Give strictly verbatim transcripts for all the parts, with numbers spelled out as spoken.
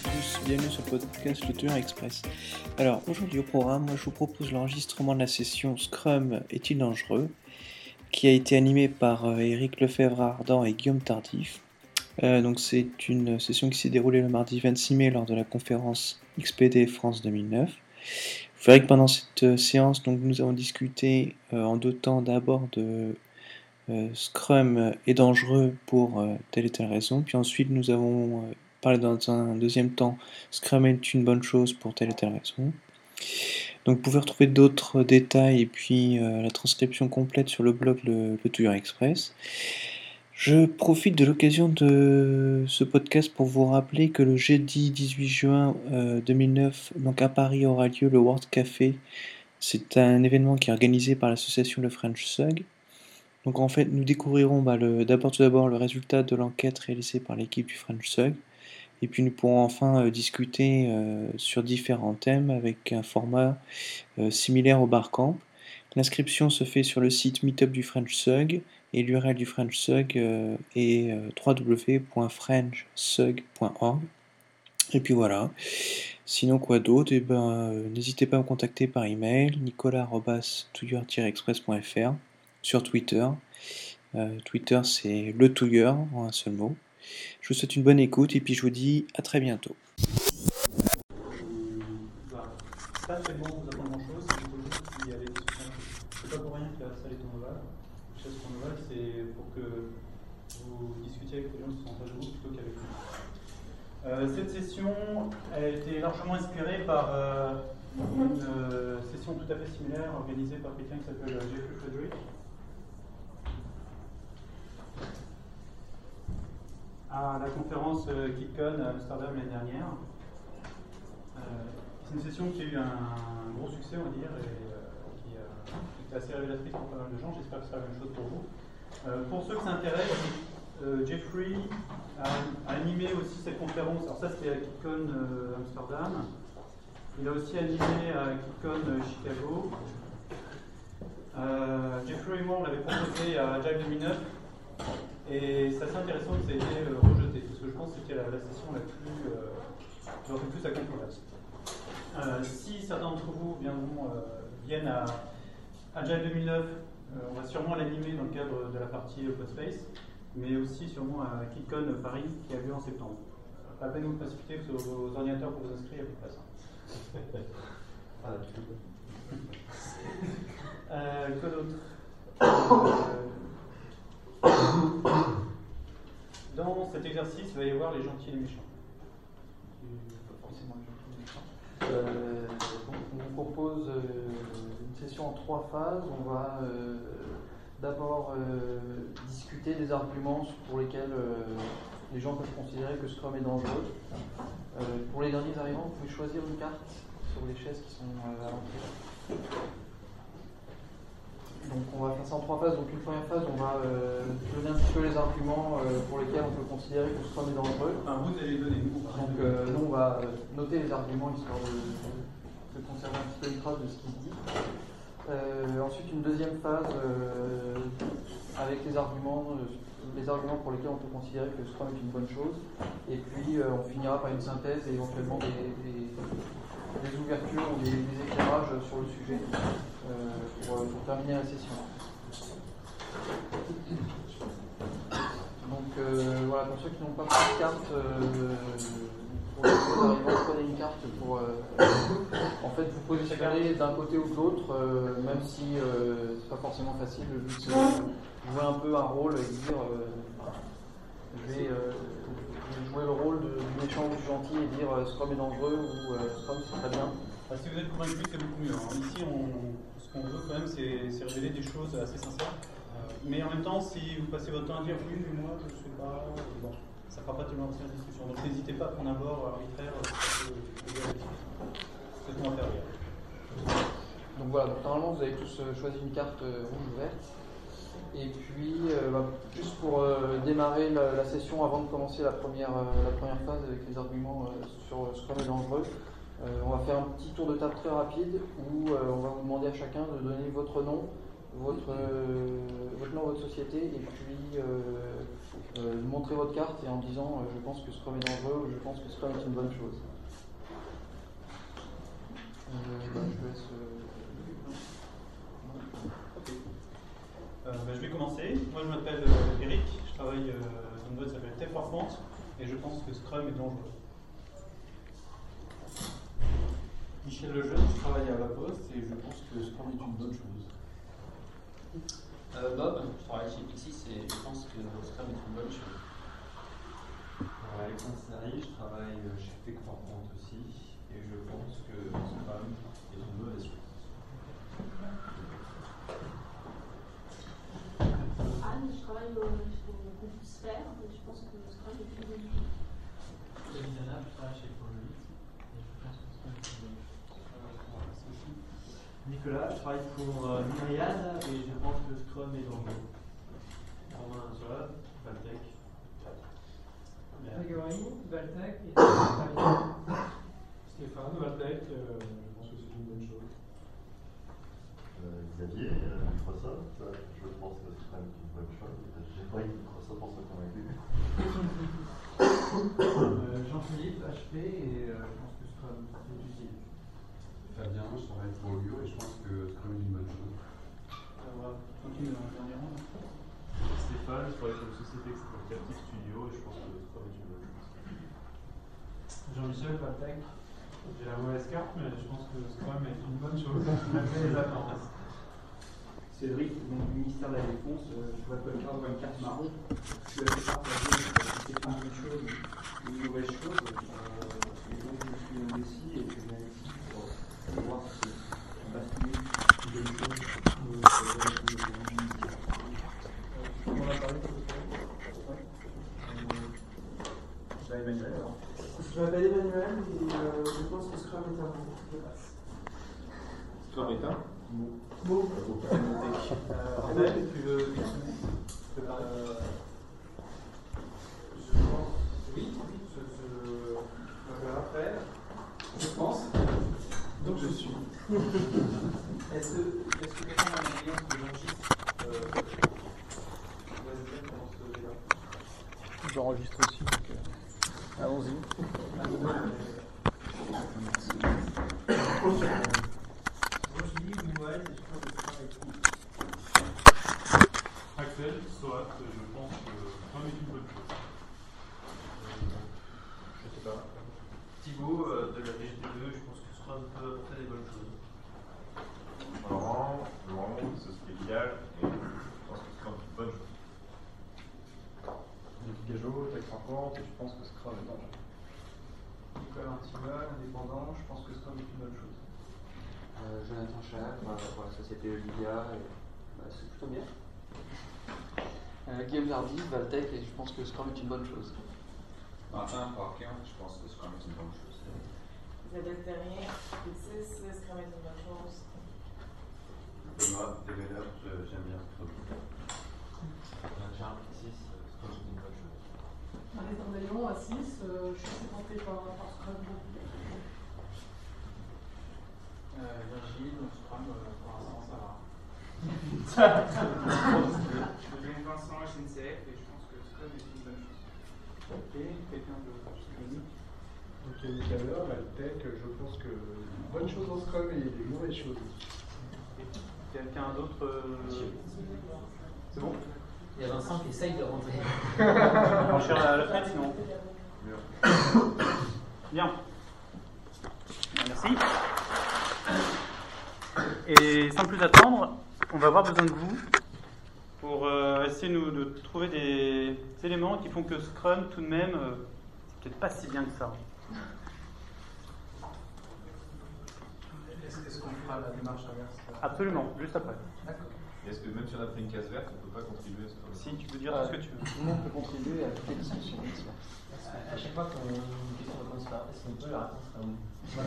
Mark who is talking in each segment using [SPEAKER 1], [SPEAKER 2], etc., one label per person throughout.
[SPEAKER 1] tous, bienvenue sur le podcast Le Tueur Express. Alors aujourd'hui au programme, moi, je vous propose l'enregistrement de la session Scrum est-il dangereux, qui a été animée par euh, Éric Lefebvre-Ardant et Guillaume Tardif. Euh, donc c'est une session qui s'est déroulée le mardi vingt-six mai lors de la conférence X P D France deux mille neuf. Vous verrez que pendant cette euh, séance, donc, nous avons discuté euh, en deux temps d'abord de euh, Scrum est dangereux pour euh, telle et telle raison, puis ensuite nous avons euh, parlé dans un deuxième temps Scrum est une bonne chose pour telle et telle raison. Donc vous pouvez retrouver d'autres détails et puis euh, la transcription complète sur le blog Le, le Tueur Express. Je profite de l'occasion de ce podcast pour vous rappeler que le jeudi dix-huit juin euh, deux mille neuf, donc à Paris, aura lieu le World Café. C'est un événement qui est organisé par l'association Le French Sug. Donc en fait, nous découvrirons bah, le, d'abord tout d'abord le résultat de l'enquête réalisée par l'équipe du French Sug, et puis nous pourrons enfin euh, discuter euh, sur différents thèmes avec un format euh, similaire au Barcamp. L'inscription se fait sur le site Meetup du French Sug, et l'U R L du French Sug euh, est euh, w w w point french sug point org. Et puis voilà. Sinon quoi d'autre, eh ben, euh, n'hésitez pas à me contacter par email nicolas arobase touilleur tiret express point f r, sur Twitter. Euh, Twitter c'est le touilleur en un seul mot. Je vous souhaite une bonne écoute et puis je vous dis à très bientôt.
[SPEAKER 2] Pas très bon, vous apprendre grand chose, c'est plutôt juste qu'il y avait des discussions. C'est pas pour rien qu'il a installé Tourneval. Chaise Tourneval, c'est pour que vous discutiez avec les gens qui sont en face de vous plutôt qu'avec vous. Euh, cette session a été largement inspirée par euh, une euh, session tout à fait similaire organisée par quelqu'un qui s'appelle Jeffrey Frederick. À la conférence euh, KidCon à Amsterdam l'année dernière. Euh, C'est une session qui a eu un gros succès, on va dire, et euh, qui, euh, qui était assez révélatrice pour pas mal de gens. J'espère que ce sera la même chose pour vous. Euh, pour ceux que ça intéresse, euh, Jeffrey a, a animé aussi cette conférence. Alors ça, c'était à KidCon euh, Amsterdam. Il a aussi animé à KidCon euh, Chicago. Euh, Jeffrey et moi, on l'avait proposé à Agile deux mille neuf. Et c'est assez intéressant que ça ait été euh, rejeté, parce que je pense que c'était la, la session la plus, euh, qui aurait plus à controverse. Euh, si certains d'entre vous viendront, euh, viennent à Agile deux mille neuf, euh, on va sûrement l'animer dans le cadre de la partie Podspace, mais aussi sûrement à KidCon Paris qui a lieu en septembre. Pas la peine de vous précipiter sur vos ordinateurs pour vous inscrire, il n'y a plus de place. euh, que d'autre euh, Dans cet exercice, il va y avoir les gentils et les méchants. Pas forcément les gentils et les méchants.
[SPEAKER 3] Euh, donc on vous propose euh, une session en trois phases. On va euh, d'abord euh, discuter des arguments pour lesquels euh, les gens peuvent considérer que Scrum est dangereux. Euh, pour les derniers arrivants, vous pouvez choisir une carte sur les chaises qui sont euh, à l'entrée. Donc on va faire ça en trois phases. Donc une première phase, on va euh, donner un petit peu les arguments euh, pour lesquels on peut considérer que Scrum est dangereux.
[SPEAKER 2] Enfin, vous allez les donner, nous.
[SPEAKER 3] Donc euh, nous on va noter les arguments histoire de, de conserver un petit peu une trace de ce qui se dit. Euh, ensuite une deuxième phase euh, avec les arguments, euh, les arguments pour lesquels on peut considérer que Scrum est une bonne chose. Et puis euh, on finira par une synthèse et éventuellement des, des, des ouvertures ou des, des éclairages sur le sujet euh, pour, pour terminer la session. Donc euh, voilà, pour ceux qui n'ont pas pris de carte, euh, pour les arrivants, prenez une carte pour euh, en fait vous positionner d'un côté ou de l'autre, euh, même si euh, c'est pas forcément facile, le but c'est de jouer un peu un rôle et dire euh, je, vais, euh, je vais jouer le rôle de, du méchant ou du gentil et dire euh, Scrum est dangereux ou euh, Scrum c'est très bien.
[SPEAKER 2] Bah, si vous êtes convaincu, c'est beaucoup mieux. Hein. Ici, on, ce qu'on veut quand même, c'est, c'est révéler des choses assez sincères. Euh, mais en même temps, si vous passez votre temps à dire oui, mais moi, je ne sais pas, bon, ça ne fera pas tellement avancer la discussion. Donc n'hésitez pas à prendre un bord arbitraire pour aider la discussion. C'est ce qu'on va faire hier.
[SPEAKER 3] Donc voilà, donc, normalement, vous avez tous euh, choisi une carte euh, rouge ou verte. Et puis, euh, bah, juste pour euh, démarrer la, la session, avant de commencer la première, euh, la première phase avec les arguments euh, sur Scrum est dangereux, Euh, on va faire un petit tour de table très rapide où euh, on va vous demander à chacun de donner votre nom votre, euh, votre nom, votre société, et puis euh, euh, montrer votre carte et en disant euh, je pense que Scrum est dangereux ou je pense que Scrum est une bonne chose. Euh, bah, je te laisse. Euh...
[SPEAKER 2] Ok. Euh, bah, je vais commencer. Moi je m'appelle euh, Eric, je travaille euh, dans une boîte qui s'appelle T-Forfront et je pense que Scrum est dangereux.
[SPEAKER 4] Michel Lejeune, je travaille à La Poste et je pense que Scrum est une bonne chose.
[SPEAKER 5] Euh, Bob, je travaille chez Pixis et je pense que Scrum est une bonne chose.
[SPEAKER 6] Alors, Alexandre Sinari, je travaille chez T-Forfront aussi et je pense que Scrum est une mauvaise chose.
[SPEAKER 7] Anne, je travaille au, au groupe Sphère et je pense que Scrum est une bonne chose.
[SPEAKER 8] Liliana, je travaille chez Prologis et je pense que Scrum est une bonne chose. Nicolas, je travaille pour euh, Myriad et je pense que Scrum est dangereux. Romain Antoine, Valtech.
[SPEAKER 9] Grégory, Valtech et Stéphane.
[SPEAKER 10] Stéphane, Valtech, euh, je pense que c'est une bonne chose.
[SPEAKER 11] Euh, Xavier, euh, Microsoft, euh, je pense que c'est quand même une bonne chose. J'ai pas eu Microsoft en ce convaincu.
[SPEAKER 8] euh, Jean-Philippe, H P et euh, je pense que Scrum est utile.
[SPEAKER 4] Fabien, je travaille pour Lure et je pense que Scrum est une bonne chose.
[SPEAKER 2] On va continuer dans le dernier rang.
[SPEAKER 6] Stéphane, je travaille pour une société qui s'appelle Captive Studio et je pense que Scrum est une bonne chose.
[SPEAKER 10] Jean-Michel, Valtech, j'ai la mauvaise carte, mais je pense que Scrum est une bonne chose. Malgré les attentes.
[SPEAKER 12] Cédric, donc, du ministère de la Défense, euh, je vois que le carte, une carte marron. Je suis assez partagé, c'est pas une bonne chose, une mauvaise chose. Euh, et donc je suis indécis et je viens ici pour, pour voir si on bascule une bonne chose ou une bonne chose.
[SPEAKER 10] On en a parlé tout à l'heure.
[SPEAKER 12] Ouais. Je vais Emmanuel alors.
[SPEAKER 9] Je m'appelle Emmanuel et euh, je pense que Scrum est un bon. Je passe.
[SPEAKER 12] Scrum est un
[SPEAKER 9] Bon.
[SPEAKER 2] Euh, Raphaël, tu veux te parler
[SPEAKER 3] Euh, je pense, oui, oui, je, je, je m'appelle Raphaël, je pense, donc je suis. Est-ce que, est-ce que quelqu'un a une alliance de l'enregistre euh, vas-y, comment se fait là?
[SPEAKER 1] J'enregistre aussi, donc euh, allons-y.
[SPEAKER 8] Moi je dis Meanwhile et je pense que Scrum est cool.
[SPEAKER 6] Axel, soit je pense que Scrum est une bonne chose. Euh, je sais pas.
[SPEAKER 5] Thibaut, euh, de la D G T deux, je pense que Scrum peut faire des bonnes choses.
[SPEAKER 11] Laurent, Laurent, société Vial, et je pense que Scrum est une bonne chose.
[SPEAKER 10] Nick Gageot, Tech-Forfront, et je pense que Scrum est dangereux.
[SPEAKER 3] Nicolas Antival, indépendant, je pense que Scrum est une bonne chose.
[SPEAKER 12] Euh, Jonathan Chal, pour la société Olivia, et, bah, c'est plutôt bien.
[SPEAKER 3] Euh, Guillaume Zardy, Valtech, et je pense que Scrum est une bonne chose.
[SPEAKER 6] Martin Parquin, je pense que Scrum est une bonne chose.
[SPEAKER 13] Isabelle Terrier, Pixis, Scrum est une bonne chose.
[SPEAKER 11] Thomas, Develop, j'aime bien Scrum.
[SPEAKER 6] Jean Pixis, Scrum est une bonne chose.
[SPEAKER 9] Marie Tandélion, à six, euh, je suis assez tentée par, par Scrum.
[SPEAKER 3] Euh, Virgile, Scrum, euh, pour l'instant ça va.
[SPEAKER 12] Je viens Vincent à S N C F et je pense que Scrum est une bonne chose.
[SPEAKER 3] Ok, quelqu'un de unique.
[SPEAKER 10] Ok, Nicolas, Valtech, je pense que bonne chose en Scrum et des mauvaises choses.
[SPEAKER 2] Quelqu'un d'autre euh... C'est bon?
[SPEAKER 14] Il y a Vincent qui essaye de rentrer.
[SPEAKER 2] Franchir la, la fenêtre, sinon. Bien. Merci. Et sans plus attendre, on va avoir besoin de vous pour euh, essayer nous, de trouver des éléments qui font que Scrum, tout de même, euh, c'est peut-être pas si bien que ça.
[SPEAKER 3] Est-ce qu'on fera la démarche inverse?
[SPEAKER 2] Absolument, juste après.
[SPEAKER 3] D'accord.
[SPEAKER 6] Est-ce que même si on a pris une case verte, on ne peut pas contribuer à ce problème?
[SPEAKER 2] Si, tu peux dire
[SPEAKER 3] euh,
[SPEAKER 2] tout ce que tu veux.
[SPEAKER 3] Tout le monde peut contribuer à toute la discussion.
[SPEAKER 14] À chaque fois qu'on a une question de réponse par est-ce qu'on peut, la réponse sera oui.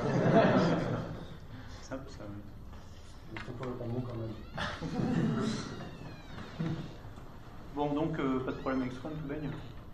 [SPEAKER 2] C'est simple, ça, oui.
[SPEAKER 10] Il faut pas le bon quand même.
[SPEAKER 2] Bon, donc, euh, pas de problème avec Scrum, tout baigne.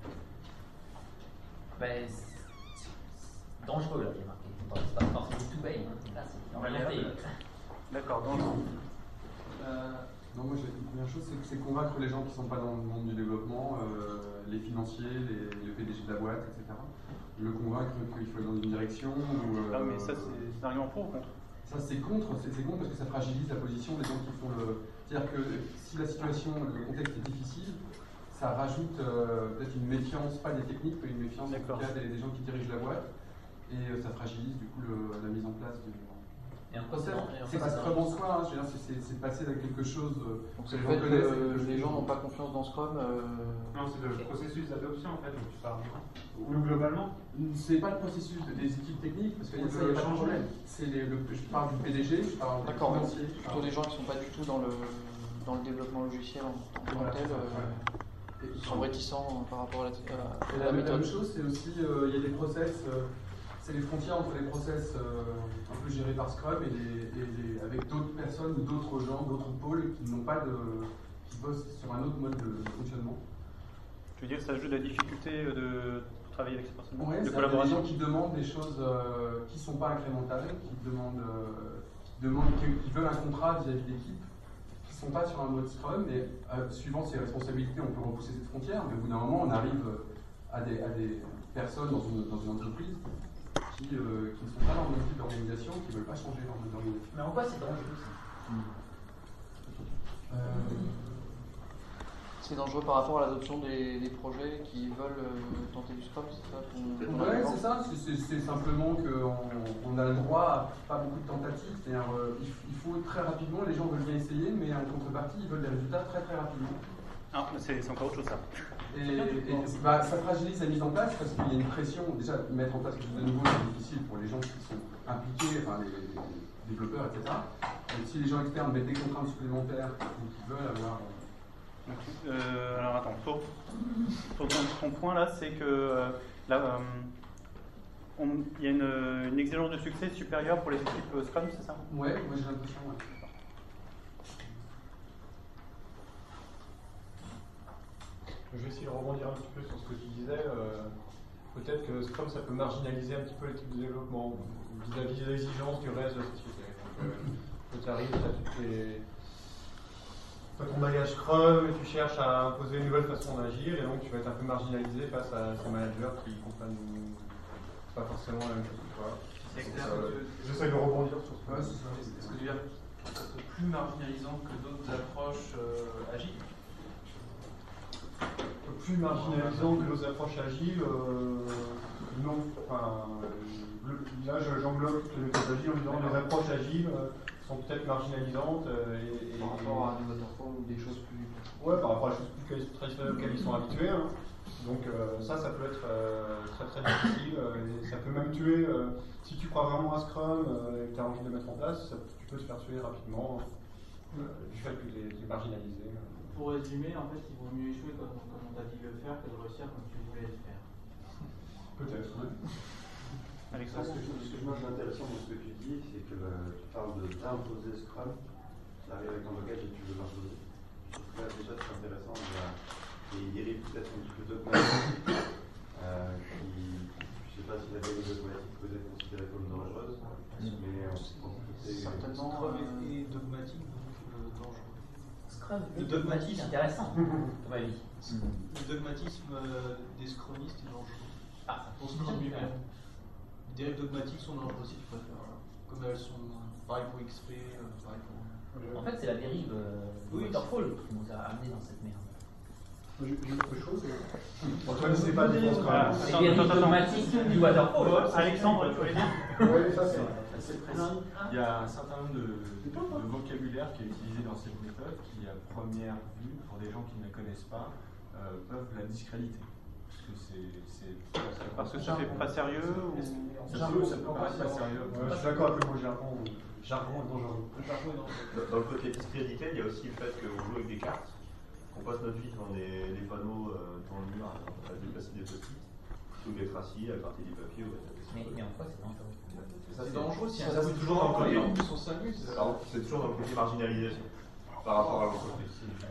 [SPEAKER 14] Ben, c'est dangereux là, il y a marqué. C'est pas forcément tout baigne. Là, c'est en réalité.
[SPEAKER 2] D'accord, dangereux.
[SPEAKER 3] Euh,
[SPEAKER 15] Non, moi, j'ai une première chose, c'est, c'est convaincre les gens qui ne sont pas dans le monde du développement, euh, les financiers, les, les P D G de la boîte, et cetera. Le convaincre qu'il faut aller dans une direction où... Euh,
[SPEAKER 2] non, mais ça, c'est, c'est un argument pour ou contre?
[SPEAKER 15] Ça, c'est contre, c'est, c'est contre parce que ça fragilise la position des gens qui font le... C'est-à-dire que si la situation, le contexte est difficile, ça rajoute euh, peut-être une méfiance, pas des techniques, mais une méfiance en tout cas des, des gens qui dirigent la boîte, et euh, ça fragilise du coup le, la mise en place du...
[SPEAKER 3] Et un process,
[SPEAKER 15] c'est pas Scrum en soi, hein, je veux dire, c'est, c'est passé à quelque chose.
[SPEAKER 3] Donc c'est le fait que euh, les gens n'ont pas confiance dans Scrum. Euh...
[SPEAKER 2] Non, c'est le processus d'adoption en fait, dont tu parles. Ou globalement.
[SPEAKER 15] C'est pas le processus des équipes techniques, parce que ça, il n'y a pas de problème. C'est les, le, je parle du P D G, je parle du financier.
[SPEAKER 3] Plutôt des gens qui ne sont pas du tout dans le, dans le développement logiciel en tant que tel, euh, qui sont réticents par rapport à la, à la,
[SPEAKER 15] la, la
[SPEAKER 3] méthode.
[SPEAKER 15] La même chose, c'est aussi, euh, il y a des process. Euh, C'est les frontières entre les process euh, un peu gérés par Scrum et, les, et les, avec d'autres personnes ou d'autres gens, d'autres pôles qui n'ont pas de, qui bossent sur un autre mode de, de fonctionnement.
[SPEAKER 2] Tu veux dire que ça ajoute de la difficulté de travailler avec ces personnes,
[SPEAKER 15] ouais,
[SPEAKER 2] de
[SPEAKER 15] des
[SPEAKER 2] collaboration?
[SPEAKER 15] gens qui demandent des choses euh, qui ne sont pas incrémentales, qui demandent, euh, qui, demandent qui, qui veulent un contrat vis-à-vis d'équipe, qui ne sont pas sur un mode Scrum, mais euh, suivant ses responsabilités, on peut repousser cette frontière, mais au bout d'un moment, on arrive à des, à des personnes dans une, dans une entreprise Qui, euh, qui ne sont pas dans le même type d'organisation, qui ne veulent pas changer leur mode d'organisation.
[SPEAKER 14] Mais en quoi c'est dangereux ça mmh.
[SPEAKER 3] euh, C'est dangereux par rapport à l'adoption des, des projets qui veulent euh, tenter du Scrum, c'est ça ton, ton
[SPEAKER 15] Ouais, c'est ça, c'est, c'est, c'est simplement qu'on on a le droit à pas beaucoup de tentatives, c'est-à-dire euh, il, il faut très rapidement, les gens veulent bien essayer, mais en contrepartie, ils veulent des résultats très très rapidement.
[SPEAKER 2] Ah, c'est, c'est encore autre chose ça.
[SPEAKER 15] Et, et bah, ça fragilise la mise en place parce qu'il y a une pression. Déjà, mettre en place quelque chose de nouveau, c'est difficile pour les gens qui sont impliqués, enfin les, les développeurs, et cetera. Donc si les gens externes mettent des contraintes supplémentaires ou qui veulent avoir.
[SPEAKER 2] Donc, euh, alors attends, pour, pour ton, ton point là, c'est que euh, là, euh, on, il y a une, une exigence de succès supérieure pour les équipes Scrum, c'est ça?
[SPEAKER 15] Ouais, moi j'ai l'impression. Ouais.
[SPEAKER 16] Je vais essayer de rebondir un petit peu sur ce que tu disais. Euh, peut-être que Scrum, ça peut marginaliser un petit peu l'équipe de développement vis-à-vis des exigences du reste de la société. Donc, euh, tu arrives, tu as toutes les... T'as ton bagage Scrum et tu cherches à imposer une nouvelle façon d'agir, et donc tu vas être un peu marginalisé face à ces managers qui comprennent pas forcément la même chose que toi.
[SPEAKER 12] C'est clair.
[SPEAKER 16] Euh, J'essaie de rebondir sur ce point.
[SPEAKER 12] Ouais, c'est ça. Est-ce que tu veux dire que ça soit plus marginalisant que d'autres approches euh, agiles?
[SPEAKER 16] Plus marginalisant que nos approches agiles, euh, non. Enfin, euh, là, j'englobe toutes les méthodes agiles en disant que les approches agiles euh, sont peut-être marginalisantes. Euh, et, et,
[SPEAKER 3] par rapport à des waterfall ou des choses plus.
[SPEAKER 16] Ouais, par rapport à des choses plus traditionnelles auxquelles ils sont habitués. Hein. Donc, euh, ça, ça peut être euh, très très difficile. Euh, et ça peut même tuer. Euh, si tu crois vraiment à Scrum euh, et que tu as envie de le mettre en place, ça, tu peux te faire tuer rapidement euh, du fait que tu es marginalisé.
[SPEAKER 8] Pour résumer, en fait, il vaut mieux échouer comme, comme on t'a dit de le faire que de réussir comme tu voulais le faire.
[SPEAKER 16] Peut-être, oui.
[SPEAKER 11] Alexandre, ce que, ce que moi je trouve intéressant dans ce que tu dis, c'est que euh, tu parles de d'imposer Scrum, tu arrives avec ton bagage et tu veux l'imposer. Je trouve que là déjà c'est intéressant, il y a des dérives peut-être un petit peu dogmatiques, euh, qui, je ne sais pas si la dérive dogmatique peut être considérée comme dangereuse, mais on se pense que c'est
[SPEAKER 12] certainement Scrum euh, et dogmatique, donc euh, dangereux.
[SPEAKER 14] Le dogmatisme est intéressant. Ouais, oui.
[SPEAKER 12] Le dogmatisme euh, des scrumistes est dangereux.
[SPEAKER 14] Ah,
[SPEAKER 12] pour Scrum lui-même. Les dérives dogmatiques sont dangereuses si tu préfères. Comme elles sont pareil pour X P, euh, pareil pour.
[SPEAKER 14] En fait, c'est la dérive euh,
[SPEAKER 12] oui,
[SPEAKER 14] waterfall qui nous a amenés dans cette merde.
[SPEAKER 10] J'ai autre chose.
[SPEAKER 16] Antoine, c'est pas des
[SPEAKER 14] Scrum. Les dérives dogmatiques du waterfall.
[SPEAKER 2] Alexandre, tu voulais dire?
[SPEAKER 10] Oui, ça c'est.
[SPEAKER 6] C'est précis. Il y a un certain nombre de, de vocabulaire qui est utilisé dans cette méthode qui, à première vue, pour des gens qui ne la connaissent pas, euh, peuvent la discréditer. Parce que c'est. c'est
[SPEAKER 2] Parce que ça fait pas sérieux ou...
[SPEAKER 6] Ça peut, ça peut paraître pas sérieux.
[SPEAKER 16] Ouais, je suis d'accord avec le mot jargon. Jargon est dangereux.
[SPEAKER 11] Dans le côté discrédité, il y a aussi le fait qu'on joue avec des cartes, qu'on passe notre vie devant des, des panneaux euh, dans le mur à déplacer des post-it, plutôt qu'être assis à gratter du papier.
[SPEAKER 14] Mais, mais en quoi c'est dangereux?
[SPEAKER 12] C'est dangereux si
[SPEAKER 11] ça,
[SPEAKER 12] un
[SPEAKER 11] c'est toujours dans le côté.
[SPEAKER 12] On s'amuse.
[SPEAKER 11] C'est toujours dans le côté marginalisation par rapport à l'entreprise.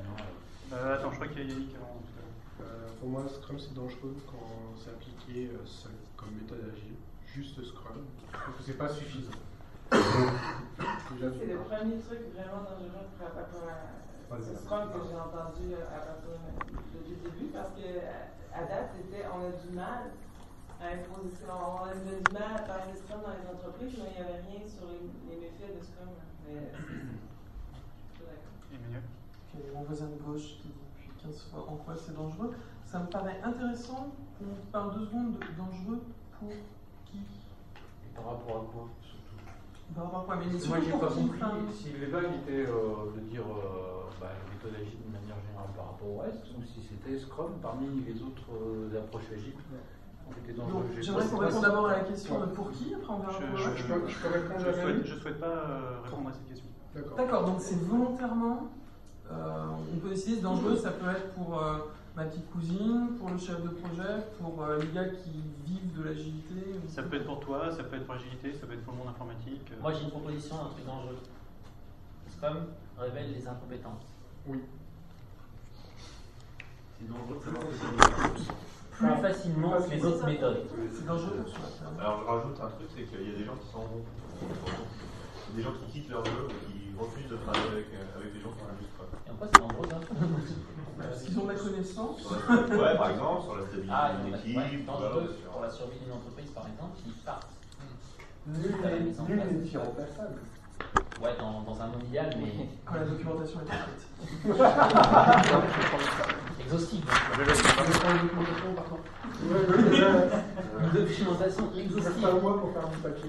[SPEAKER 2] Euh, attends, je crois qu'il y a Yannick avant.
[SPEAKER 10] Euh, pour moi, Scrum c'est dangereux quand c'est appliqué euh, seul, comme méthode agile. Juste Scrum. Je trouve que c'est pas suffisant.
[SPEAKER 13] C'est le premier truc vraiment dangereux par rapport à C'est Scrum que j'ai entendu à partir depuis le début, parce que à date, c'était on a du mal à imposer Scrum. On a du mal à parler de Scrum dans les entreprises, mais il n'y avait rien sur les, les méfaits de Scrum. Mais c'est d'accord.
[SPEAKER 2] Emmanuel?
[SPEAKER 9] Okay, mon voisin de gauche qui dit depuis quinze fois en quoi c'est dangereux. Ça me paraît intéressant qu'on parle deux secondes de dangereux pour qui?
[SPEAKER 12] Par rapport à quoi, surtout?
[SPEAKER 9] Par rapport à quoi? Mais
[SPEAKER 12] moi, j'ai pas compris
[SPEAKER 9] enfin...
[SPEAKER 12] si le débat était euh, de dire euh, bah, la méthode agile de manière générale par rapport au reste, ou si c'était Scrum parmi les autres euh, approches agiles.
[SPEAKER 9] J'aimerais qu'on réponde d'abord à la question de pour qui, après on verra.
[SPEAKER 2] Je, je, je, peux, je peux répondre je, souhaite, je souhaite pas euh, répondre à cette question.
[SPEAKER 9] D'accord, donc c'est volontairement, euh, on peut décider, c'est dangereux, ça peut être pour euh, ma petite cousine, pour le chef de projet, pour euh, les gars qui vivent de l'agilité.
[SPEAKER 2] Ça peut être pour toi, ça peut être pour l'agilité, ça peut être pour le monde informatique.
[SPEAKER 14] Moi j'ai une proposition, un truc dangereux. Scrum révèle les incompétences.
[SPEAKER 10] Oui.
[SPEAKER 14] C'est dangereux de savoir que c'est plus facilement que les autres méthodes.
[SPEAKER 9] C'est dangereux pour soi.
[SPEAKER 6] Alors je rajoute un truc, c'est qu'il y a des gens qui s'en vont. Des gens qui quittent leur job et qui refusent de travailler avec, avec des gens qui ont juste Scrum.
[SPEAKER 14] Et en quoi c'est dangereux ça?
[SPEAKER 9] Parce qu'ils ont de la connaissance.
[SPEAKER 6] Ouais, par exemple, sur la stabilité
[SPEAKER 14] ah,
[SPEAKER 6] d'une équipe.
[SPEAKER 14] Ouais, dangereux voilà, pour la survie d'une entreprise par exemple, qui partent.
[SPEAKER 10] Nul n'est irremplaçable.
[SPEAKER 14] Ouais, dans, dans un monde idéal, mais.
[SPEAKER 9] Quand la documentation est faite.
[SPEAKER 14] Exhaustive.
[SPEAKER 9] La documentation, par contre.
[SPEAKER 14] Une documentation exhaustive.
[SPEAKER 10] Pas moi pour faire mon papier.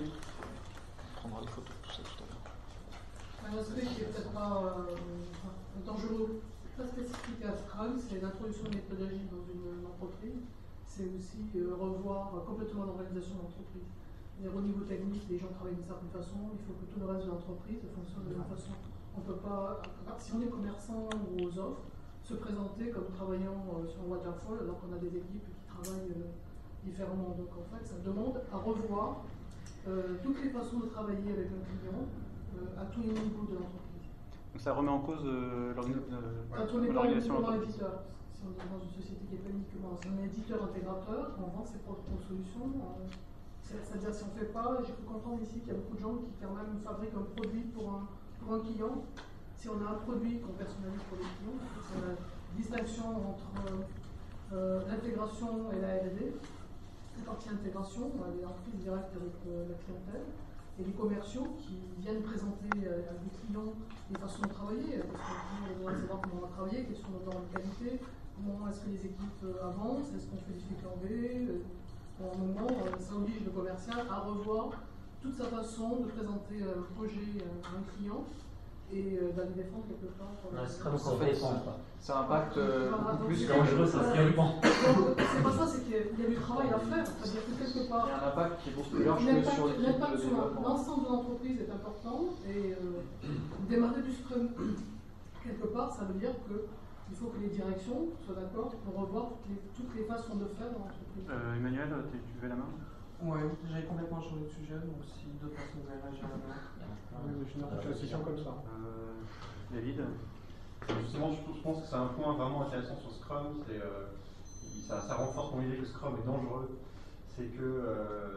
[SPEAKER 9] On prendra des photos, tout ça tout à l'heure.
[SPEAKER 17] Un aspect qui est peut-être pas euh, dangereux, pas spécifique à Scrum, c'est l'introduction de méthodes agiles dans une entreprise. C'est aussi euh, revoir complètement l'organisation de l'entreprise. Au niveau technique, les gens travaillent d'une certaine façon, il faut que tout le reste de l'entreprise fonctionne de la même façon. On ne peut pas, si on est commerçant ou aux offres, se présenter comme travaillant sur Waterfall alors qu'on a des équipes qui travaillent euh, différemment. Donc en fait, ça demande à revoir euh, toutes les façons de travailler avec un client euh, à tous les niveaux de l'entreprise.
[SPEAKER 2] Donc ça remet en cause euh, l'organisation
[SPEAKER 17] Quand on n'est pas uniquement éditeur, si on est dans une société qui n'est pas uniquement un éditeur intégrateur, on vend ses propres solutions. Euh, C'est-à-dire si on ne fait pas, j'ai pu comprendre ici qu'il y a beaucoup de gens qui quand même fabriquent un produit pour un, pour un client. Si on a un produit qu'on personnalise pour les clients, c'est la distinction entre euh, l'intégration et la R et D. La partie intégration, elle est en prise directe avec euh, la clientèle. Et les commerciaux qui viennent présenter euh, à des clients des façons de travailler. Parce qu'on doit savoir comment on va travailler, quelles sont nos normes de qualité, comment est-ce que les équipes euh, avancent, est-ce qu'on fait du cycle en V. Euh, Pour un moment, ça oblige le commercial à revoir toute sa façon de présenter un projet à un client et d'aller défendre quelque part.
[SPEAKER 14] Non, c'est très beaucoup fait défendre.
[SPEAKER 3] Ça impacte euh, beaucoup plus
[SPEAKER 14] dangereux, ça se dépend.
[SPEAKER 17] C'est pas ça, c'est qu'il y a du travail à faire. C'est-à-dire que quelque part.
[SPEAKER 3] Il y a un impact qui est beaucoup plus large que sur l'équipe de développement.
[SPEAKER 17] L'ensemble de l'entreprise est important et euh, démarrer du Scrum quelque part, ça veut dire que. Il faut que les directions soient d'accord pour revoir toutes les, toutes les façons de faire dans l'entreprise.
[SPEAKER 2] Euh, Emmanuel, tu levais la main?
[SPEAKER 9] Oui, j'avais complètement changé de sujet, donc si d'autres personnes veulent réagir à la main.
[SPEAKER 10] Oui, je n'ai pas question comme ça.
[SPEAKER 2] Euh, David?
[SPEAKER 6] Justement, je pense que c'est un point vraiment intéressant sur Scrum. C'est, euh, ça, ça renforce mon idée que Scrum est dangereux. C'est que euh,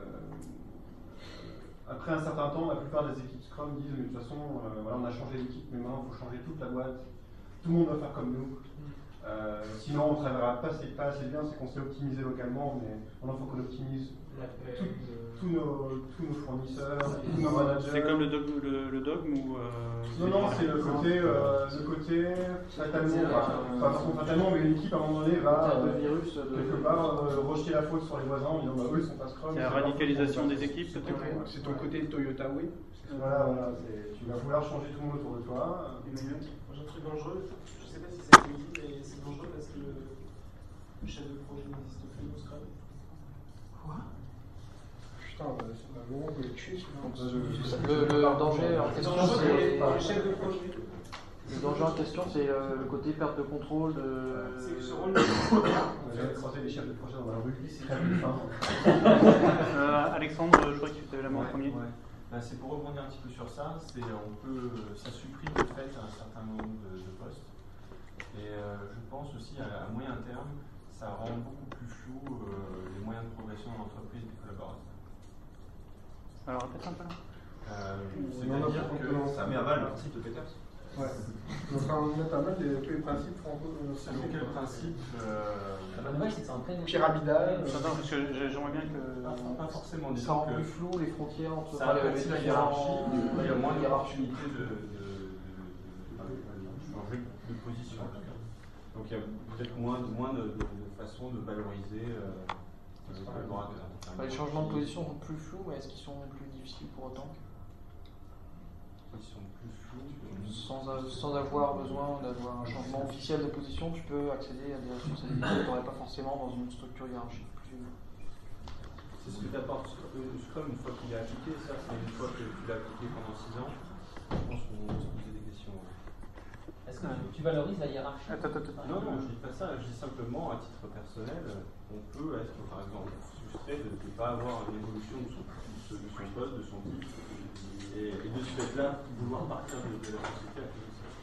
[SPEAKER 6] après un certain temps, la plupart des équipes Scrum disent mais de toute façon, euh, voilà, on a changé d'équipe, mais maintenant il faut changer toute la boîte. Tout le monde va faire comme nous. Euh, sinon, on ne travaillera pas assez, pas assez bien, c'est qu'on sait optimiser localement, mais maintenant il faut qu'on optimise tous nos, tous nos fournisseurs, tous nos managers.
[SPEAKER 2] C'est comme le, dog, le, le dogme ou euh,
[SPEAKER 6] Non, non, c'est le côté, euh, le côté fatalement, enfin, façon fatalement, mais l'équipe à un moment donné va euh,
[SPEAKER 3] virus de...
[SPEAKER 6] quelque part euh, rejeter la faute sur les voisins en disant bah eux ils sont pas Scrum.
[SPEAKER 2] C'est la radicalisation des équipes,
[SPEAKER 10] c'est ton, c'est ton côté Toyota Way.
[SPEAKER 6] Voilà, voilà, tu vas vouloir changer tout le monde autour de toi.
[SPEAKER 12] Emmanuel, j'ai un truc dangereux, je ne sais pas si c'est dit, mais c'est dangereux parce que le chef de projet n'existe plus au Scrum.
[SPEAKER 9] Quoi?
[SPEAKER 10] Putain, bah, c'est pas long, vous les tuer.
[SPEAKER 3] Le, le danger en question, c'est le chef de projet. Le danger en question, c'est euh, le côté perte de contrôle de.
[SPEAKER 12] C'est ce rôle.
[SPEAKER 6] J'avais croisé les chefs de projet dans la rue, c'est très fin.
[SPEAKER 2] Alexandre, je crois que tu avais la main en premier.
[SPEAKER 6] Ouais.
[SPEAKER 16] Ben, c'est pour rebondir un petit peu sur ça, c'est on peut, ça supprime de fait un certain nombre de, de postes. Et euh, je pense aussi à, à moyen terme, ça rend beaucoup plus flou euh, les moyens de progression dans l'entreprise des collaborateurs.
[SPEAKER 2] Alors répète un peu là.
[SPEAKER 16] Euh, C'est-à-dire que
[SPEAKER 6] ça met à mal le principe de Peters.
[SPEAKER 10] Ouais. Donc on met pas mal de, tous les principes franco.
[SPEAKER 6] Ça fait quel principe euh,
[SPEAKER 14] La bonne nouvelle, c'est que ça entraîne.
[SPEAKER 10] Pyramidal.
[SPEAKER 2] Attends, parce que j'aimerais bien que.
[SPEAKER 6] Pas forcément.
[SPEAKER 3] Ça rend plus flou les frontières entre
[SPEAKER 6] ça
[SPEAKER 3] les
[SPEAKER 6] raccourcit la hiérarchie, du coup il y a moins d'opportunités de, de, de, de, de changer de position. Donc il y a peut-être moins, moins de, de, de façons de valoriser euh, les collaborateurs.
[SPEAKER 3] Enfin, les changements de position sont plus flous, mais est-ce qu'ils sont plus difficiles pour autant?
[SPEAKER 6] Ils sont plus flous.
[SPEAKER 3] Sans, sans avoir besoin d'avoir un changement officiel de position, tu peux accéder à des responsabilités que tu n'aurais pas forcément dans une structure hiérarchique plus.
[SPEAKER 6] C'est ce que t'apporte Scrum une fois qu'il est appliqué, ça, c'est une fois que tu l'as appliqué pendant six ans. Je pense qu'on va se poser des questions.
[SPEAKER 14] Est-ce que tu, tu valorises la hiérarchie?
[SPEAKER 2] Attends, attends, attends.
[SPEAKER 6] Non, non, je dis pas ça, je dis simplement à titre personnel, on peut être par exemple frustré de ne pas avoir une évolution de son, de son poste, de son titre, et, et de ce fait-là, vouloir partir de, de la société à cause de ça.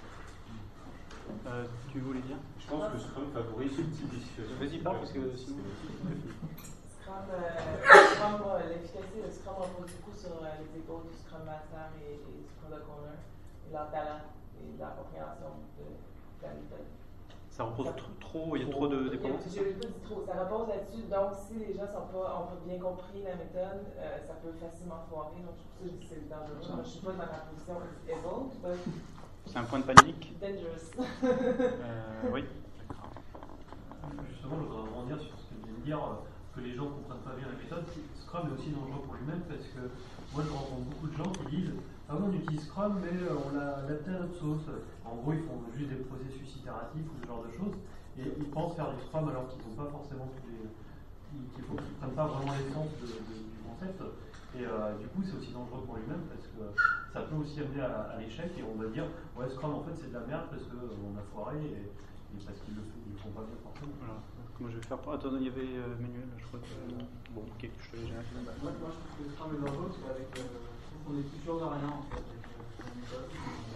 [SPEAKER 2] Euh, tu voulais dire?
[SPEAKER 6] Je pense que Scrum favorise ce type de situation.
[SPEAKER 2] Vas-y, parle parce que sinon.
[SPEAKER 13] Scrum, euh, Scrum euh, l'efficacité de Scrum repose beaucoup sur euh, les épaules du Scrum Master et, et du Product Owner, et leur talent et leur compréhension de, de la méthode.
[SPEAKER 2] Ça repose trop, trop, il y a trop de dépendances.
[SPEAKER 13] Je n'ai pas dit trop, ça repose là-dessus. Donc, si les gens n'ont pas, pas bien compris la méthode, euh, ça peut facilement foirer. Donc, je trouve que c'est dangereux. Moi, je ne suis pas dans la position able, but
[SPEAKER 2] c'est un point de panique.
[SPEAKER 13] Dangerous.
[SPEAKER 2] euh, oui.
[SPEAKER 8] Justement, je voudrais rebondir sur ce que tu viens de dire, que les gens ne comprennent pas bien la méthode. Scrum est aussi dangereux pour lui-même parce que moi, je rencontre beaucoup de gens qui disent ah oui, on utilise Scrum, mais on l'a adapté à notre sauce. En gros, ils font juste des processus itératifs ou ce genre de choses, et ils pensent faire du Scrum alors qu'ils n'ont pas forcément tous les. Qu'il faut qu'ils ne prennent pas vraiment l'essence de, de, du concept. Et euh, du coup, c'est aussi dangereux pour lui-même parce que ça peut aussi amener à, à l'échec et on va dire ouais, Scrum en fait c'est de la merde parce qu'on euh, a foiré et, et parce qu'ils ne le font pas bien forcément.
[SPEAKER 2] Voilà. Comment je vais faire? Attends, il y avait euh, Manuel, je crois que. Euh, bon, ok, je te l'ai déjà fait.
[SPEAKER 12] Moi, moi, je trouve que Scrum est dangereux parce qu'avec. Euh, on est plus sûr de rien en fait avec la méthode.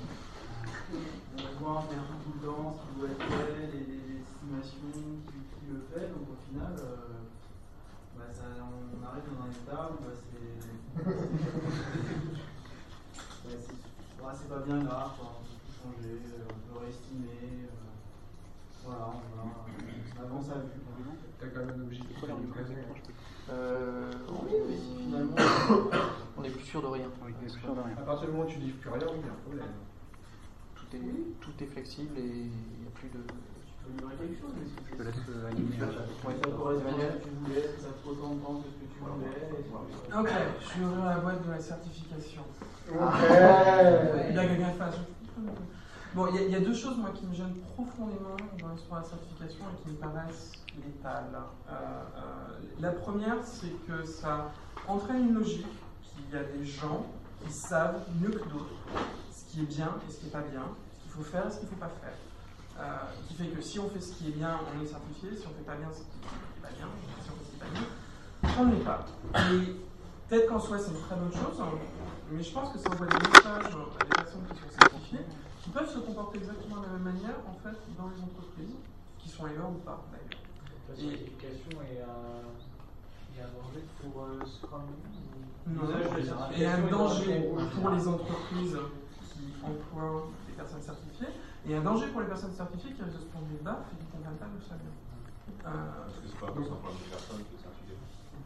[SPEAKER 12] On va voir un peu tout le temps ce qui doit être fait, les, les estimations, qui, qui le fait, donc au final, euh, bah, ça, on arrive dans un état où bah, c'est. bah, bah, c'est pas bien grave, quoi. On peut tout changer, on peut réestimer. Euh, voilà, on, va, on avance à vue.
[SPEAKER 10] T'as quand même un objectif.
[SPEAKER 3] Euh, oui, mais si finalement on n'est plus sûr de rien.
[SPEAKER 2] Oui, on est plus sûr de rien.
[SPEAKER 10] À partir du moment où tu livres plus rien, il y a un problème.
[SPEAKER 3] Tout est, tout est flexible et il n'y a plus de.
[SPEAKER 12] Tu peux livrer quelque chose, mais si
[SPEAKER 2] Je te laisse euh, animer.
[SPEAKER 12] Ouais, ça correspond à ce que tu voulais, est-ce que ça te fait autant de temps que ce que tu voulais.
[SPEAKER 9] Ok, je vais ouvrir la boîte de la certification.
[SPEAKER 10] Ok.
[SPEAKER 9] Il y a quelqu'un face. Bon, il y, y a deux choses moi qui me gênent profondément dans l'espoir de la certification et qui me paraissent létales. Euh, euh, la première, c'est que ça entraîne une logique qu'il y a des gens qui savent mieux que d'autres ce qui est bien et ce qui n'est pas bien, ce qu'il faut faire et ce qu'il ne faut pas faire. Euh, qui fait que si on fait ce qui est bien, on est certifié, si on ne fait pas bien ce qui n'est pas bien, si on fait ce qui n'est pas bien, on ne l'est pas. Et peut-être qu'en soi c'est une très bonne chose, hein, mais je pense que ça envoie des messages à des personnes qui sont certifiées, qui peuvent se comporter exactement de la même manière en fait dans les entreprises, qui sont ailleurs ou pas d'ailleurs.
[SPEAKER 12] La certification est un, est un danger pour euh, Scrum?
[SPEAKER 9] Non, et un danger pour les entreprises qui emploient des personnes certifiées, et un danger pour les personnes certifiées qui risquent de se prendre des baffes et qui ne comprennent pas d'où ça vient. Euh,
[SPEAKER 6] Parce que c'est pas pour simplement des personnes qui sont certifiées.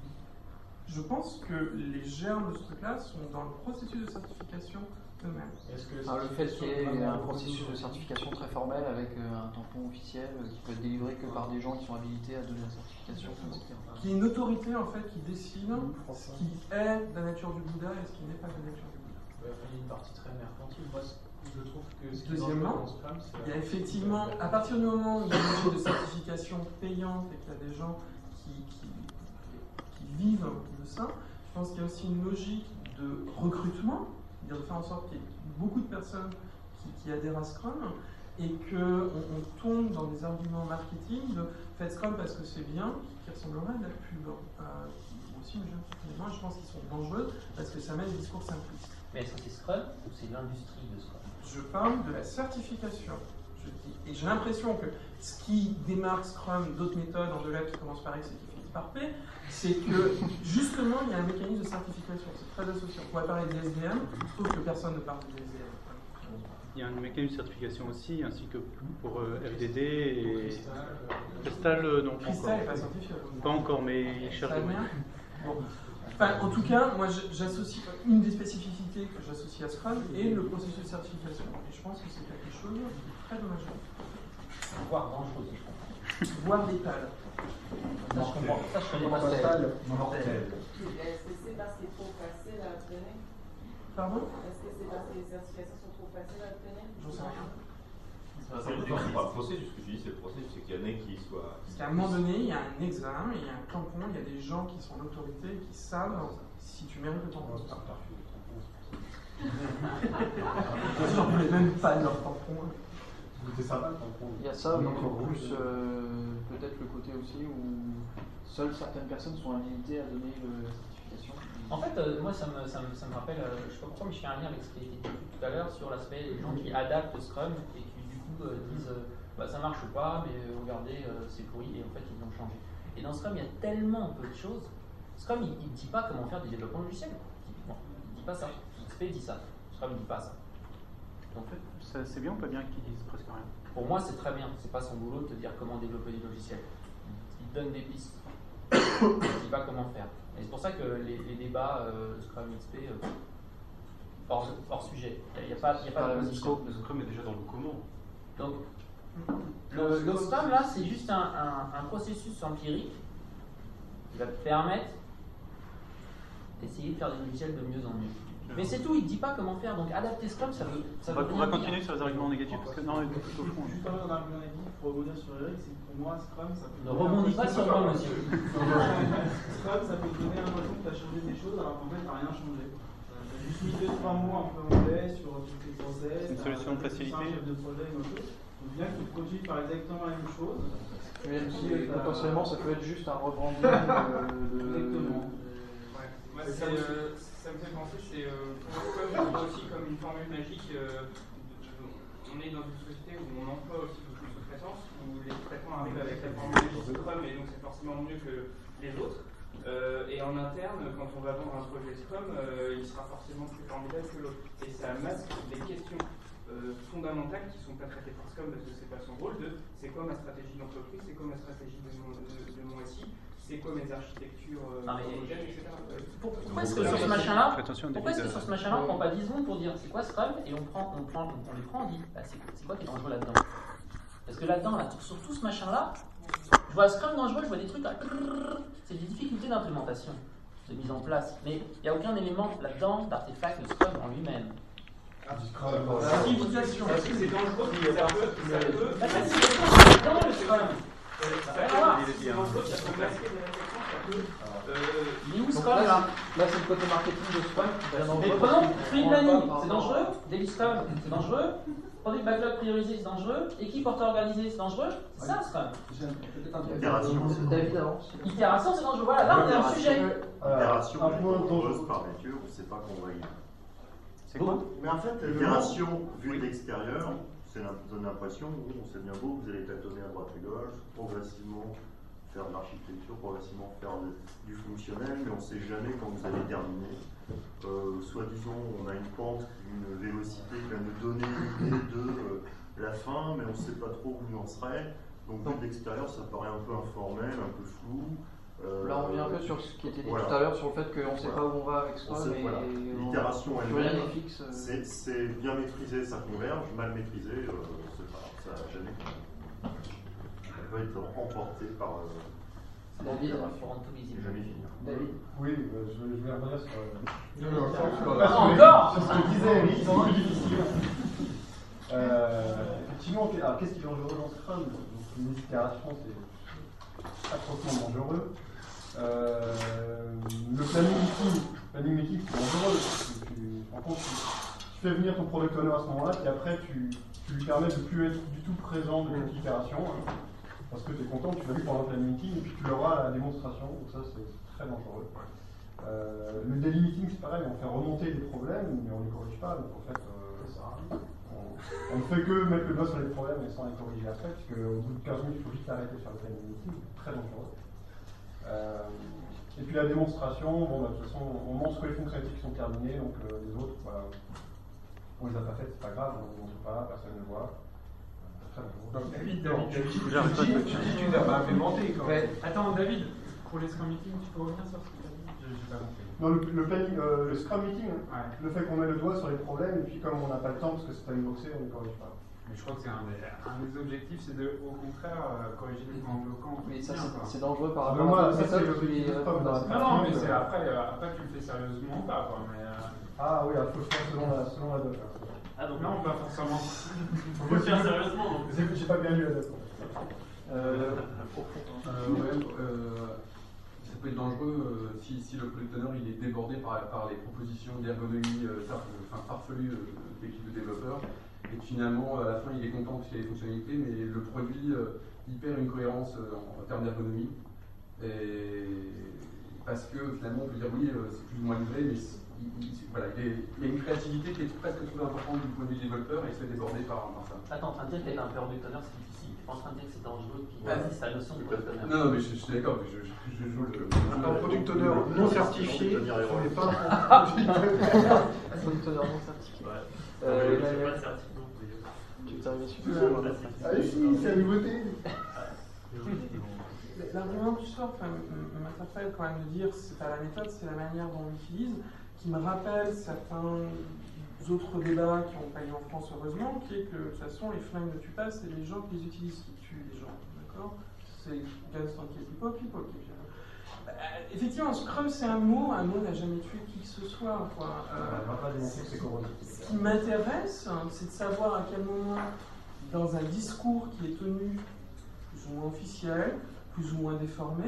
[SPEAKER 9] Je pense que les germes de ce truc-là sont dans le processus de certification eux-mêmes.
[SPEAKER 3] Alors, le fait qu'il y ait un processus de certification très formel avec euh, un tampon officiel euh, qui peut être délivré que par des gens qui sont habilités à donner la certification, et cetera.
[SPEAKER 9] Qui est une autorité en fait qui décide ce qui est de la nature du Bouddha et ce qui n'est pas de la nature du Bouddha.
[SPEAKER 12] Il y a une partie très mercantile. Moi, je trouve que ce qui
[SPEAKER 9] Deuxièmement, il y a effectivement, à partir du moment où il y a une logique de certification payante et qu'il y a des gens qui, qui, qui vivent de ça, je pense qu'il y a aussi une logique de recrutement, de faire en sorte qu'il y ait beaucoup de personnes qui, qui adhèrent à Scrum et qu'on on tombe dans des arguments marketing de faites Scrum parce que c'est bien, qui ressembleraient à de la pub. Euh, qui aussi me gênent profondément et je pense qu'ils sont dangereux parce que ça met des discours simplistes.
[SPEAKER 14] Mais est-ce que c'est Scrum ou c'est l'industrie de Scrum?
[SPEAKER 9] Je parle de la certification. Je dis, et j'ai l'impression que ce qui démarque Scrum d'autres méthodes en delà qui commencent par X et qui finissent par P, c'est que justement il y a un mécanisme de certification. C'est très associé. On pourrait parler des S D M, je trouve que personne ne parle des S D M.
[SPEAKER 2] Il y a un mécanisme de certification aussi, ainsi que pour euh, F D D et Crystal, euh, non, pas
[SPEAKER 9] Crystal
[SPEAKER 2] encore.
[SPEAKER 9] n'est pas certifié.
[SPEAKER 2] Pas encore, mais il cherche.
[SPEAKER 9] Ça va bien. Bon. Enfin, en tout cas, moi j'associe une des spécificités que j'associe à Scrum et le processus de certification. Et je pense que c'est quelque chose de très dommageable.
[SPEAKER 14] Voire dangereux, si je comprends.
[SPEAKER 9] Voire létal.
[SPEAKER 14] Ça, je comprends. Ça, je connais pas.
[SPEAKER 13] Est-ce que c'est parce qu'il est trop facile à obtenir?
[SPEAKER 9] Pardon?
[SPEAKER 13] Est-ce que c'est parce que les certifications sont trop faciles à obtenir?
[SPEAKER 9] J'en sais rien.
[SPEAKER 18] C'est pas le processus, ce que tu dis, c'est le processus, c'est qu'il y en ait qui soient.
[SPEAKER 9] Parce qu'à un moment donné, il y a un examen, il y a un tampon, il y a des gens qui sont en autorité qui savent si tu mérites le tampon. J'en voulais même pas de leur tampon.
[SPEAKER 12] C'était sympa le tampon.
[SPEAKER 3] Il y a ça, mais plus euh, peut-être le côté aussi où seules certaines personnes sont habilitées à donner le, la certification.
[SPEAKER 14] En fait, euh, moi, ça me, ça me, ça me rappelle, euh, je sais pas pourquoi, mais je fais un lien avec ce qui a été dit tout à l'heure sur l'aspect des gens qui adaptent le Scrum et qui du coup euh, disent euh, bah, ça marche pas, mais euh, regardez, euh, c'est pourri, et en fait, ils l'ont changé. Et dans Scrum, il y a tellement peu de choses. Scrum, il ne dit pas comment faire du développement logiciel, typiquement. Il ne dit pas ça. X P dit ça. Scrum ne dit pas ça. Donc,
[SPEAKER 2] En fait, c'est bien ou pas bien qu'ils disent presque rien?
[SPEAKER 14] Pour moi, c'est très bien. C'est pas son boulot de te dire comment développer des logiciels. Il te donne des pistes. Il ne dit pas comment faire. Et c'est pour ça que les, les débats euh, Scrum X P, euh, hors, hors sujet. Il n'y a, a pas, y a pas de position.
[SPEAKER 18] Le Scrum est déjà dans le comment.
[SPEAKER 14] Donc, le, le Scrum, là, c'est juste un, un, un processus empirique qui va te permettre d'essayer de faire des logiciels de mieux en mieux. Mais c'est tout, il ne dit pas comment faire. Donc, adapter Scrum, ça veut. Ça
[SPEAKER 2] on
[SPEAKER 14] veut
[SPEAKER 2] va, on va continuer sur les arguments négatifs parce que non, il est au fond.
[SPEAKER 12] Juste un argument négatif pour rebondir sur Eric, c'est que pour moi, Scrum, ça peut.
[SPEAKER 14] Ne rebondis pas sur moi, monsieur.
[SPEAKER 12] Scrum, ça peut te donner l'impression que tu as changé des choses alors qu'en fait, tu n'as rien changé. Tu as juste mis deux trois mots un peu anglais sur toutes les process.
[SPEAKER 2] C'est une solution de facilité.
[SPEAKER 12] Un chef de projet, une autre chose. Donc, bien que tu continues par exactement la même chose.
[SPEAKER 3] Mais potentiellement, ça peut être juste un rebranding de.
[SPEAKER 12] Exactement.
[SPEAKER 19] Moi, ça, euh, ça me fait penser, c'est euh, pour Scrum, je le vois aussi comme une formule magique. Euh, on est dans une société où on emploie aussi beaucoup de sous-traitance, où les sous-traitants arrivent avec la formule magique Scrum, et donc c'est forcément mieux que les autres. Euh, et en interne, quand on va vendre un projet Scrum, euh, il sera forcément plus formidable que l'autre. Et ça masque des questions euh, fondamentales qui ne sont pas traitées par Scrum parce que c'est pas son rôle de c'est quoi ma stratégie d'entreprise, c'est quoi ma stratégie de mon, de, de mon S I. C'est quoi mes architectures euh, homogènes, et cetera.
[SPEAKER 14] Pourquoi est-ce que sur ce machin-là, pourquoi est-ce que sur ce machin-là, on prend pas dix secondes pour dire c'est quoi Scrum et on prend, on prend, on les prend, on dit bah, c'est quoi qui est dangereux là-dedans? Parce que là-dedans, là, sur tout ce machin-là, je vois Scrum dangereux, je vois des trucs là, c'est des difficultés d'implémentation, de mise en place, mais il n'y a aucun élément là-dedans d'artefact de Scrum en lui-même.
[SPEAKER 19] Simplification. Est-ce que c'est dangereux? Ça peut, ça peut.
[SPEAKER 14] C'est dans le Scrum.
[SPEAKER 19] Ça peut avoir. C'est dangereux, ça peut masquer des réflexions, ça peut.
[SPEAKER 14] Il est où Scrum là?
[SPEAKER 3] Là, c'est le côté marketing de Scrum.
[SPEAKER 14] Mais prenons Sprint Planning, c'est dangereux. Daily Scrum, c'est dangereux. Product Backlog priorisé, c'est dangereux. Équipe porteur organisé, c'est dangereux. C'est ça Scrum.
[SPEAKER 11] Itération.
[SPEAKER 3] David avance.
[SPEAKER 14] Itération, c'est dangereux. Voilà, là on est dans le sujet.
[SPEAKER 11] Itération, dangereuse par nature, on ne sait pas qu'on va y aller.
[SPEAKER 2] C'est quoi?
[SPEAKER 11] Mais en fait, l'itération vue de l'extérieur, ça donne l'impression, oui, on sait bien beau, vous allez tâtonner à droite et gauche, progressivement faire de l'architecture, progressivement faire de, du fonctionnel, mais on ne sait jamais quand vous allez terminer. Euh, Soi-disant, on a une pente, une vélocité qui va nous donner une idée de euh, la fin, mais on ne sait pas trop où on serait. Donc, vue de l'extérieur, ça paraît un peu informel, un peu flou. Euh,
[SPEAKER 3] Là, on revient un peu sur ce qui était dit
[SPEAKER 11] voilà.
[SPEAKER 3] tout à l'heure, sur le fait qu'on ne sait
[SPEAKER 11] voilà.
[SPEAKER 3] pas où on va avec Scrum.
[SPEAKER 11] Voilà. L'itération elle-même, c'est
[SPEAKER 3] c'est
[SPEAKER 11] bien maîtrisé, ça converge, mal maîtrisé, euh, ça n'a jamais convergé. Ça peut être emporté par. Euh,
[SPEAKER 14] David,
[SPEAKER 11] jamais finir.
[SPEAKER 3] David.
[SPEAKER 10] Oui, euh, je, je vais revenir sur. Euh,
[SPEAKER 14] non,
[SPEAKER 10] sur, sur,
[SPEAKER 14] sur,
[SPEAKER 10] sur,
[SPEAKER 14] encore
[SPEAKER 10] sur ce que disait Eric, c'est plus difficile. Euh, effectivement, alors qu'est-ce qui est dangereux dans Scrum? Donc, une itération, c'est atrocement dangereux. Euh, le planning meeting, planning meeting c'est dangereux. Tu, tu, en compte, tu, tu fais venir ton product owner à ce moment-là, puis après tu, tu lui permets de ne plus être du tout présent de toute l'itération, hein, parce que tu es content, tu l'as vu pendant le planning meeting, et puis tu l'auras à la démonstration, donc ça c'est très dangereux. Euh, le daily meeting c'est pareil, on fait remonter des problèmes, mais on ne les corrige pas, donc en fait euh, on, on ne fait que mettre le doigt sur les problèmes et sans les corriger après, puisque au bout de quinze minutes il faut juste arrêter de faire le planning meeting, c'est très dangereux. Euh, et puis la démonstration, bon, bah, de toute façon, on montre que les fonctionnalités qui sont terminées, donc euh, les autres, bah, On les a pas faites, c'est pas grave, on ne montre pas, personne ne voit. Très bon.
[SPEAKER 16] Donc David, David, David, tu dis,
[SPEAKER 10] J'arrête pas de-
[SPEAKER 16] tu dis, tu n'as pas implémenté quand même.
[SPEAKER 4] Attends, David, pour les Scrum Meetings, tu peux revenir sur ce que tu as dit? Je n'ai pas compris.
[SPEAKER 10] Non, le, le, planning, euh, le Scrum Meeting, hein, le fait qu'on met le doigt sur les problèmes, et puis comme on n'a pas le temps parce que c'est pas une boxée, on ne corrige pas.
[SPEAKER 4] Mais je crois que c'est un, des- un des objectifs, c'est de, au contraire, euh, corriger les points bloquants.
[SPEAKER 3] Mais ça,
[SPEAKER 4] Tiens,
[SPEAKER 3] c'est-
[SPEAKER 4] quoi.
[SPEAKER 3] c'est dangereux par
[SPEAKER 10] Ah,
[SPEAKER 3] rapport
[SPEAKER 10] mais moi,
[SPEAKER 3] à
[SPEAKER 10] ça,
[SPEAKER 3] la
[SPEAKER 10] c'est
[SPEAKER 3] méthode
[SPEAKER 10] l'objectif
[SPEAKER 3] qui
[SPEAKER 10] de
[SPEAKER 3] est
[SPEAKER 10] Scrum dans la
[SPEAKER 4] Non, non, mais
[SPEAKER 10] pratique,
[SPEAKER 4] c'est
[SPEAKER 10] euh,
[SPEAKER 4] après, euh, après, tu le fais sérieusement ou pas, quoi. Mais, euh...
[SPEAKER 10] Ah oui, il faut le faire selon la, selon la doc.
[SPEAKER 4] Ah, donc non, pas forcément.
[SPEAKER 10] Faut
[SPEAKER 4] Faut le faire sérieusement. Donc.
[SPEAKER 10] J'ai pas bien lu la doc.
[SPEAKER 15] Euh, euh, ouais, euh, ça peut être dangereux euh, si, si le product owner il est débordé par, par les propositions d'ergonomie euh, tar- enfin, farfelues euh, de l'équipe de développeurs et que finalement à la fin il est content parce qu'il y a des fonctionnalités mais le produit euh, il perd une cohérence euh, en, en termes d'ergonomie et parce que finalement on peut dire oui euh, c'est plus ou moins livré mais il, il, voilà, il, est, il y a une créativité qui est presque trop importante du point de vue du développeur et il se fait déborder par, par ça.
[SPEAKER 14] Attends, en train de dire qu'être un product owner c'est difficile. Tu es en train de dire que c'est dangereux qui
[SPEAKER 15] Ah,
[SPEAKER 14] c'est la notion de product owner.
[SPEAKER 15] Non, non, mais je, je suis d'accord, mais je, je, je joue le.
[SPEAKER 10] Un product owner non certifié, ce n'est pas
[SPEAKER 3] un product owner non certifié. Euh,
[SPEAKER 14] je suis
[SPEAKER 3] la-
[SPEAKER 14] pas certifié non plus.
[SPEAKER 3] Tu veux arriver sur
[SPEAKER 10] Ah si, c'est la nouveauté.
[SPEAKER 9] L'argument que tu sors, enfin, m'interpelle quand même de dire c'est pas la méthode, c'est la manière dont on l'utilise, qui me rappelle certains autres débats qui ont pas eu en France heureusement, qui est que de toute façon les flingues ne tuent pas, c'est les gens qui les utilisent qui tuent les gens, d'accord? C'est guns don't kill people, people kill people. Bah, effectivement, Scrum c'est un mot, un mot n'a jamais tué qui que ce soit. Quoi. Euh, ce qui m'intéresse, hein, c'est de savoir à quel moment, dans un discours qui est tenu plus ou moins officiel, plus ou moins déformé,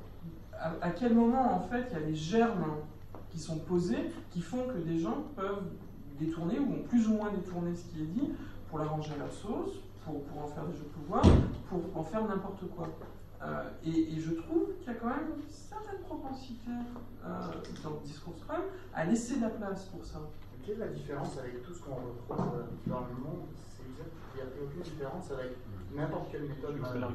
[SPEAKER 9] à, à quel moment en fait il y a les germes qui sont posés qui font que des gens peuvent détourner ou ont plus ou moins détourné ce qui est dit pour l'arranger à leur sauce, pour, pour en faire des jeux de pouvoir, pour en faire n'importe quoi. Euh, et, et je trouve qu'il y a quand même une certaine propensité euh, dans le discours Scrum à laisser de la place pour ça.
[SPEAKER 12] Quelle est la différence avec tout ce qu'on retrouve dans le monde? C'est exact, il n'y a aucune différence avec n'importe quelle méthode.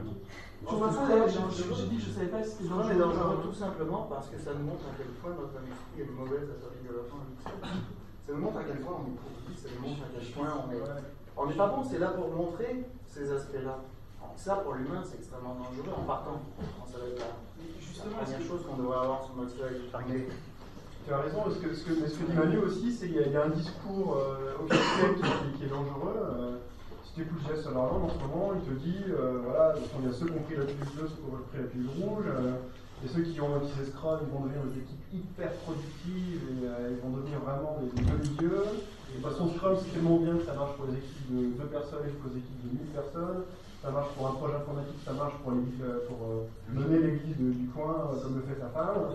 [SPEAKER 9] Tu vois ça, d'ailleurs, j'ai dit que je ne savais pas si c'était
[SPEAKER 12] dangereux.
[SPEAKER 9] dangereux.
[SPEAKER 12] C'est dangereux tout simplement parce que ça nous montre à quel point notre industrie est mauvaise à faire du développement industriel. Ça nous montre à quel point on est pourri, ça nous montre à quel point on est. On n'est pas bon, c'est là pour montrer ces aspects-là. Ça, pour l'humain, c'est extrêmement dangereux en partant. Ça va être la, la première chose qu'on devrait avoir sur notre feuille. Mais,
[SPEAKER 10] tu as raison, ce que, ce que, mais ce que dit Manu aussi, c'est qu'il y, y a un discours euh, officiel qui, qui, qui est dangereux. Euh, si tu écoutes Jeff Sutherland en ce moment, il te dit euh, voilà, il y a ceux qui ont pris la pilule bleue, ceux qui ont pris la pilule rouge, euh, et ceux qui ont utilisé Scrum, ils vont devenir des équipes hyper productives et euh, ils vont devenir vraiment des, des demi-dieux. Et de toute façon, Scrum, c'est tellement bien que ça marche pour les équipes de deux personnes et pour les équipes de mille personnes. Ça marche pour un projet informatique, ça marche pour, pour euh, mener l'église du coin, euh, comme le fait sa femme.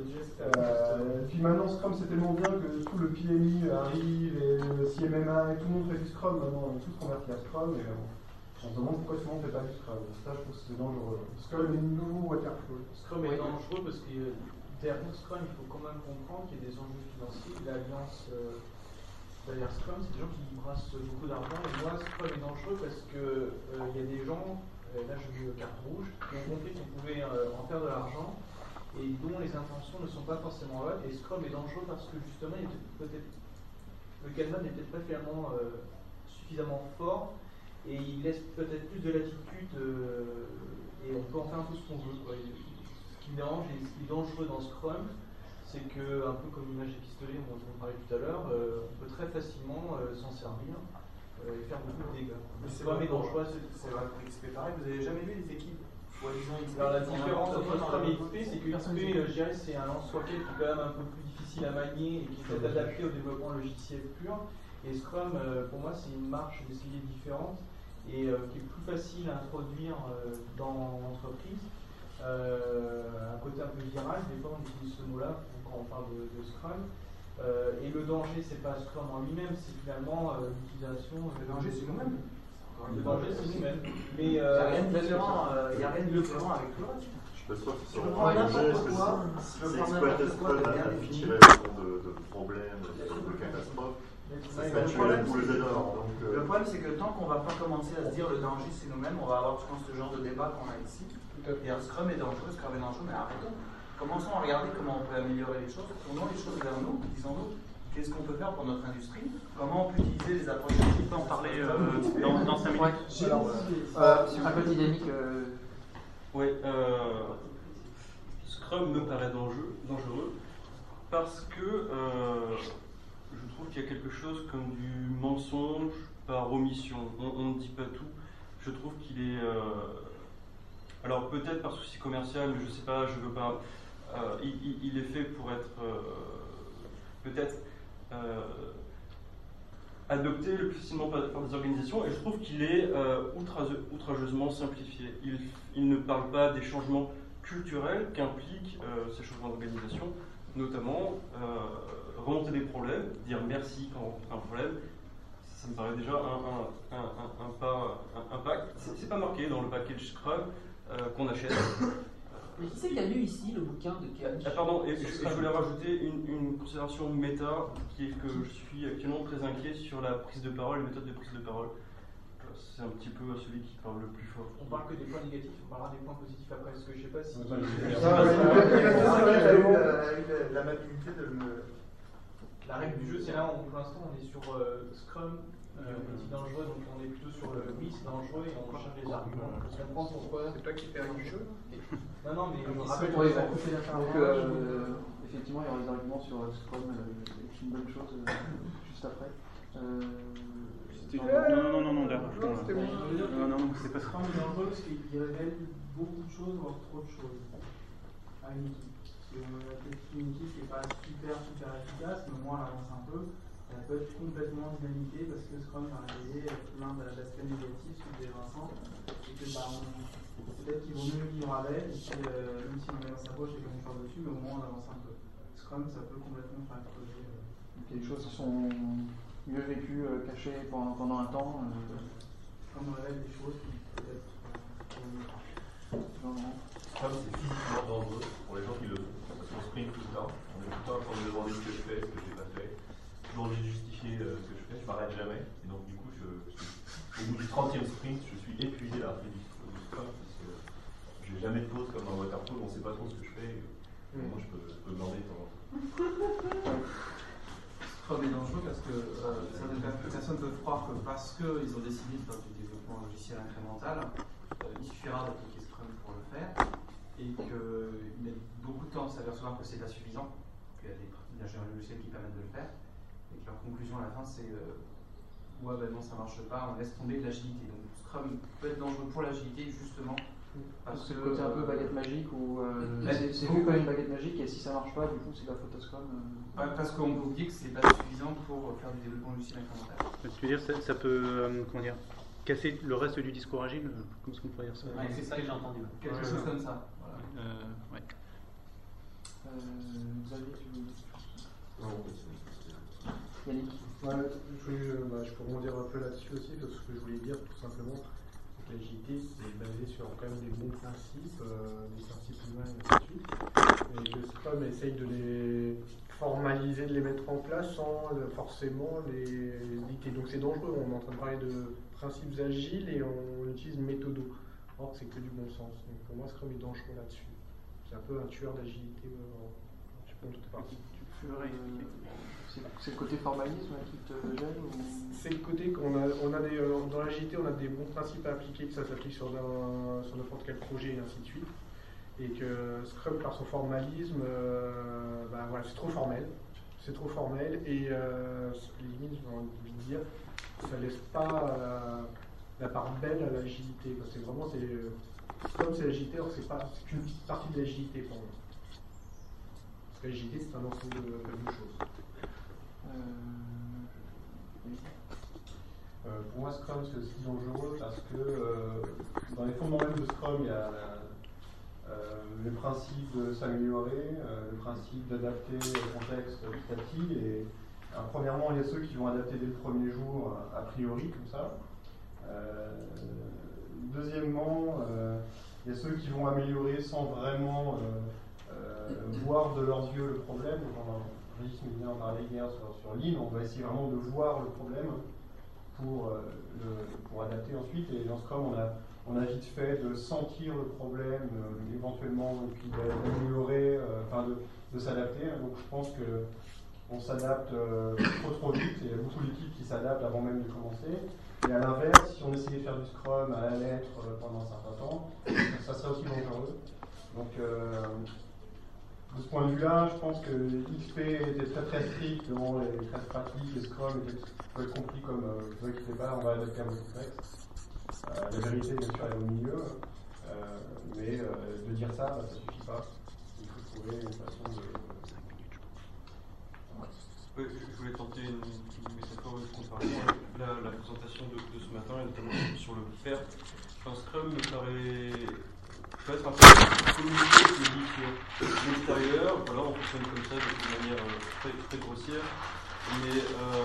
[SPEAKER 10] Euh, et puis maintenant, Scrum, c'est tellement bien que tout le P M I arrive, et le C M M A, et tout le monde fait du Scrum. Maintenant, on est tous convertis à Scrum, et euh, on se demande pourquoi tout le monde ne fait pas du Scrum. Ça, je trouve que c'est dangereux. Scrum est le nouveau waterfall.
[SPEAKER 12] Scrum est dangereux parce que derrière Scrum, il faut quand même comprendre qu'il y a des enjeux financiers. L'alliance euh, derrière Scrum, c'est des gens qui brassent beaucoup d'argent. Et moi, Scrum est dangereux parce qu'il euh, y a des gens, euh, là je veux carte rouge, qui ont compris qu'on pouvait euh, en faire de l'argent et dont les intentions ne sont pas forcément bonnes. Et Scrum est dangereux parce que justement, il est peut-être, le Kanban n'est peut-être pas finalement euh, suffisamment fort et il laisse peut-être plus de latitude euh, et on peut en faire un peu ce qu'on veut. Quoi. Et ce qui me dérange et ce qui est dangereux dans Scrum, c'est que, un peu comme l'image des pistolets dont on parlait tout à l'heure, euh, on peut très facilement euh, s'en servir euh, et faire beaucoup de dégâts.
[SPEAKER 5] Mais c'est
[SPEAKER 12] Scrum
[SPEAKER 5] vrai
[SPEAKER 12] est dangereux.
[SPEAKER 5] C'est vrai pour X P pareil, vous avez jamais vu des équipes soi-disant X P?
[SPEAKER 12] Alors la différence entre Scrum et X P, c'est que X P, euh, je dirais, c'est un lance-roquette qui est quand même un peu plus difficile à manier et qui est peut-être adapté au développement logiciel pur. Et Scrum, euh, pour moi, c'est une marche d'escalier différente et euh, qui est plus facile à introduire euh, dans l'entreprise. Euh, un côté un peu viral, des fois on utilise ce mot-là quand on parle de, de Scrum. Euh, et le danger, c'est pas Scrum en lui-même, c'est finalement euh, l'utilisation.
[SPEAKER 5] Le danger, c'est nous-mêmes.
[SPEAKER 12] Le danger, c'est nous-mêmes. Mais
[SPEAKER 5] il n'y
[SPEAKER 12] euh,
[SPEAKER 5] a rien de différent, euh, il y a rien de différent avec le reste.
[SPEAKER 18] Je suis pas sûr que
[SPEAKER 5] Tu
[SPEAKER 18] ce
[SPEAKER 5] peux
[SPEAKER 18] soit
[SPEAKER 5] prendre
[SPEAKER 18] un danger,
[SPEAKER 5] n'importe quoi,
[SPEAKER 18] parce
[SPEAKER 5] tu
[SPEAKER 18] que
[SPEAKER 5] peux
[SPEAKER 18] c'est
[SPEAKER 5] prendre
[SPEAKER 18] exploiter
[SPEAKER 5] n'importe quoi,
[SPEAKER 18] Scrum
[SPEAKER 5] t'as bien
[SPEAKER 18] à
[SPEAKER 5] défini.
[SPEAKER 18] tirer autant de, de problèmes, de catastrophes. Ça
[SPEAKER 5] Ouais,
[SPEAKER 18] serait
[SPEAKER 5] le
[SPEAKER 18] tuer
[SPEAKER 5] problème,
[SPEAKER 18] la poule
[SPEAKER 5] c'est
[SPEAKER 18] aux
[SPEAKER 5] que-
[SPEAKER 18] œufs. Donc, euh,
[SPEAKER 5] le problème, c'est que tant qu'on ne va pas commencer à se dire le danger c'est nous-mêmes, on va avoir, je pense, ce genre de débat qu'on a ici. Et alors, Scrum est dangereux, Scrum est dangereux, mais arrêtons. Commençons à regarder comment on peut améliorer les choses, tournons les choses vers nous, disons-nous, qu'est-ce qu'on peut faire pour notre industrie, comment on peut utiliser les approches agiles.
[SPEAKER 2] On peut en parler euh, dans, dans cinq minutes.
[SPEAKER 3] Ouais. Alors, euh, c'est un peu dynamique. Euh...
[SPEAKER 20] Oui, euh, Scrum me paraît dangereux, dangereux parce que euh, je trouve qu'il y a quelque chose comme du mensonge par omission. On ne dit pas tout. Je trouve qu'il est... Euh, alors peut-être par souci commercial, mais je ne sais pas, je veux pas... Euh, il, il est fait pour être euh, peut-être euh, adopté le plus facilement par, par des organisations, et je trouve qu'il est euh, outrage, outrageusement simplifié. Il, il ne parle pas des changements culturels qu'impliquent euh, ces changements d'organisation, notamment euh, remonter des problèmes, dire merci quand on rencontre un problème. Ça me paraît déjà un, un, un, un, un pas, un, un pack. C'est pas marqué dans le package Scrum euh, qu'on achète.
[SPEAKER 14] Mais qui c'est qui a lu ici le bouquin de Kevin?
[SPEAKER 20] Ah pardon, et je, je voulais rajouter une, une considération méta qui est que je suis actuellement très inquiet sur la prise de parole, les méthodes de prise de parole. C'est un petit peu celui qui parle le plus fort.
[SPEAKER 12] On parle que des points négatifs, on parlera des points positifs après, parce que je sais pas si...
[SPEAKER 5] L'amabilité de le...
[SPEAKER 12] La règle du jeu, c'est là, on, pour l'instant, on est sur euh, Scrum, euh, petit dangereux, donc on est plutôt sur le oui, c'est dangereux, et on cherche les arguments. Je comprends pourquoi. C'est toi qui fais la règle du jeu. Non, non, mais je me rappelle...
[SPEAKER 3] Oui, donc, euh, effectivement, il y aura des arguments sur Scrum, euh, est une bonne chose, euh, juste après. Euh,
[SPEAKER 2] non, non, non, non, non, d'accord.
[SPEAKER 12] Non, non, non, c'est pas Scrum est dangereux parce qu'il révèle beaucoup de choses, voire trop de choses à une équipe. On a peut-être une équipe qui n'est pas super, super efficace, mais au moins elle avance un peu. Elle peut être complètement dynamiquée parce que Scrum a révélé plein d'aspects négatifs, ce que disait Vincent, et que bah, peut-être qu'il vaut mieux vivre avec, et puis, euh, même si on met dans sa poche et qu'on charge dessus, mais au moins on avance un peu. Scrum, ça peut complètement faire exploser. Euh,
[SPEAKER 3] Donc, il y a des choses qui sont mieux vécues, euh, cachées pendant, pendant un temps. Euh,
[SPEAKER 12] Scrum révèle des choses qui peut-être. Euh,
[SPEAKER 18] Scrum, c'est physiquement dangereux pour les gens qui le font. Parce qu'on sprint tout le temps, on est tout le temps en train de me demander ce que je fais, ce que je n'ai pas fait. J'ai envie de justifier euh, ce que je fais, je m'arrête jamais. Et donc, du coup, je, je, au bout du trentième sprint, je suis épuisé à la fin du, du Scrum parce que je n'ai jamais de pause comme dans Waterfall, on ne sait pas trop ce que je fais. Et, et moi, je peux, je peux demander de temps en temps.
[SPEAKER 5] Scrum est dangereux parce que euh, certaines personnes peuvent croire que parce qu'ils ont décidé de faire du développement logiciel incrémental, euh, il suffira d'appliquer Scrum pour le faire. Et qu'ils mettent beaucoup de temps à s'apercevoir que c'est pas suffisant, qu'il y a des parties d'ingénierie logicielle qui permettent de le faire, et que leur conclusion à la fin c'est euh, ouais ben non ça marche pas, on laisse tomber de l'agilité. Donc Scrum peut être dangereux pour l'agilité justement parce
[SPEAKER 3] c'est
[SPEAKER 5] que
[SPEAKER 3] le côté un peu baguette magique où euh, c'est, c'est vu comme une baguette magique et si ça marche pas du coup c'est la faute à Scrum. Euh...
[SPEAKER 5] Parce qu'on peut oublier que c'est pas suffisant pour faire du développement logiciel incrémental.
[SPEAKER 2] Tu veux dire ça, ça peut euh, comment dire casser le reste du discours agile, comment est-ce qu'on pourrait dire ça?
[SPEAKER 14] Ouais, c'est ça que j'ai entendu.
[SPEAKER 5] Quelque
[SPEAKER 14] ouais,
[SPEAKER 5] chose
[SPEAKER 14] ouais.
[SPEAKER 5] comme ça. Voilà.
[SPEAKER 2] Euh, ouais.
[SPEAKER 3] Euh, Xavier, tu veux...
[SPEAKER 10] Non,
[SPEAKER 3] Yannick
[SPEAKER 10] ouais, je, voulais, bah, je peux rebondir un peu là-dessus aussi, parce que ce que je voulais dire tout simplement, c'est que l'agilité c'est basé sur quand même des bons principes, euh, des principes humains et ainsi de suite, et que Scrum essaye de les formaliser, de les mettre en place sans forcément les dicter. Donc c'est dangereux, on est en train de parler de principes agiles et on utilise méthodo. Or c'est que du bon sens. Donc pour moi Scrum est dangereux là-dessus. C'est un peu un tueur d'agilité. Euh, je sais pas toute partie.
[SPEAKER 3] Tu peux réexpliquer? C'est, c'est le côté formalisme qui te gêne ou...
[SPEAKER 10] C'est le côté qu'on a, on a des, euh, dans l'agilité on a des bons principes à appliquer, que ça s'applique sur, un, sur n'importe quel projet et ainsi de suite. Et que Scrum par son formalisme, euh, bah, voilà, c'est trop formel. C'est trop formel et euh, limite, j'ai envie de dire, ça laisse pas euh, la part belle à l'agilité. Parce que vraiment, c'est, Scrum c'est l'agilité, alors c'est, pas, c'est qu'une petite partie de l'agilité pour moi. Parce que l'agilité, c'est un ensemble de, de choses.
[SPEAKER 3] Euh... Oui.
[SPEAKER 16] Euh, pour moi, Scrum, c'est aussi dangereux parce que euh, dans les fondements même de Scrum, il y a euh, le principe de s'améliorer, euh, le principe d'adapter le contexte petit à petit. Et, alors, premièrement, il y a ceux qui vont adapter dès le premier jour, a priori, comme ça. Euh, deuxièmement, euh, il y a ceux qui vont améliorer sans vraiment euh, euh, voir de leurs yeux le problème. Genre, Régis me disait en parlait hier sur, sur Lean, on va essayer vraiment de voir le problème pour, euh, le, pour adapter ensuite. Et dans Scrum, on a, on a vite fait de sentir le problème euh, éventuellement et puis d'améliorer, euh, enfin de, de s'adapter. Donc je pense que
[SPEAKER 10] on s'adapte euh, trop trop vite, et il y a beaucoup d'équipes qui s'adaptent avant même de commencer. Et à l'inverse, si on essayait de faire du Scrum à la lettre euh, pendant un certain temps, ça serait aussi dangereux. Donc, euh, de ce point de vue-là, je pense que X P était très très strict devant les treize pratiques, les Scrum peut être compris comme euh, ne vous inquiétez pas, on va adapter à votre contexte. Euh, la vérité, bien sûr, elle est au milieu, euh, mais euh, de dire ça, bah, ça ne suffit pas. Il faut trouver une façon de.
[SPEAKER 20] Oui, je voulais tenter une, une métaphore de comparaison avec la, la présentation de, de ce matin, et notamment sur le P E R T. Un Scrum me paraît. peut être un peu communiqué qui est dit sur l'extérieur, voilà, on fonctionne comme ça de manière euh, très, très grossière, mais euh,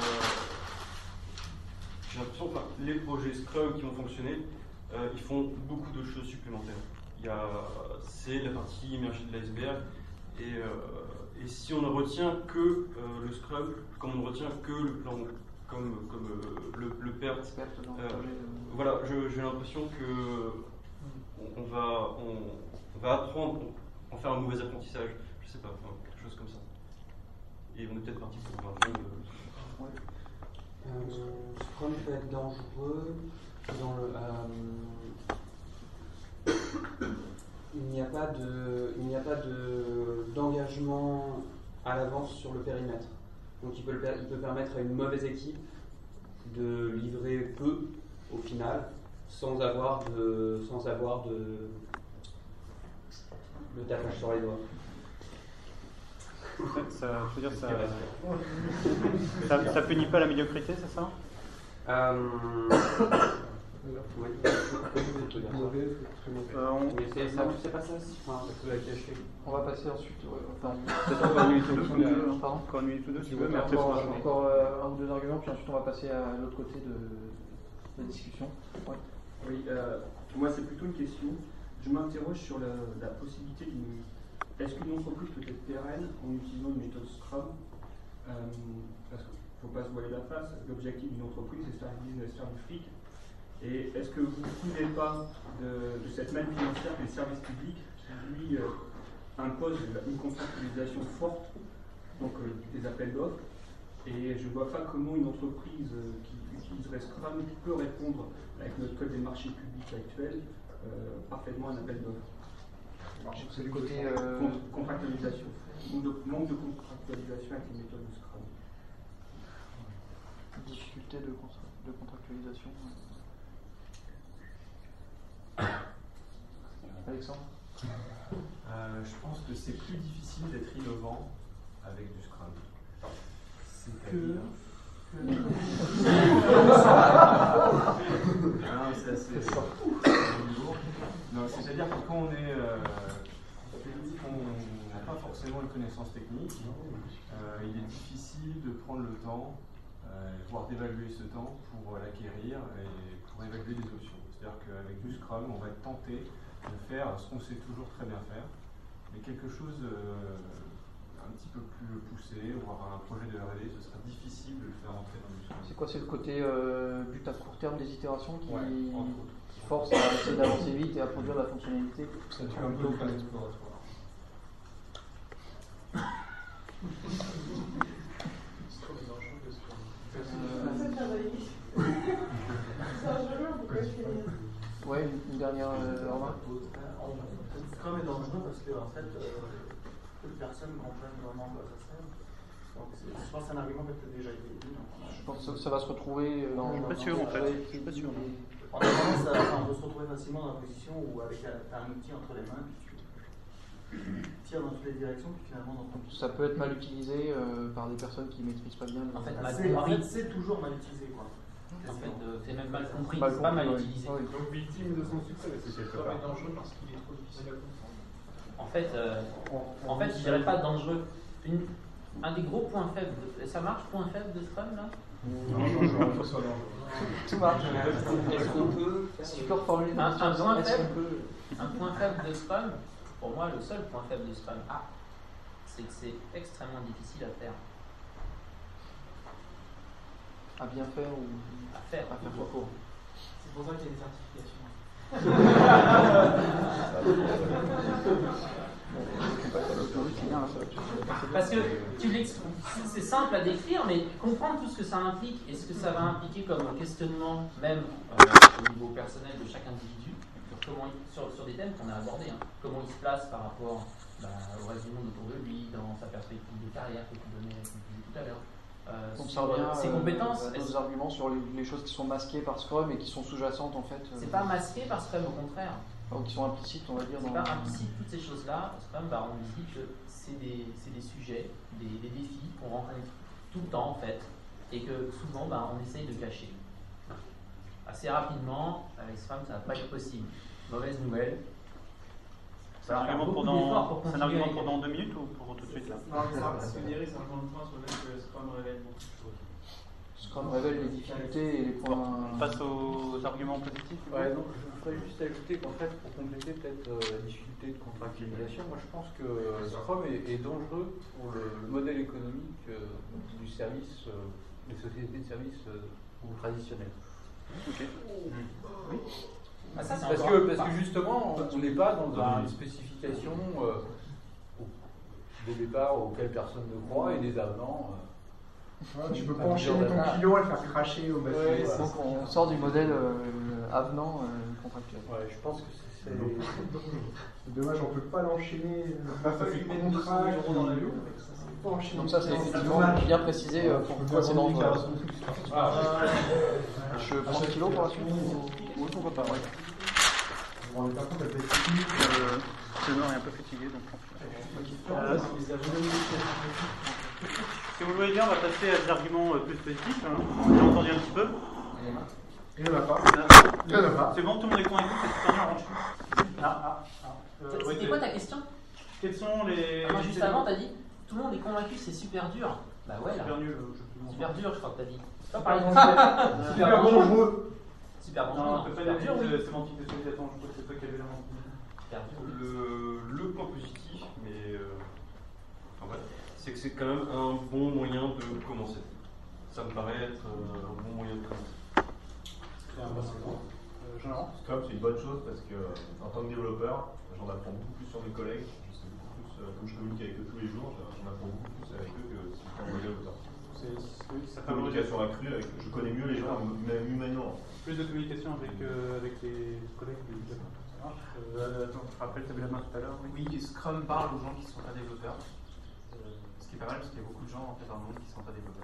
[SPEAKER 20] j'ai l'impression que enfin, les projets Scrum qui vont fonctionner, euh, ils font beaucoup de choses supplémentaires. Il y a, c'est la partie immergée de l'iceberg, et, euh, et si on ne retient que euh, le Scrum, comme on ne retient que le plan, comme, comme euh, le, le P E R T, euh, voilà, je, j'ai l'impression que on va, on, on va apprendre, on va faire un mauvais apprentissage, je sais pas, enfin, quelque chose comme ça. Et on est peut-être parti pour un jeu de...
[SPEAKER 3] Ouais. Euh, Scrum peut être dangereux dans le... Euh, il n'y a pas de, il n'y a pas de, d'engagement à l'avance sur le périmètre. Donc il peut, le, il peut permettre à une mauvaise équipe de livrer peu au final, sans avoir de, sans avoir de, de tapage sur les doigts.
[SPEAKER 2] Ça, je veux dire, ça, ça, ça punit pas la médiocrité, c'est ça?
[SPEAKER 3] euh, Oui,
[SPEAKER 2] euh, on...
[SPEAKER 3] mais c'est, ça, c'est pas ça, enfin,
[SPEAKER 12] on va passer ensuite. Ouais, enfin,
[SPEAKER 2] peut-être encore une minute ou deux, euh, pardon, encore une minute ou deux, si tu veux, mais après
[SPEAKER 12] encore,
[SPEAKER 2] on va
[SPEAKER 12] encore euh, un ou deux arguments, puis ensuite on va passer à l'autre côté de la discussion. Ouais.
[SPEAKER 21] Oui, euh, moi c'est plutôt une question. Je m'interroge sur la, la possibilité d'une. Est-ce qu'une entreprise peut être pérenne en utilisant une méthode Scrum euh, parce qu'il ne faut pas se voiler la face. L'objectif d'une entreprise, c'est de faire du business, faire du fric. Et est-ce que vous ne privez pas de, de cette manne financière que les services publics qui, lui, euh, imposent une contractualisation forte, donc euh, des appels d'offres. Et je ne vois pas comment une entreprise euh, qui utiliserait Scrum peut répondre avec notre code des marchés publics actuel euh, parfaitement à un appel d'offres.
[SPEAKER 12] C'est le côté euh...
[SPEAKER 21] contractualisation. Manque de, manque de contractualisation avec les méthodes de Scrum.
[SPEAKER 12] Difficulté de, de contractualisation. Alexandre
[SPEAKER 6] euh, Je pense que c'est plus difficile d'être innovant avec du Scrum. C'est-à-dire. Que... non, c'est assez. Non, c'est-à-dire que quand on est. Euh, on n'a pas forcément une connaissance technique, euh, il est difficile de prendre le temps, euh, voire d'évaluer ce temps pour l'acquérir et pour évaluer les options. C'est-à-dire qu'avec du Scrum, on va être tenté de faire ce qu'on sait toujours très bien faire, mais quelque chose euh, un petit peu plus poussé, voire un projet de R et D, ce sera difficile de le faire entrer dans du Scrum.
[SPEAKER 12] C'est quoi? C'est le côté euh, but à court terme des itérations qui,
[SPEAKER 6] ouais,
[SPEAKER 12] qui force à essayer d'avancer vite et à produire de la fonctionnalité?
[SPEAKER 10] Ça tue un peu le plan exploratoire.
[SPEAKER 12] Ouais, une dernière euh, remarque.
[SPEAKER 22] Scrum est dangereux parce que en fait, euh, peu de personnes comprennent vraiment quoi ça sert. Donc je pense que c'est un argument qui a peut-être déjà été dit.
[SPEAKER 12] Je pense que ça va se retrouver dans.
[SPEAKER 2] Je suis pas sûr en fait. Je suis pas sûr.
[SPEAKER 22] On a tendance à, enfin, on peut se retrouver facilement dans la position où avec un, un outil entre les mains, puis tu tires dans toutes les directions, puis finalement dans ton.
[SPEAKER 12] Ça peut être mal utilisé euh, par des personnes qui maîtrisent pas bien.
[SPEAKER 22] En fait, c'est, en fait, c'est toujours mal utilisé quoi.
[SPEAKER 14] En fait, euh, c'est même mal compris,
[SPEAKER 12] mal
[SPEAKER 14] c'est pas mal
[SPEAKER 12] compris,
[SPEAKER 14] utilisé.
[SPEAKER 12] oui.
[SPEAKER 16] Donc victime de son succès, c'est quelque
[SPEAKER 4] Scrum
[SPEAKER 16] part.
[SPEAKER 4] est dangereux parce qu'il est trop difficile à comprendre.
[SPEAKER 14] En fait, euh, en fait, je dirais pas dangereux. Une, un des gros points faibles, de, ça marche, point faible de Scrum là?
[SPEAKER 10] Non, non, non, soit dangereux.
[SPEAKER 12] Tout marche. Est-ce qu'on peut, si tu peux reformuler
[SPEAKER 14] un, un point faible,
[SPEAKER 12] peut...
[SPEAKER 14] un point faible de Scrum, pour moi, le seul point faible de Scrum, ah, c'est que c'est extrêmement difficile à faire.
[SPEAKER 12] À bien faire ou
[SPEAKER 14] à faire,
[SPEAKER 12] à faire quoi?
[SPEAKER 22] C'est pour ça qu'il y a une certification.
[SPEAKER 12] Bon.
[SPEAKER 14] Parce que tu l'expliques, c'est simple à décrire, mais comprendre tout ce que ça implique et ce que ça va impliquer comme questionnement, même euh, au niveau personnel de chaque individu, sur, comment il, sur, sur des thèmes qu'on a abordés, hein, comment il se place par rapport bah, au reste du monde autour de lui, dans sa perspective de carrière que tu donnais tout à l'heure. Euh,
[SPEAKER 3] Donc ça
[SPEAKER 14] sur
[SPEAKER 3] revient
[SPEAKER 14] ses compétences.
[SPEAKER 3] à nos arguments sur les, les choses qui sont masquées par Scrum et qui sont sous-jacentes en fait.
[SPEAKER 14] C'est pas masqué par Scrum, au contraire.
[SPEAKER 3] Donc qui sont implicites, on va dire.
[SPEAKER 14] C'est
[SPEAKER 3] dans...
[SPEAKER 14] pas implicite, toutes ces choses-là. Scrum, bah, on nous dit que c'est des, c'est des sujets, des, des défis qu'on rencontre tout le temps en fait, et que souvent bah, on essaye de cacher. Assez rapidement, avec Scrum, ça va pas être possible. Mauvaise nouvelle.
[SPEAKER 2] C'est un argument pour dans, c'est un argument pour dans deux minutes ou pour tout de suite là?
[SPEAKER 5] Non, parce que Thierry, c'est un point de point sur le fait que Scrum révèle beaucoup de choses.
[SPEAKER 3] Scrum révèle les difficultés et les points.
[SPEAKER 2] On passe aux arguments positifs.
[SPEAKER 12] Ouais, donc je voudrais juste ajouter qu'en fait, pour compléter peut-être euh, la difficulté de contractualisation, moi je pense que euh, Scrum est, est dangereux pour le, le modèle économique euh, du service, euh, des sociétés de services euh, traditionnelles.
[SPEAKER 2] Ok.
[SPEAKER 12] Oui.
[SPEAKER 14] Ah, ça,
[SPEAKER 12] parce, que, parce que justement, on n'est pas dans une spécification euh, des départs auxquels personne ne croit et des avenants. Euh,
[SPEAKER 10] ouais, tu peux pas enchaîner ton kilo et le faire cracher au bateau.
[SPEAKER 3] Ouais, voilà. Donc on sort du modèle euh, avenant euh, contractuel.
[SPEAKER 12] Ouais, je pense que c'est.
[SPEAKER 10] C'est dommage, on peut pas l'enchaîner. Ça fait contrat dans la lune.
[SPEAKER 3] Donc ça c'est effectivement bien précisé euh, pour pourquoi c'est dangereux.
[SPEAKER 10] Ah,
[SPEAKER 3] je prends le kilo pour la suite ou... Oui, pourquoi pas, ouais.
[SPEAKER 10] Je me rendais pas compte, elle était technique.
[SPEAKER 2] Le nord est un peu fatigué, donc
[SPEAKER 10] euh,
[SPEAKER 2] si vous voulez bien, on va passer à des arguments plus positifs. Hein. On a entendu un petit peu.
[SPEAKER 10] Il n'y en a pas. Il n'y en a pas.
[SPEAKER 2] C'est bon, tout le monde est convaincu que c'est super dur, range. Ah, ah, ah.
[SPEAKER 14] Euh, C'était quoi ta question?
[SPEAKER 2] Quels sont les.
[SPEAKER 14] Ah, moi, juste avant, t'as dit tout le monde est convaincu que c'est super dur. Bah ouais, là.
[SPEAKER 2] Super nul.
[SPEAKER 14] Super dur, je crois que t'as dit.
[SPEAKER 2] Super dangereux.
[SPEAKER 14] Super dangereux. Super dangereux.
[SPEAKER 2] Non, on peut pas dire de sémantique de sémantique. Attends, je crois que c'est toi qui avais l'invention.
[SPEAKER 20] Le, le point positif, mais euh, enfin, ouais, c'est que c'est quand même un bon moyen de commencer. Ça me paraît être euh, un bon moyen de commencer.
[SPEAKER 2] Jean,
[SPEAKER 18] Scrum, c'est une bonne chose parce que en tant que développeur, j'en apprends beaucoup plus sur mes collègues. Je sais beaucoup plus, euh, comme je communique avec eux tous les jours, j'en apprends beaucoup plus avec eux que si j'étais en développeur.
[SPEAKER 2] C'est
[SPEAKER 18] communication accrue, avec, je connais mieux les gens, même humainement.
[SPEAKER 2] Plus de communication avec, euh, avec les collègues du développement. Euh, attends, je te rappelle, tu avais la main tout à l'heure.
[SPEAKER 5] Oui, oui, Scrum parle aux gens qui ne sont pas développeurs. Euh, ce qui est pas mal parce qu'il y a beaucoup de gens en fait, dans le monde qui ne sont pas développeurs.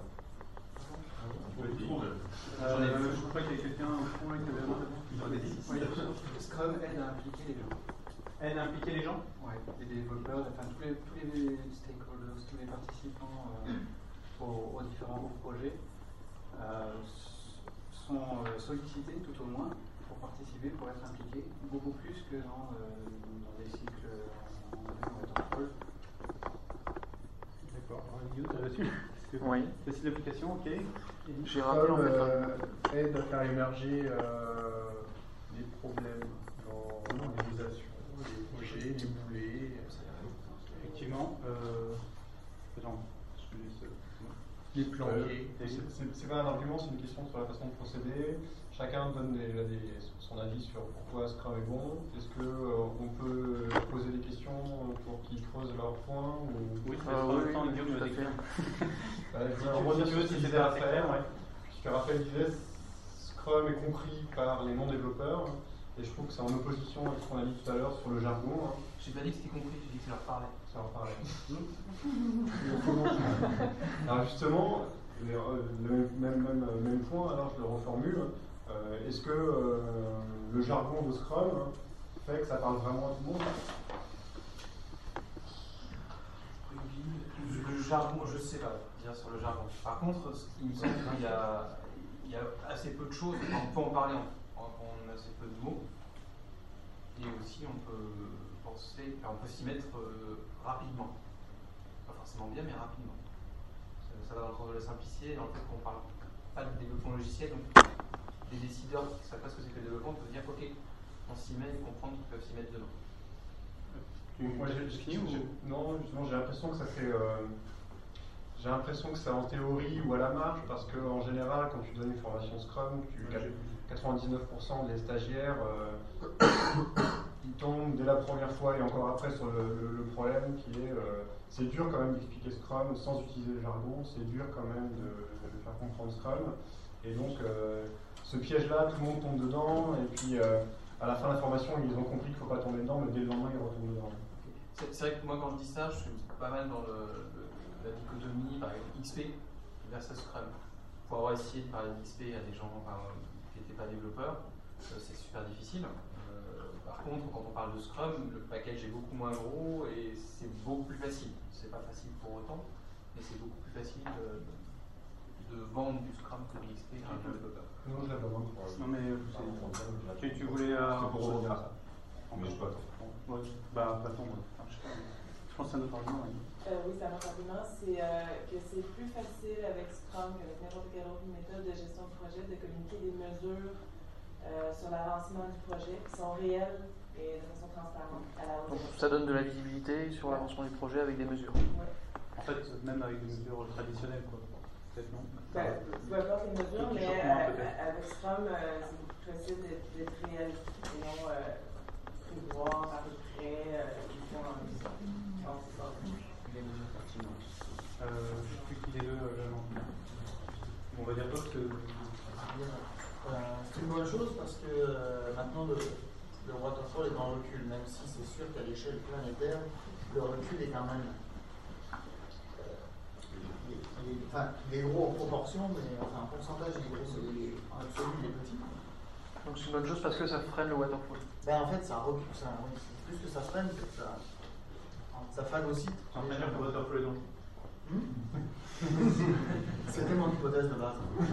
[SPEAKER 2] J'en ai vu. Je crois qu'il y a quelqu'un au fond qui avait la main.
[SPEAKER 12] Scrum aide à impliquer les gens.
[SPEAKER 2] Aide à impliquer les gens?
[SPEAKER 12] Oui, les développeurs, enfin tous les, tous les stakeholders, tous les participants euh, aux, aux différents projets euh, sont euh, sollicités tout au moins pour participer, pour être impliqués, beaucoup plus que dans, euh, dans des cycles en waterfall.
[SPEAKER 2] D'accord. Guillaume, tu as reçu?
[SPEAKER 3] Oui.
[SPEAKER 2] Facile d'application, ok.
[SPEAKER 10] J'ai rappelé en fait. Euh, aide à faire émerger euh, les problèmes dans l'organisation, les projets, les boulets.
[SPEAKER 2] Effectivement. Euh, attends, je te laisse.
[SPEAKER 10] Les plombiers.
[SPEAKER 16] Euh, c'est pas un argument, c'est une question sur la façon de procéder. Chacun donne déjà des, son avis sur pourquoi Scrum est bon. Est-ce qu'on euh, peut poser des questions pour qu'ils creusent leurs points ou...
[SPEAKER 2] Oui, ça euh, oui, oui, Guillaume, tout à fait.
[SPEAKER 16] Rebondir sur ce que c'était à faire. Ouais. Ce que Raphaël disait, Scrum est compris par les non-développeurs. Et je trouve que c'est en opposition avec ce qu'on a dit tout à l'heure sur le jargon. Hein.
[SPEAKER 5] J'ai pas dit que c'était compris, j'ai dit que ça leur parlait.
[SPEAKER 16] Ça leur parlait. Alors justement, le même, même, même point, alors je le reformule. Euh, Est-ce que euh, le jargon de Scrum hein, fait que ça parle vraiment à tout le monde?
[SPEAKER 5] Le jargon, je sais pas dire sur le jargon. Par contre, il me semble qu'il y a, il y a assez peu de choses. Enfin, on peut en parler, on, on a assez peu de mots. Et aussi, on peut penser, enfin, on peut s'y mettre euh, rapidement. Pas forcément bien, mais rapidement. Ça, ça va dans le sens de la simplicité, dans le fait qu'on parle pas de développement logiciel. Donc, des décideurs qui ne savent pas ce que c'est que le développement peuvent dire ok, on s'y met et comprendre qu'ils peuvent s'y mettre dedans.
[SPEAKER 16] Moi, j'ai fini ou... Non, justement, j'ai l'impression que ça fait. Euh, j'ai l'impression que c'est en théorie ou à la marge, parce qu'en général, quand tu donnes une formation Scrum, tu, quatre-vingt-dix-neuf pour cent des stagiaires, euh,
[SPEAKER 10] qui tombe dès la première fois et encore après sur le, le, le problème qui est euh, c'est dur quand même d'expliquer Scrum sans utiliser le jargon, c'est dur quand même de, de faire comprendre Scrum. Et donc euh, ce piège-là, tout le monde tombe dedans et puis euh, à la fin de la formation, ils ont compris qu'il ne faut pas tomber dedans, mais dès le lendemain, ils retombent dedans.
[SPEAKER 5] C'est, c'est vrai que moi, quand je dis ça, je suis pas mal dans le, le, la dichotomie, par exemple, X P versus Scrum. Pour avoir essayé de parler d'X P à des gens enfin, qui n'étaient pas développeurs, euh, c'est super difficile. Euh, par contre, quand on parle de Scrum, le package est beaucoup moins gros et c'est beaucoup plus facile. C'est pas facile pour autant, mais c'est beaucoup plus facile de, de vendre du Scrum que du X P à un développeur.
[SPEAKER 10] Non, je l'ai pas vendu.
[SPEAKER 12] Non, mais tu, tu voulais. Euh,
[SPEAKER 18] c'est pour rebondir à ça. Mais je peux attendre.
[SPEAKER 12] Ouais, bah, pas attendre. Enfin, je sais pas. Je pense que c'est un autre argument. Oui,
[SPEAKER 13] euh, oui c'est un autre argument. C'est euh, que c'est plus facile avec Scrum qu'avec n'importe quelle autre méthode de gestion de projet de communiquer des mesures euh, sur l'avancement du projet qui sont réelles et de façon transparente à la hauteur.
[SPEAKER 3] Donc, ça donne de la visibilité sur l'avancement du projet avec des mesures.
[SPEAKER 13] Ouais.
[SPEAKER 12] En fait, même avec des mesures traditionnelles, quoi. Peut-être non.
[SPEAKER 13] Ben, peu importe les mesures, mais euh, avec Scrum, euh, c'est beaucoup plus facile d'être, d'être réaliste et non euh, prévoir à peu près euh, les points en mission. Alors, c'est ça.
[SPEAKER 12] Les mesures pertinentes. Euh, je ne sais plus qui les deux, euh, on va dire quoi que.
[SPEAKER 22] Euh, c'est une bonne chose parce que euh, maintenant le, le waterfall est en recul, même si c'est sûr qu'à l'échelle planétaire, le recul est quand même. Il est, enfin, il est gros en proportion, mais enfin, en pourcentage, il est gros, il est, en absolu, il est petit.
[SPEAKER 3] Donc c'est une bonne chose parce que ça freine le waterfall.
[SPEAKER 22] Ben, en fait, ça recule, ça, oui, plus que ça freine, que ça, ça phagocyte.
[SPEAKER 12] En fait, le waterfall est donc.
[SPEAKER 22] C'était mon hypothèse de base.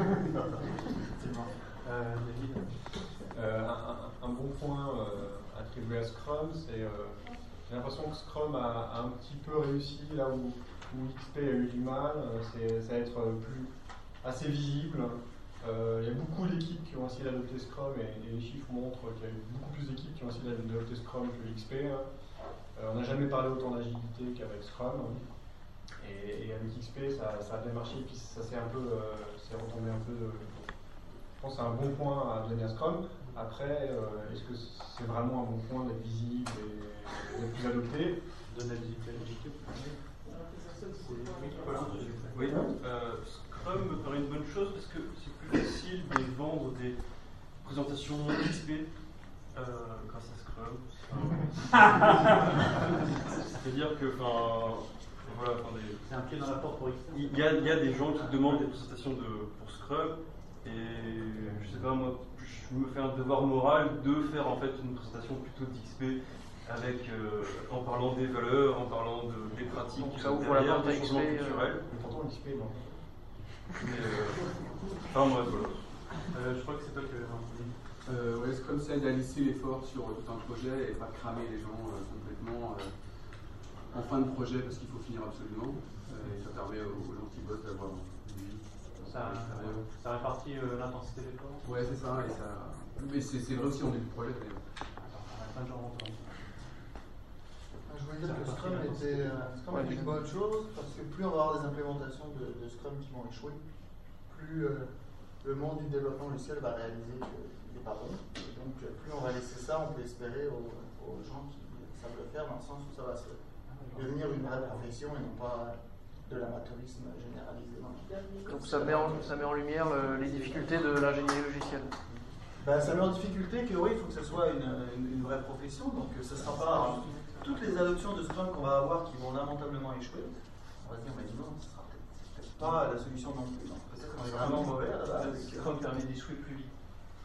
[SPEAKER 10] euh, euh, un, un bon point euh, attribué à Scrum, c'est euh, j'ai l'impression que Scrum a, a un petit peu réussi là où où X P a eu du mal, c'est, c'est être plus assez visible. Euh, il y a beaucoup d'équipes qui ont essayé d'adopter Scrum et, et les chiffres montrent qu'il y a eu beaucoup plus d'équipes qui ont essayé d'adopter Scrum que X P. Hein. Euh, on n'a jamais parlé autant d'agilité qu'avec Scrum. Et, et avec X P, ça, ça a bien marché, puis ça s'est un peu, euh, c'est retombé un peu. De, je pense que c'est un bon point à donner à Scrum. Après, euh, est-ce que c'est vraiment un bon point d'être visible et d'être plus adopté?
[SPEAKER 12] Donner la visibilité à l'équipe.
[SPEAKER 20] Oui, euh, Scrum me paraît une bonne chose parce que c'est plus facile de vendre des présentations X P euh, grâce à Scrum. C'est-à-dire que, enfin, voilà, enfin, des,
[SPEAKER 12] c'est un pied dans la porte pour X P.
[SPEAKER 20] Il y, a, il y a des gens qui demandent des présentations de, pour Scrum et je sais pas, moi, je me fais un devoir moral de faire en fait une présentation plutôt d'X P. Avec, euh, en parlant des valeurs, en parlant de, des pratiques,
[SPEAKER 3] donc ça ouvre la porte à X P.
[SPEAKER 20] Euh...
[SPEAKER 10] Mais pourtant, X P, non.
[SPEAKER 20] Mais, euh... enfin, moi, voilà.
[SPEAKER 12] Euh, je crois que c'est toi qui avais entendu.
[SPEAKER 15] Euh, ouais, Scrum, ça aide à lisser l'effort sur tout un projet et pas cramer les gens euh, complètement euh, en fin de projet parce qu'il faut finir absolument. Euh, et ça permet aux, aux gens qui bossent d'avoir une vie.
[SPEAKER 12] Ça, ça répartit euh, l'intensité de l'effort.
[SPEAKER 15] Ouais, c'est ça. Et ça... Mais c'est, c'est vrai aussi en début de projet d'ailleurs.
[SPEAKER 12] Plein de gens entendent.
[SPEAKER 22] Je voulais dire que Scrum était euh, une bonne chose parce que plus on va avoir des implémentations de, de Scrum qui vont échouer, plus euh, le monde du développement logiciel va réaliser qu'il n'est pas bon. Et donc plus on va laisser ça, on peut espérer aux, aux gens qui savent le faire dans le sens où ça va se devenir une vraie profession et non pas de l'amateurisme généralisé.
[SPEAKER 3] Donc ça met en, ça met en lumière le, les difficultés de l'ingénierie logicielle.
[SPEAKER 22] Ben, ça met en difficulté que oui, il faut que ce soit une, une, une vraie profession, donc ce ne sera pas hein, toutes les adoptions de Scrum qu'on va avoir qui vont lamentablement échouer. On va se dire, mais non, ce ne sera peut-être pas la solution non plus. Donc, peut-être qu'on est vraiment mauvais à la base.
[SPEAKER 5] Scrum permet d'échouer plus vite.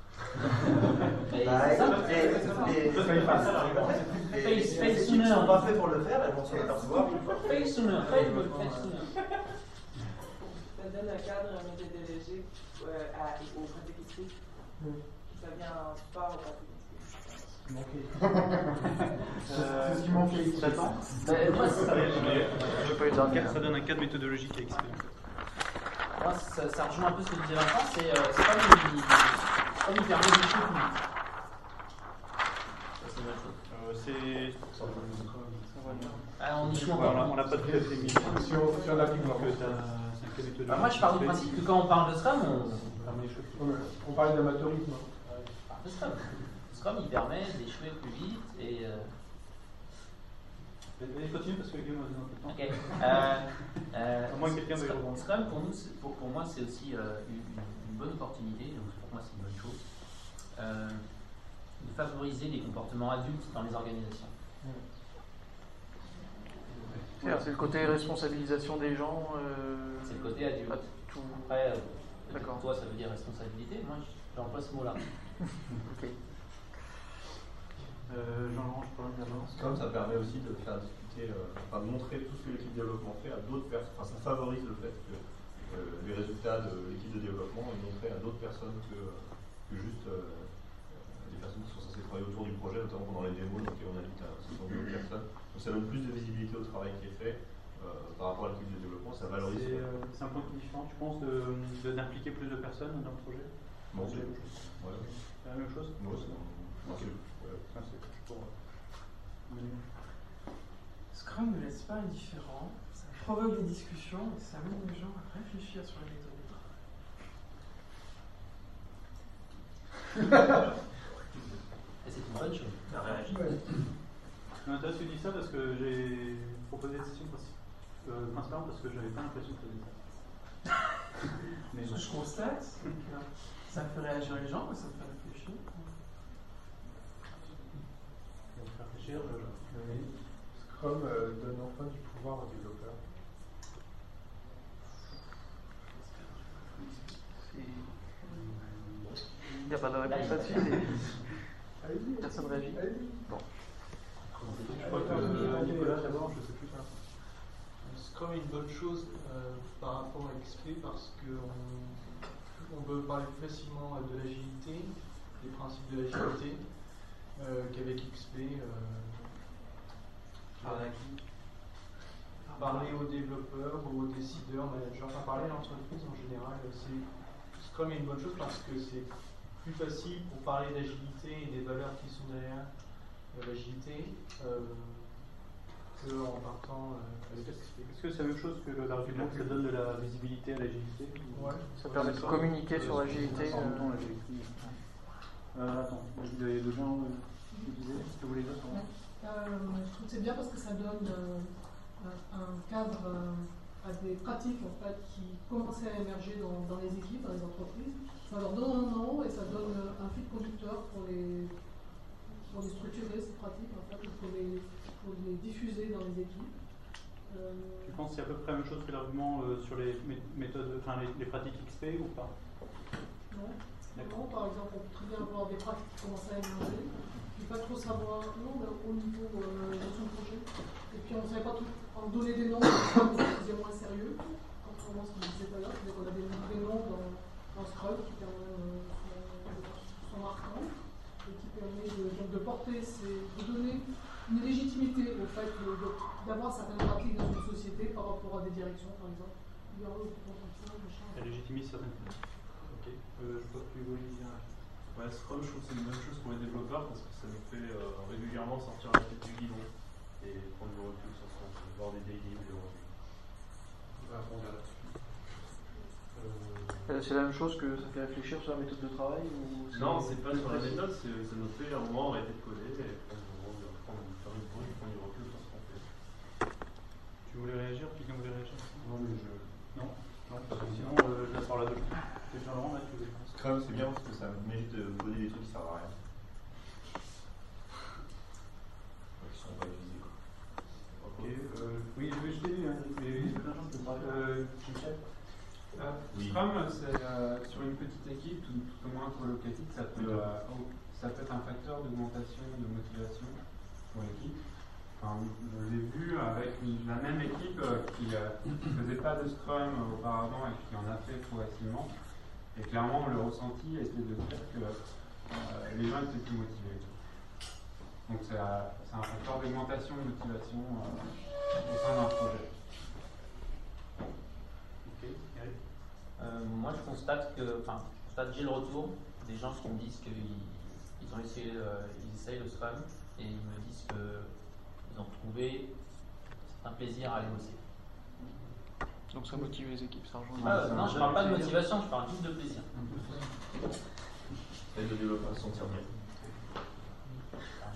[SPEAKER 22] Les équipes ne sont pas faites pour le faire, elles vont se l'apercevoir plus fort.
[SPEAKER 14] Fail sooner, fail sooner.
[SPEAKER 13] Ça donne un cadre méthodologique euh, à, aux pratiques X P. Ça vient en support aux pratiques X P.
[SPEAKER 12] C'est ce qui manquait. T'attends ?
[SPEAKER 14] Moi, ça,
[SPEAKER 12] ça donne un cadre méthodologique à X P.
[SPEAKER 14] Moi, ça, ça rejoint un peu ce que disait Vincent, c'est, euh, c'est comme il, comme il permet d'échouer plus vite. Ça, c'est une bonne chose.
[SPEAKER 12] Euh, c'est. Ça va,
[SPEAKER 14] ah, on y joue
[SPEAKER 12] encore.
[SPEAKER 14] encore.
[SPEAKER 12] On n'a pas de fait mis.
[SPEAKER 10] Si on, si on applique
[SPEAKER 14] bah, moi, je pars du principe que quand on parle de Scrum, on.
[SPEAKER 10] On parle d'amateurisme.
[SPEAKER 14] On parle de Scrum. Scrum, il permet d'échouer plus vite et. Euh...
[SPEAKER 2] Allez, continue parce que Guillaume a besoin de temps.
[SPEAKER 14] Ok. Euh, euh,
[SPEAKER 2] Au moins quelqu'un va y
[SPEAKER 14] Scrum,
[SPEAKER 2] rebondir.
[SPEAKER 14] Scrum, pour, nous, c'est- pour, pour moi, c'est aussi euh, une, une bonne opportunité, donc pour moi, c'est une bonne chose, euh, de favoriser les comportements adultes dans les organisations.
[SPEAKER 3] C'est c'est le côté responsabilisation des gens. Euh...
[SPEAKER 14] C'est le côté adulte.
[SPEAKER 3] Pas tout...
[SPEAKER 14] Après, euh,
[SPEAKER 3] D'accord.
[SPEAKER 14] toi, ça veut dire responsabilité. Moi, j'emploie ce mot-là.
[SPEAKER 3] Ok.
[SPEAKER 2] Euh, Jean-Laurent, je parle d'abord.
[SPEAKER 18] Scrum, ça permet aussi de faire discuter, euh, enfin de montrer tout ce que l'équipe de développement fait à d'autres personnes. Enfin, ça favorise le fait que euh, les résultats de l'équipe de développement est montré à d'autres personnes que, que juste euh, des personnes qui sont censées travailler autour du projet, notamment pendant les démos, donc on invite un certain nombre de personnes. Donc ça donne plus de visibilité au travail qui est fait euh, par rapport à l'équipe de développement, ça valorise.
[SPEAKER 2] C'est euh, c'est un point différent, tu penses, d'impliquer de, d'impliquer plus de personnes dans le projet?
[SPEAKER 18] Non,
[SPEAKER 2] c'est
[SPEAKER 18] c'est
[SPEAKER 2] la même chose.
[SPEAKER 18] Ouais.
[SPEAKER 2] C'est la même chose?
[SPEAKER 18] Moi, c'est non, c'est ouais.
[SPEAKER 2] Ah, c'est pour.
[SPEAKER 9] Scrum ne laisse pas indifférent, ça provoque des discussions et ça amène les gens à réfléchir sur la méthode de travail.
[SPEAKER 14] Et c'est une bonne chose. Ça réagit.
[SPEAKER 2] Ça m'intéresse que tu dis ça parce que j'ai proposé cette session euh, principalement parce que j'avais pas l'impression que tu faisais ça.
[SPEAKER 9] Mais ce que je constate, c'est que ça fait réagir les gens, mais ça me fait réfléchir.
[SPEAKER 2] Ça me fait réfléchir. Je...
[SPEAKER 16] Scrum euh, donne enfin du pouvoir aux développeurs.
[SPEAKER 3] Il n'y a pas de réponse là-dessus. Personne ne réagit. Bon.
[SPEAKER 2] Je crois que Nicolas d'abord, je sais plus ça.
[SPEAKER 1] Scrum est une bonne chose euh, par rapport à X P parce qu'on on peut parler plus facilement de l'agilité, des principes de l'agilité, euh, qu'avec X P. Euh, parler aux développeurs, aux décideurs, managers, enfin parler à l'entreprise en général. C'est, Scrum est une bonne chose parce que c'est plus facile pour parler d'agilité et des valeurs qui sont derrière euh, l'agilité. Euh, en partant. Euh,
[SPEAKER 2] Est-ce que c'est la même chose que l'argument que ça donne de la visibilité à l'agilité?
[SPEAKER 1] Ouais.
[SPEAKER 3] Ça permet de communiquer sur l'agilité.
[SPEAKER 2] En même temps, l'agilité. Euh, attends, il y a deux gens qui disaient, est-ce que vous les autres
[SPEAKER 17] Ouais. euh, Je trouve que c'est bien parce que ça donne euh, un, un cadre euh, à des pratiques en fait, qui commençaient à émerger dans, dans les équipes, dans les entreprises. Ça leur donne un nom et ça donne un fil conducteur pour les, pour les structurer, ces pratiques, en fait, pour les, pour les diffuser dans les équipes. Euh,
[SPEAKER 2] Tu penses que c'est à peu près la même chose que l'argument euh, sur les méthodes, enfin les, les pratiques X P ou pas?
[SPEAKER 17] Non. Non, par exemple, on peut très bien avoir des pratiques qui commencent à émerger, puis pas trop savoir, non, mais au niveau euh, gestion de projet, et puis on ne savait pas tout, en donner des noms, on faisait moins sérieux, contrairement à ce qu'on disait tout à l'heure, c'est-à-dire qu'on a des, des noms dans, dans Scrum qui quand même euh, sont, sont marquants, et qui permet de, donc, de porter, ces, de donner une légitimité au fait de, de, d'avoir certaines pratiques dans une société par rapport à des directions, par exemple. Il y a comme ça, machin.
[SPEAKER 2] Ça légitimise certaines choses. Ok. Euh, je crois que tu voulais dire.
[SPEAKER 6] Ouais, Scrum, je trouve que c'est une bonne chose pour les développeurs parce que ça nous fait euh, régulièrement sortir la tête du guidon et prendre du recul sur ce qu'on fait, voir des daily, des revues.
[SPEAKER 2] On va répondre là-dessus.
[SPEAKER 3] Euh, c'est la même chose que ça fait réfléchir sur la méthode de travail ou
[SPEAKER 6] Non, c'est pas sur la méthode, ça nous fait à un moment arrêter de coder et prendre, prendre, faire une pause, prendre du recul sur ce qu'on fait.
[SPEAKER 2] Tu voulais réagir? Quelqu'un voulait réagir?
[SPEAKER 6] Non, mais je.
[SPEAKER 2] Non, non, parce que sinon, euh, je la parle à deux. C'est Jean-Laurent, là, tu veux dire?
[SPEAKER 18] Scrum, c'est bien parce que ça m'évite de coder des trucs qui servent à rien. Qui sont pas utilisés, quoi.
[SPEAKER 2] Ok, euh, oui, je t'ai vu, hein, mais plein de gens qui te parlent. Euh, Michel?
[SPEAKER 7] Euh,
[SPEAKER 18] Oui.
[SPEAKER 7] Scrum, c'est euh, sur une petite équipe, tout, tout au moins colocatique, ça peut, euh, ça peut être un facteur d'augmentation de motivation pour l'équipe. Enfin, je l'ai vu avec la même équipe euh, qui ne faisait pas de Scrum auparavant et qui en a fait progressivement. Et clairement, le ressenti était de dire que euh, les gens étaient plus motivés. Donc c'est un facteur d'augmentation de motivation euh, au sein d'un projet.
[SPEAKER 2] Ok, Eric.
[SPEAKER 14] Euh, moi, je constate que, enfin, je constate, j'ai le retour des gens qui me disent qu'ils ils ont essayé, euh, ils essayent le Scrum et ils me disent qu'ils ont trouvé un plaisir à aller bosser.
[SPEAKER 3] Donc ça motive les équipes, ça rejoint.
[SPEAKER 14] Ah, non, je ne parle pas de motivation, je parle juste de plaisir.
[SPEAKER 18] Et de développeurs se sentir bien.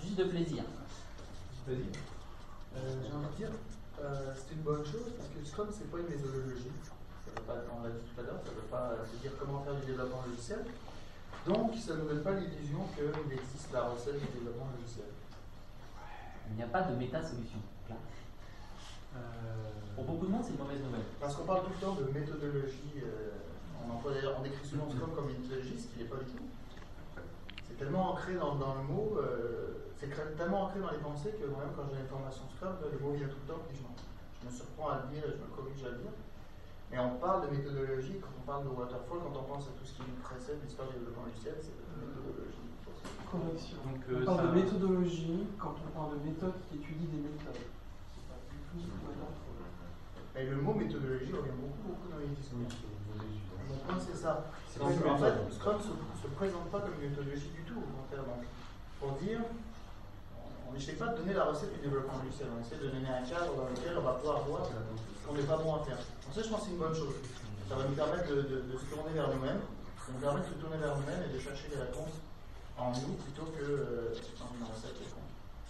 [SPEAKER 14] juste de plaisir.
[SPEAKER 16] Vas-y.
[SPEAKER 22] Euh, J'ai envie de dire, euh, c'est une bonne chose parce que Scrum, c'est pas une méthodologie. Ça veut pas, on l'a dit tout à l'heure, ça ne veut pas se dire comment faire du développement logiciel. Donc, ça ne nous donne pas l'illusion qu'il existe la recette du développement logiciel.
[SPEAKER 14] Il n'y a pas de méta-solution. Euh... Pour beaucoup de monde, c'est une mauvaise nouvelle.
[SPEAKER 22] Parce qu'on parle tout le temps de méthodologie. Euh, on emploie d'ailleurs, on décrit souvent Scrum comme une méthodologie, ce qui n'est pas du tout. C'est tellement ancré dans, dans le mot, euh, c'est tellement ancré dans les pensées que moi-même, quand j'ai une formation Scrum, le mot vient tout le temps, puis je, je me surprends à le dire, je me corrige à le dire. Mais on parle de méthodologie, quand on parle de waterfall, quand on pense à tout ce qui nous précède l'histoire du développement logiciel, c'est de méthodologie.
[SPEAKER 9] Correction.
[SPEAKER 21] Donc,
[SPEAKER 9] on
[SPEAKER 21] euh,
[SPEAKER 9] parle
[SPEAKER 21] ça...
[SPEAKER 9] de méthodologie quand on parle de méthode qui étudie des méthodes. C'est pas du tout waterfall.
[SPEAKER 22] Et le mot méthodologie revient beaucoup, beaucoup dans les discours. Mon point, c'est ça. C'est en
[SPEAKER 21] méthode.
[SPEAKER 22] fait, Scrum ne se, se présente pas comme une méthodologie du tout, au contraire. Donc, pour dire, on n'essaie pas de donner la recette du développement logiciel, on essaie de donner un cadre dans lequel on va pouvoir voir ce qu'on n'est pas bon à faire. Donc ça, je pense que c'est une bonne chose. Ça va nous permettre de, de, de se tourner vers nous-mêmes, ça nous permet de se tourner vers nous-mêmes et de chercher des réponses en nous plutôt que euh, dans une recette quelconque.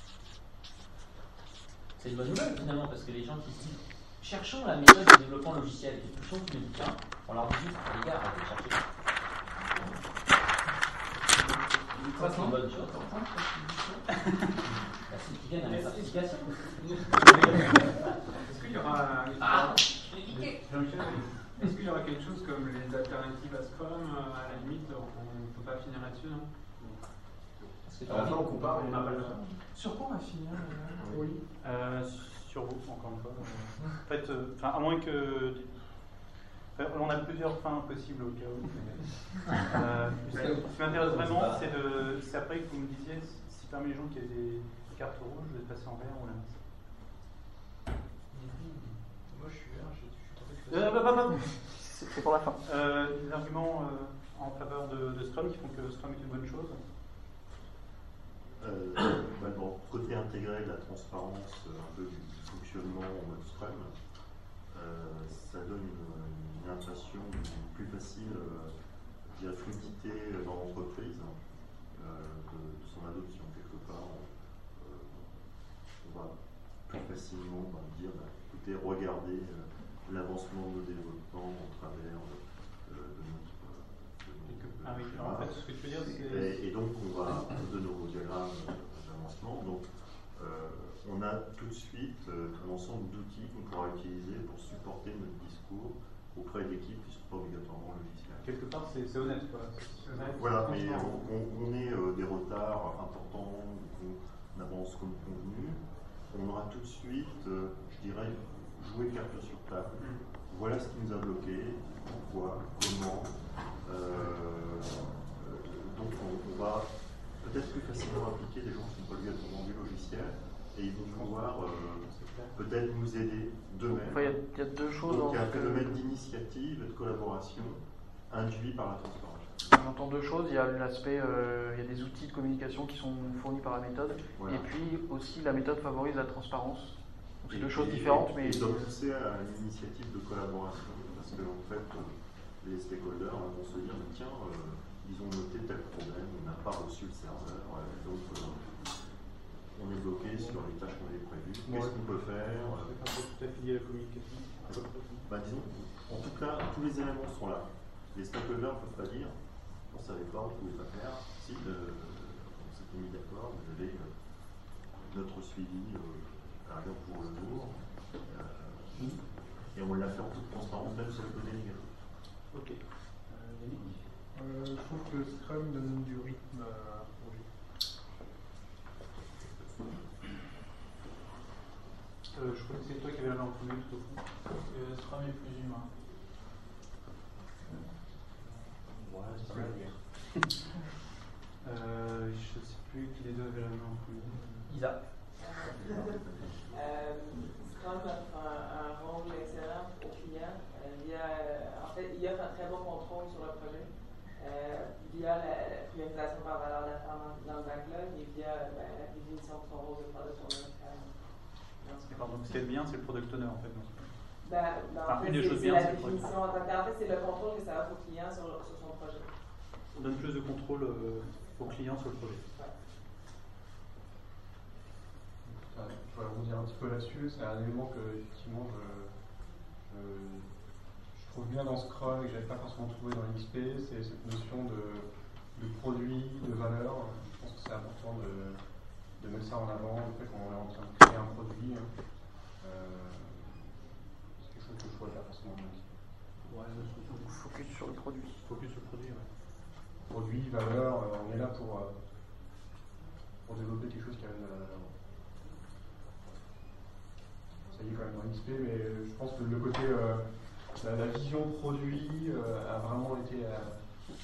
[SPEAKER 14] C'est une bonne nouvelle finalement, parce que les gens qui se disent cherchons la méthode de développement logiciel et touchons tous les bouquins, on leur dit juste les gars, arrêtez de chercher. Ça, c'est une bonne chose. Merci qui viennent à la certification.
[SPEAKER 7] Est-ce qu'il y aura
[SPEAKER 14] ah,
[SPEAKER 7] Est-ce qu'il y aura quelque chose comme les alternatives à Scrum? À la limite, on ne peut pas finir là-dessus, non?
[SPEAKER 18] À la fin, on compare, on n'a pas le temps.
[SPEAKER 9] Sur quoi on va finir?
[SPEAKER 21] Oui. Euh, sur vous, encore une fois. Euh, en fait, euh, à moins que. Enfin, on a plusieurs fins possibles au cas où. Mais, euh, ce qui m'intéresse vraiment, c'est de. C'est après que vous me disiez si parmi les gens qui avaient des cartes rouges, vous êtes passé en vert ou la masse.
[SPEAKER 1] Moi, je suis vert, je suis
[SPEAKER 21] Euh, bah, bah, bah. C'est pour la fin. Euh, des arguments euh, en faveur de, de Scrum qui font que Scrum est une bonne chose.
[SPEAKER 18] Euh, bah, bon, côté intégré de la transparence, un peu du fonctionnement en mode Scrum, euh, ça donne une, une impression plus facile euh, de fluidité dans l'entreprise, euh, de, de son adoption quelque part. Euh, on va plus facilement bah, dire, bah, écoutez, regardez euh, l'avancement de nos développements au travers euh, de notre
[SPEAKER 21] Ah oui, alors en fait, ce que tu veux dire, c'est.
[SPEAKER 18] Et, et donc, on va de nos diagrammes d'avancement. Donc, euh, on a tout de suite euh, un ensemble d'outils qu'on pourra utiliser pour supporter notre discours auprès d'équipes qui ne sont pas obligatoirement logicielles.
[SPEAKER 21] Quelque part, c'est honnête, quoi. Honnête,
[SPEAKER 18] voilà, mais on, on, on est euh, des retards importants, on avance comme convenu. On aura tout de suite, euh, je dirais, joué carte sur table. Mm. Voilà ce qui nous a bloqué, pourquoi, comment. Euh, donc on, on va peut-être plus facilement impliquer des gens qui n'ont pas obligatoirement du logiciel et ils vont pouvoir euh, peut-être nous aider d'eux-mêmes.
[SPEAKER 3] Enfin, il y, y a deux choses.
[SPEAKER 18] Donc il y a un phénomène d'initiative et de collaboration induit par la transparence.
[SPEAKER 3] J'entends deux choses. Il y a l'aspect, euh, il y a des outils de communication qui sont fournis par la méthode, voilà. Et puis aussi la méthode favorise la transparence. C'est deux choses différentes,
[SPEAKER 18] et,
[SPEAKER 3] mais.
[SPEAKER 18] Et doit pousser à une initiative de collaboration parce que en fait. Les stakeholders vont se dire tiens, euh, ils ont noté tel problème, on n'a pas reçu le serveur, euh, donc euh, on est bloqué sur les tâches qu'on avait prévues. Qu'est-ce qu'on peut faire?
[SPEAKER 21] C'est un peu tout à fait lié à la communication.
[SPEAKER 18] Bah, disons, en tout cas, tous les éléments sont là. Les stakeholders ne peuvent pas dire on ne savait pas, on ne pouvait pas faire. Si euh, on s'était mis d'accord, vous avez euh, notre suivi euh, à l'heure pour le jour. Euh, et on l'a fait en toute transparence, même sur le côté négatif.
[SPEAKER 21] Ok. Euh,
[SPEAKER 16] euh, je trouve que Scrum donne du rythme à un projet.
[SPEAKER 21] Euh, je crois que c'est toi qui avais la main en premier tout au fond.
[SPEAKER 1] Euh, Scrum est plus humain.
[SPEAKER 18] Ouais, c'est la guerre.
[SPEAKER 21] euh, je ne sais plus qui des deux avait la main en premier.
[SPEAKER 14] Isa.
[SPEAKER 13] euh, Scrum offre un, un rôle excellent aux clients. Euh, via, euh, en fait, il offre un très bon contrôle sur le projet euh, via la, la priorisation par valeur d'affaires dans, dans le backlog et via ben, la définition de son rôle de product owner.
[SPEAKER 21] Donc, ce qui est bien, c'est le product owner en fait.
[SPEAKER 13] Ben, ben,
[SPEAKER 21] enfin,
[SPEAKER 13] en fait,
[SPEAKER 21] une des choses
[SPEAKER 13] c'est
[SPEAKER 21] bien,
[SPEAKER 13] la
[SPEAKER 21] c'est le product
[SPEAKER 13] définition en tant que tel. En fait, c'est le contrôle que ça offre au client sur, sur son projet.
[SPEAKER 21] On donne plus de contrôle euh, aux clients sur le projet.
[SPEAKER 13] Ouais.
[SPEAKER 10] pourrais rebondir un petit peu là-dessus. C'est un élément que, effectivement, je, je, je trouve bien dans Scrum et que je n'avais pas forcément trouvé dans l'X P. C'est cette notion de, de produit, de valeur. Je pense que c'est important de, de mettre ça en avant, le fait qu'on est en train de créer un produit. Euh, c'est quelque chose que je vois pas forcément dans l'X P.
[SPEAKER 3] Ouais, donc focus sur le produit.
[SPEAKER 10] Focus sur le produit, ouais. Produit, valeur, euh, on est là pour, euh, pour développer quelque chose qui amène de la valeur. Ça y est quand même dans l'X P, mais je pense que le côté, euh, la, la vision produit euh, a vraiment été euh,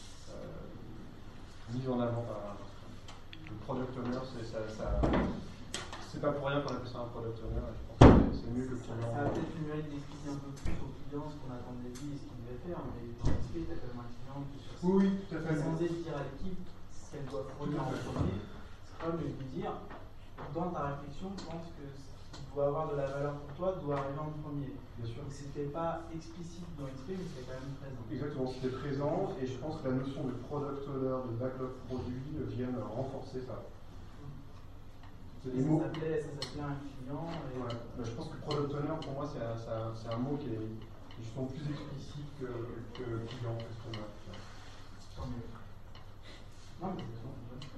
[SPEAKER 10] euh, mise en avant par le product owner. C'est, ça, ça, c'est pas pour rien qu'on appelle ça un product owner. Je pense que c'est mieux que le client.
[SPEAKER 1] Ça a peut-être le mérite d'expliquer un peu plus au client ce qu'on attend de lui et ce qu'il devait faire, mais dans l'X P, tu as quand même un client qui sur
[SPEAKER 10] Oui, tout à fait.
[SPEAKER 1] est censé dire à l'équipe ce qu'elle doit produire en premier. Scrum lui dire, dans ta réflexion, je pense que ce qui doit avoir de la valeur pour toi doit arriver en premier.
[SPEAKER 10] Bien sûr.
[SPEAKER 1] Donc c'était pas explicite dans l'X P, mais c'était quand même présent.
[SPEAKER 10] Exactement, c'était présent, et je pense que la notion de product owner, de backlog produit viennent renforcer ça.
[SPEAKER 1] Et ça s'appelait, ça s'appelait un client. Et...
[SPEAKER 10] Ouais. Ben, je pense que product owner, pour moi, c'est un, c'est un, c'est un mot qui est, qui est justement plus explicite que, que client, customer.
[SPEAKER 1] Tant mieux. Non, mais c'est bon.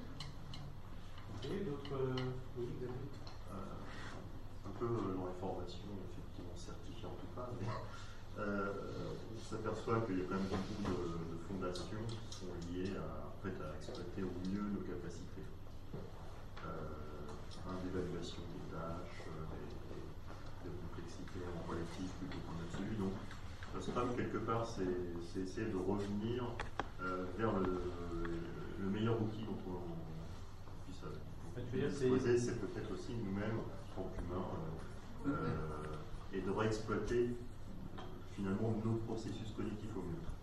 [SPEAKER 1] Et d'autres. Oui, David.
[SPEAKER 18] Un peu dans les formations, effectivement certifiées en tout cas, mais euh, on s'aperçoit qu'il y a quand même beaucoup de, de fondations qui sont liées à, en fait, à exploiter au mieux nos capacités. Euh, un d'évaluation des tâches, des, des, des complexités en collectif plutôt qu'en absolu. Donc, le Scrum, quelque part, c'est, c'est essayer de revenir euh, vers le, le meilleur outil dont on, on puisse exposer. C'est peut-être aussi nous-mêmes, en tant qu'humains, euh, euh, et de réexploiter finalement nos processus cognitifs au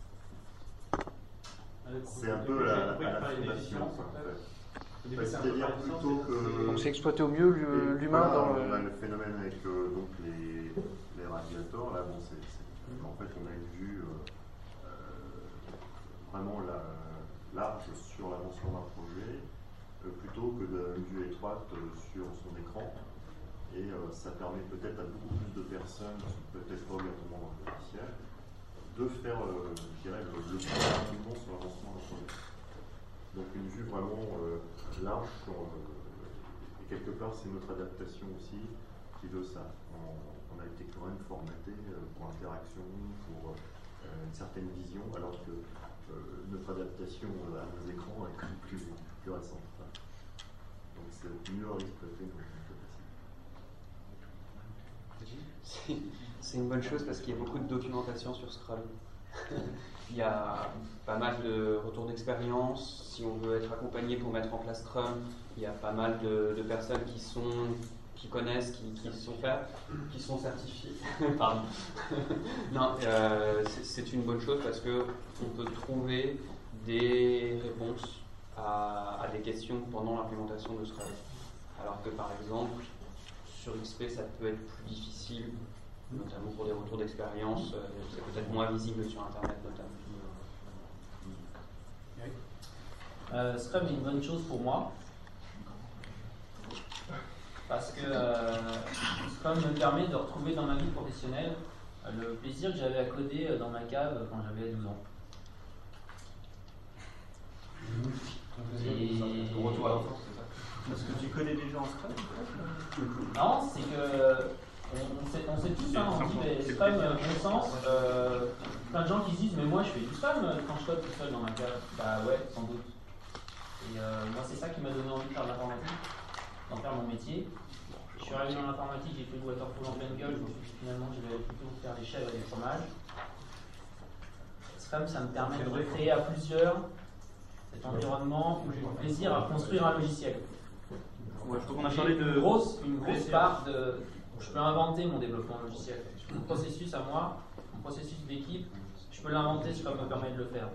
[SPEAKER 18] mieux. C'est un peu la, la, la fondation, en fait. C'est-à-dire plutôt que...
[SPEAKER 3] Donc c'est exploiter au mieux l'humain
[SPEAKER 18] voilà,
[SPEAKER 3] dans
[SPEAKER 18] le...
[SPEAKER 3] le...
[SPEAKER 18] Là, le phénomène avec euh, donc les, les radiators, là, bon, c'est, c'est, en fait, on a une vue euh, vraiment la, large sur l'avancement d'un projet, euh, plutôt que d'une vue étroite euh, sur son écran. Et euh, ça permet peut-être à beaucoup plus de personnes, qui sont peut-être pas obligatoirement dans le logiciel, de faire, euh, je dirais, le, le point rapidement sur l'avancement d'un projet. Donc une vue vraiment euh, large sur, euh, et quelque part c'est notre adaptation aussi qui veut ça. On, on a été quand même formaté euh, pour l'interaction, pour euh, une certaine vision, alors que euh, notre adaptation à nos écrans est quand même plus, plus récente. Donc c'est mieux à exploiter nos capacités.
[SPEAKER 12] C'est une bonne chose parce qu'il y a beaucoup de documentation sur Scrum. Il y a pas mal de retours d'expérience. Si on veut être accompagné pour mettre en place Scrum, il y a pas mal de, de personnes qui sont, qui connaissent, qui, qui sont faites, qui sont certifiées. Pardon. Non, euh, c'est, c'est une bonne chose parce que on peut trouver des réponses à, à des questions pendant l'implémentation de Scrum. Alors que par exemple, sur X P, ça peut être plus difficile, notamment pour des retours d'expérience. Euh, c'est peut-être moins visible sur Internet, notamment.
[SPEAKER 14] Euh, Scrum est une bonne chose pour moi parce que euh, Scrum me permet de retrouver dans ma vie professionnelle euh, le plaisir que j'avais à coder euh, dans ma cave quand j'avais douze ans. Et...
[SPEAKER 10] Le retour à l'enfance, c'est ça?
[SPEAKER 2] Parce que tu connais déjà en Scrum?
[SPEAKER 14] Non, c'est que on, on, sait, on sait tous, hein, on dit mais Scrum, bon sens, euh, plein de gens qui se disent mais moi je fais du Scrum quand je code tout seul dans ma cave. Bah ouais, sans doute. Et euh, moi c'est ça qui m'a donné envie de faire de l'informatique, d'en faire mon métier. Je suis arrivé dans l'informatique, j'ai fait le waterfall en pleine gueule, je me suis dit finalement je vais plutôt faire des chèvres et des fromages. Scrum ça me permet de recréer à plusieurs cet environnement où j'ai du plaisir à construire un logiciel.
[SPEAKER 20] Ouais, je trouve qu'on a
[SPEAKER 14] J'ai
[SPEAKER 20] parlé de
[SPEAKER 14] une grosse, une grosse part de... Je peux inventer mon développement logiciel. Mon processus à moi, mon processus d'équipe, je peux l'inventer, Scrum me permet de le faire.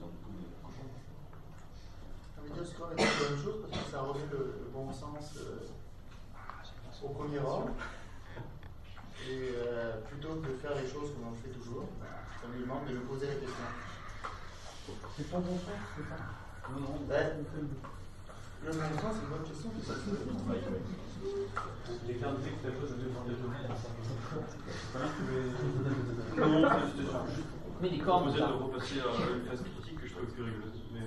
[SPEAKER 22] Ça veut dire Scrum est une bonne chose parce que ça remet le, le bon sens euh, au premier rang. Et euh, plutôt que de faire les choses comme on le fait toujours, ça lui demande de lui poser la question.
[SPEAKER 1] C'est pas bon sens, c'est ça?
[SPEAKER 22] Non, non. Ben, Le même temps, c'est une bonne question.
[SPEAKER 2] J'ai fait un texte à cause de demander de
[SPEAKER 18] Non, c'était juste.
[SPEAKER 14] Mais les corps,
[SPEAKER 18] proposer de repasser à une phase critique que je trouve plus rigolouse. Mais...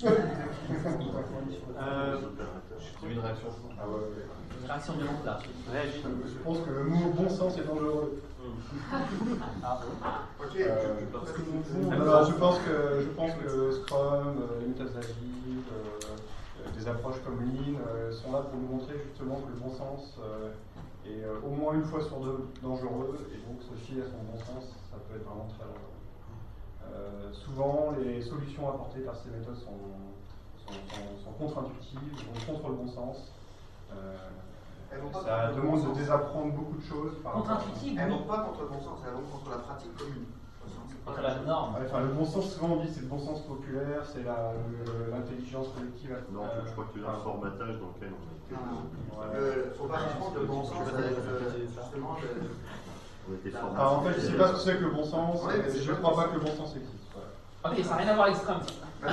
[SPEAKER 2] euh,
[SPEAKER 18] J'ai une réaction.
[SPEAKER 6] Ah ouais, ouais.
[SPEAKER 14] Une réaction de monde là.
[SPEAKER 2] Réagis.
[SPEAKER 10] Je pense que le mot bon sens est dangereux.
[SPEAKER 14] Ah.
[SPEAKER 22] Ok,
[SPEAKER 10] Euh,
[SPEAKER 22] parce que
[SPEAKER 10] alors, je pense que je pense que Scrum, euh, les méthodes agiles, euh, des approches comme Lean euh, sont là pour nous montrer justement que le bon sens euh, est euh, au moins une fois sur deux dangereux, et donc se fier à son bon sens, ça peut être vraiment très dangereux. Euh, souvent, les solutions apportées par ces méthodes sont, sont, sont, sont contre-intuitives, vont contre le bon sens. Euh, ça demande de désapprendre beaucoup de choses.
[SPEAKER 14] Contre-intuitive,
[SPEAKER 22] elles
[SPEAKER 14] oui.
[SPEAKER 22] vont pas contre le bon sens, elles vont contre la pratique commune.
[SPEAKER 14] Contre la norme.
[SPEAKER 10] Ouais, enfin, le bon sens, souvent on dit c'est le bon sens populaire, c'est la- le- l'intelligence collective.
[SPEAKER 18] Non,
[SPEAKER 10] euh,
[SPEAKER 18] je crois que tu as un formatage dans lequel on était.
[SPEAKER 22] Il ne faut pas confondre le bon sens avec euh, justement le.
[SPEAKER 18] On était
[SPEAKER 10] Alors, en fait, je ne sais pas ce que c'est que le bon sens,
[SPEAKER 22] Ouais, mais
[SPEAKER 10] et je ne crois pas que le bon sens existe. Voilà.
[SPEAKER 14] Ok, ça n'a rien à voir avec Scrum.
[SPEAKER 10] Non,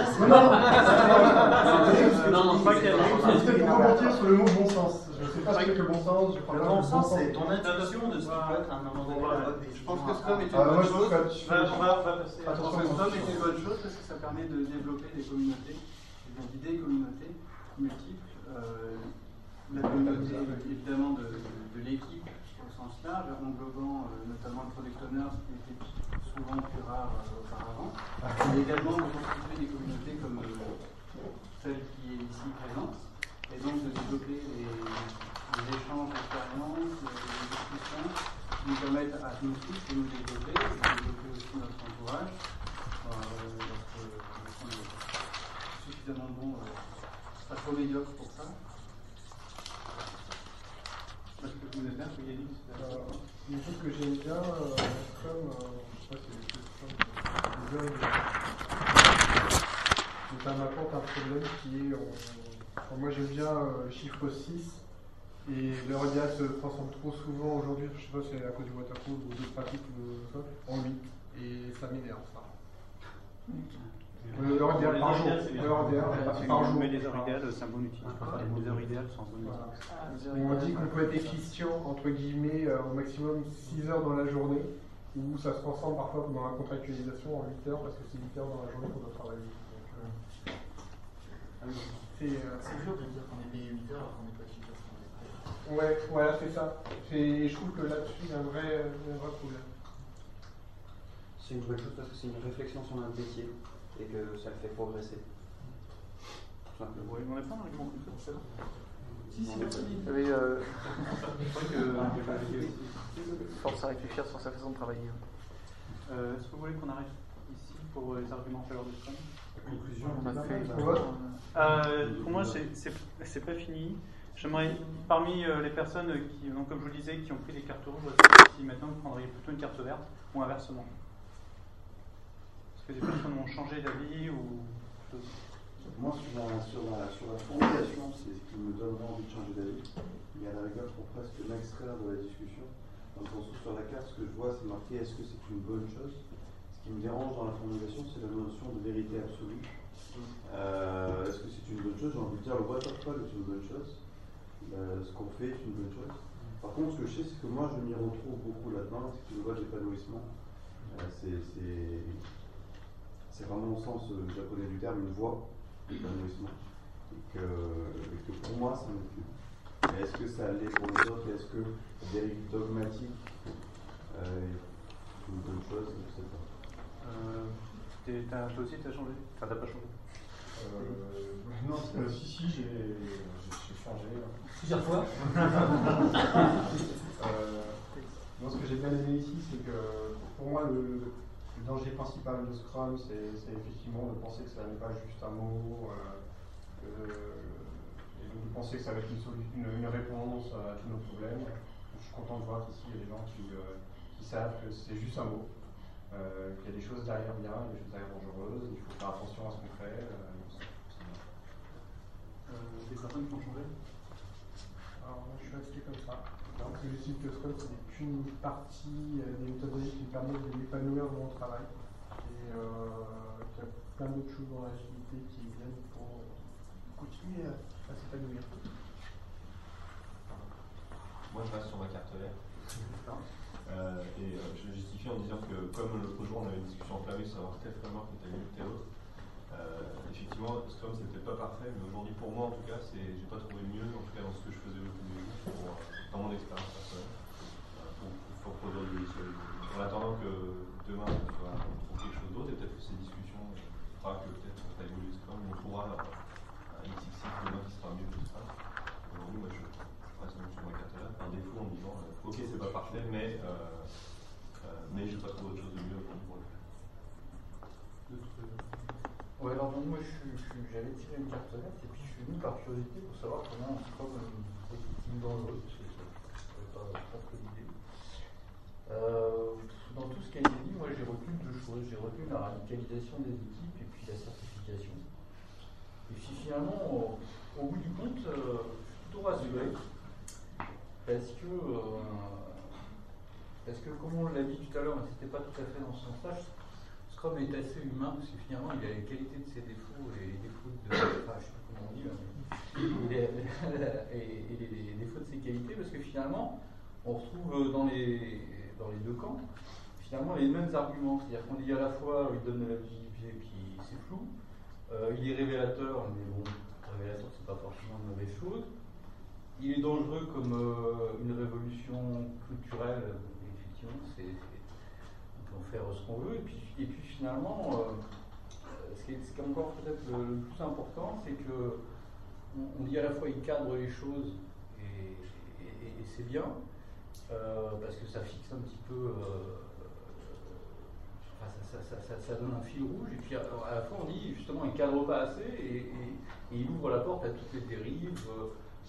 [SPEAKER 10] non, pas qu'il y a c'était pour rebondir sur le mot bon sens. Je ne sais pas ce que c'est que le bon sens, je crois
[SPEAKER 22] Le
[SPEAKER 10] pas
[SPEAKER 22] bon
[SPEAKER 10] que
[SPEAKER 22] sens, c'est ton intuition de ce qui peut être à un moment donné la bonne
[SPEAKER 21] Je
[SPEAKER 22] décision.
[SPEAKER 21] pense que Scrum est une
[SPEAKER 10] Ah, moi,
[SPEAKER 21] bonne
[SPEAKER 10] je
[SPEAKER 21] chose.
[SPEAKER 10] trouve que tu fais-
[SPEAKER 21] Je pense que
[SPEAKER 10] Attention,
[SPEAKER 21] Scrum
[SPEAKER 10] attention.
[SPEAKER 21] est une bonne chose parce que ça permet de développer des communautés, donc d'idées communautés multiples. Euh, la communauté évidemment de, de, de l'équipe au sens large, englobant euh, notamment le product owner, ce qui était souvent plus rare euh, auparavant, mais également de constituer des communautés comme euh, celle qui est ici présente, et donc de développer les, les échanges d'expériences, les discussions qui nous permettent à nous tous de nous développer, et de développer aussi notre entourage, euh, lorsque lorsqu'on est suffisamment bon, euh, pas trop médiocre pour ça. Parce que vous êtes bien, que Yannick,
[SPEAKER 10] Euh, Une chose que j'aime bien, euh, comme, euh, je sais pas si c'est des jeunes, mais ça m'apporte un problème qui est, on- enfin, moi j'aime bien euh, le chiffre six, et le Real se transforme trop souvent aujourd'hui, je sais pas si c'est à cause du waterfall ou d'autres pratiques, ou ça, en huit, et ça m'énerve ça. Le heure idéale par jour. L'heure idéale par jour.
[SPEAKER 21] Mais les heures idéales, c'est un bon outil. Les heures idéales sont un bon outil.
[SPEAKER 10] On dit qu'on peut être efficient, entre guillemets, euh, au maximum six heures dans la journée, ou ça se transforme parfois dans la contractualisation en huit heures, parce que c'est huit heures dans la journée qu'on doit travailler. Donc, euh, c'est euh,
[SPEAKER 22] C'est dur de dire qu'on est payé huit heures alors qu'on n'est pas efficace.
[SPEAKER 10] ouais, voilà, c'est ça. Et je trouve que là-dessus, il y a un vrai, un vrai problème.
[SPEAKER 12] C'est une bonne chose parce que c'est une réflexion sur notre métier et que ça le fait progresser. Tout simplement.
[SPEAKER 21] Oui, on n'a pas un argument comme ça.
[SPEAKER 3] Si, si, il y avait euh, force à réfléchir sur sa façon de travailler.
[SPEAKER 21] Euh, Est-ce que vous voulez qu'on arrête ici pour les arguments en faveur du Scrum?
[SPEAKER 10] Conclusion,
[SPEAKER 3] on a fait.
[SPEAKER 21] Euh, pour moi, c'est pas fini. J'aimerais, parmi euh, les personnes qui, donc, comme je vous le disais, qui ont pris des cartes rouges, si maintenant vous prendriez plutôt une carte verte ou inversement. Est-ce que des personnes ont changé d'avis ou
[SPEAKER 11] Moi, sur la, sur la, sur la formulation, c'est ce qui me donnerait envie de changer d'avis. Mais à la rigueur, pour presque m'extraire de la discussion, dans le sens où sur la carte, ce que je vois, c'est marqué est-ce que c'est une bonne chose. Ce qui me dérange dans la formulation, c'est la notion de vérité absolue. Euh, est-ce que c'est une bonne chose? J'ai envie de dire le waterfall est une bonne chose. Euh, ce qu'on fait est une bonne chose. Par contre, ce que je sais, c'est que moi, je m'y retrouve beaucoup là-dedans. C'est une voie d'épanouissement. Euh, c'est, c'est, c'est vraiment au sens euh, japonais du terme, une voie d'épanouissement. Et que, et que pour moi, ça me tue. Mais est-ce que ça l'est pour les autres? Est-ce que dérive dogmatique euh, est une bonne chose? Je ne sais pas.
[SPEAKER 21] euh, t'as, toi aussi, tu as changé? Enfin, t'as pas changé?
[SPEAKER 10] Euh, non, euh, si, si, j'ai, j'ai changé.
[SPEAKER 14] Plusieurs fois.
[SPEAKER 10] euh, moi, ce que j'ai bien aimé ici, c'est que pour moi, le, le danger principal de Scrum, c'est, c'est effectivement de penser que ça n'est pas juste un mot, euh, que, et donc de penser que ça va être une, solu- une, une réponse à tous nos problèmes. Je suis content de voir qu'ici, il y a des gens qui, euh, qui savent que c'est juste un mot, euh, qu'il y a des choses derrière bien, des choses derrière dangereuses, il faut faire attention à ce qu'on fait. Euh,
[SPEAKER 21] Euh, des personnes qui ont changé?
[SPEAKER 10] Alors moi je suis resté comme ça. Alors que je cite que Scrum c'est qu'une partie euh, des méthodologies qui me permettent de m'épanouir dans mon travail. Et euh, qu'il y a plein d'autres choses dans l'agilité qui viennent pour
[SPEAKER 22] continuer à, à s'épanouir.
[SPEAKER 18] Moi, je reste sur ma carte verte. Euh, et euh, je le justifie en disant que, comme l'autre jour on avait une discussion enflammée sur savoir tel framework était mieux que tel autre, euh, effectivement, Scrum c'était pas parfait, mais aujourd'hui pour moi en tout cas, c'est, j'ai pas trouvé mieux, en tout cas dans ce que je faisais au tous les jours, pour, euh, dans mon expérience personnelle, euh, pour, pour produire du logiciel. En attendant que demain on soit on trouve quelque chose d'autre, et peut-être que ces discussions fera que peut-être on va évoluer Scrum, on trouvera un X X X demain qui sera mieux que Scrum. Aujourd'hui, moi je reste sur ma carte là, par défaut en disant euh, ok c'est pas parfait, mais euh, euh, mais j'ai pas trouvé autre chose de mieux pour le faire.
[SPEAKER 8] Ouais, alors donc, moi je suis, je suis, j'avais tiré une carte verte et puis je suis venu par curiosité pour savoir comment Scrum est-il dangereux, parce que je n'avais pas, pas trop d'idée. Euh, dans tout ce qui a été dit, moi j'ai retenu deux choses. J'ai retenu la radicalisation des équipes et puis la certification. Et puis finalement, au, au bout du compte, euh, je suis plutôt rassuré parce que, euh, parce que comme on l'a dit tout à l'heure, mais c'était pas tout à fait dans ce sens-là, Scrum est assez humain parce que finalement il a les qualités de ses défauts et les défauts de. Enfin, je sais pas comment on dit, mais, et, les, et, et les, les défauts de ses qualités parce que finalement on retrouve dans les, dans les deux camps finalement les mêmes arguments. C'est-à-dire qu'on dit à la fois il donne de la visibilité et puis c'est flou, euh, il est révélateur, mais bon, révélateur c'est pas forcément une mauvaise chose. Il est dangereux comme euh, une révolution culturelle, effectivement, c'est, c'est, on peut en faire ce qu'on veut. Et puis, et puis finalement, euh, ce, qui est, ce qui est encore peut-être le, le plus important, c'est que on, on dit à la fois il cadre les choses et, et, et c'est bien, euh, parce que ça fixe un petit peu, euh, enfin, ça, ça, ça, ça donne un fil rouge. Et puis à, à la fois on dit justement il cadre pas assez et, et, et il ouvre la porte à toutes les dérives. Euh,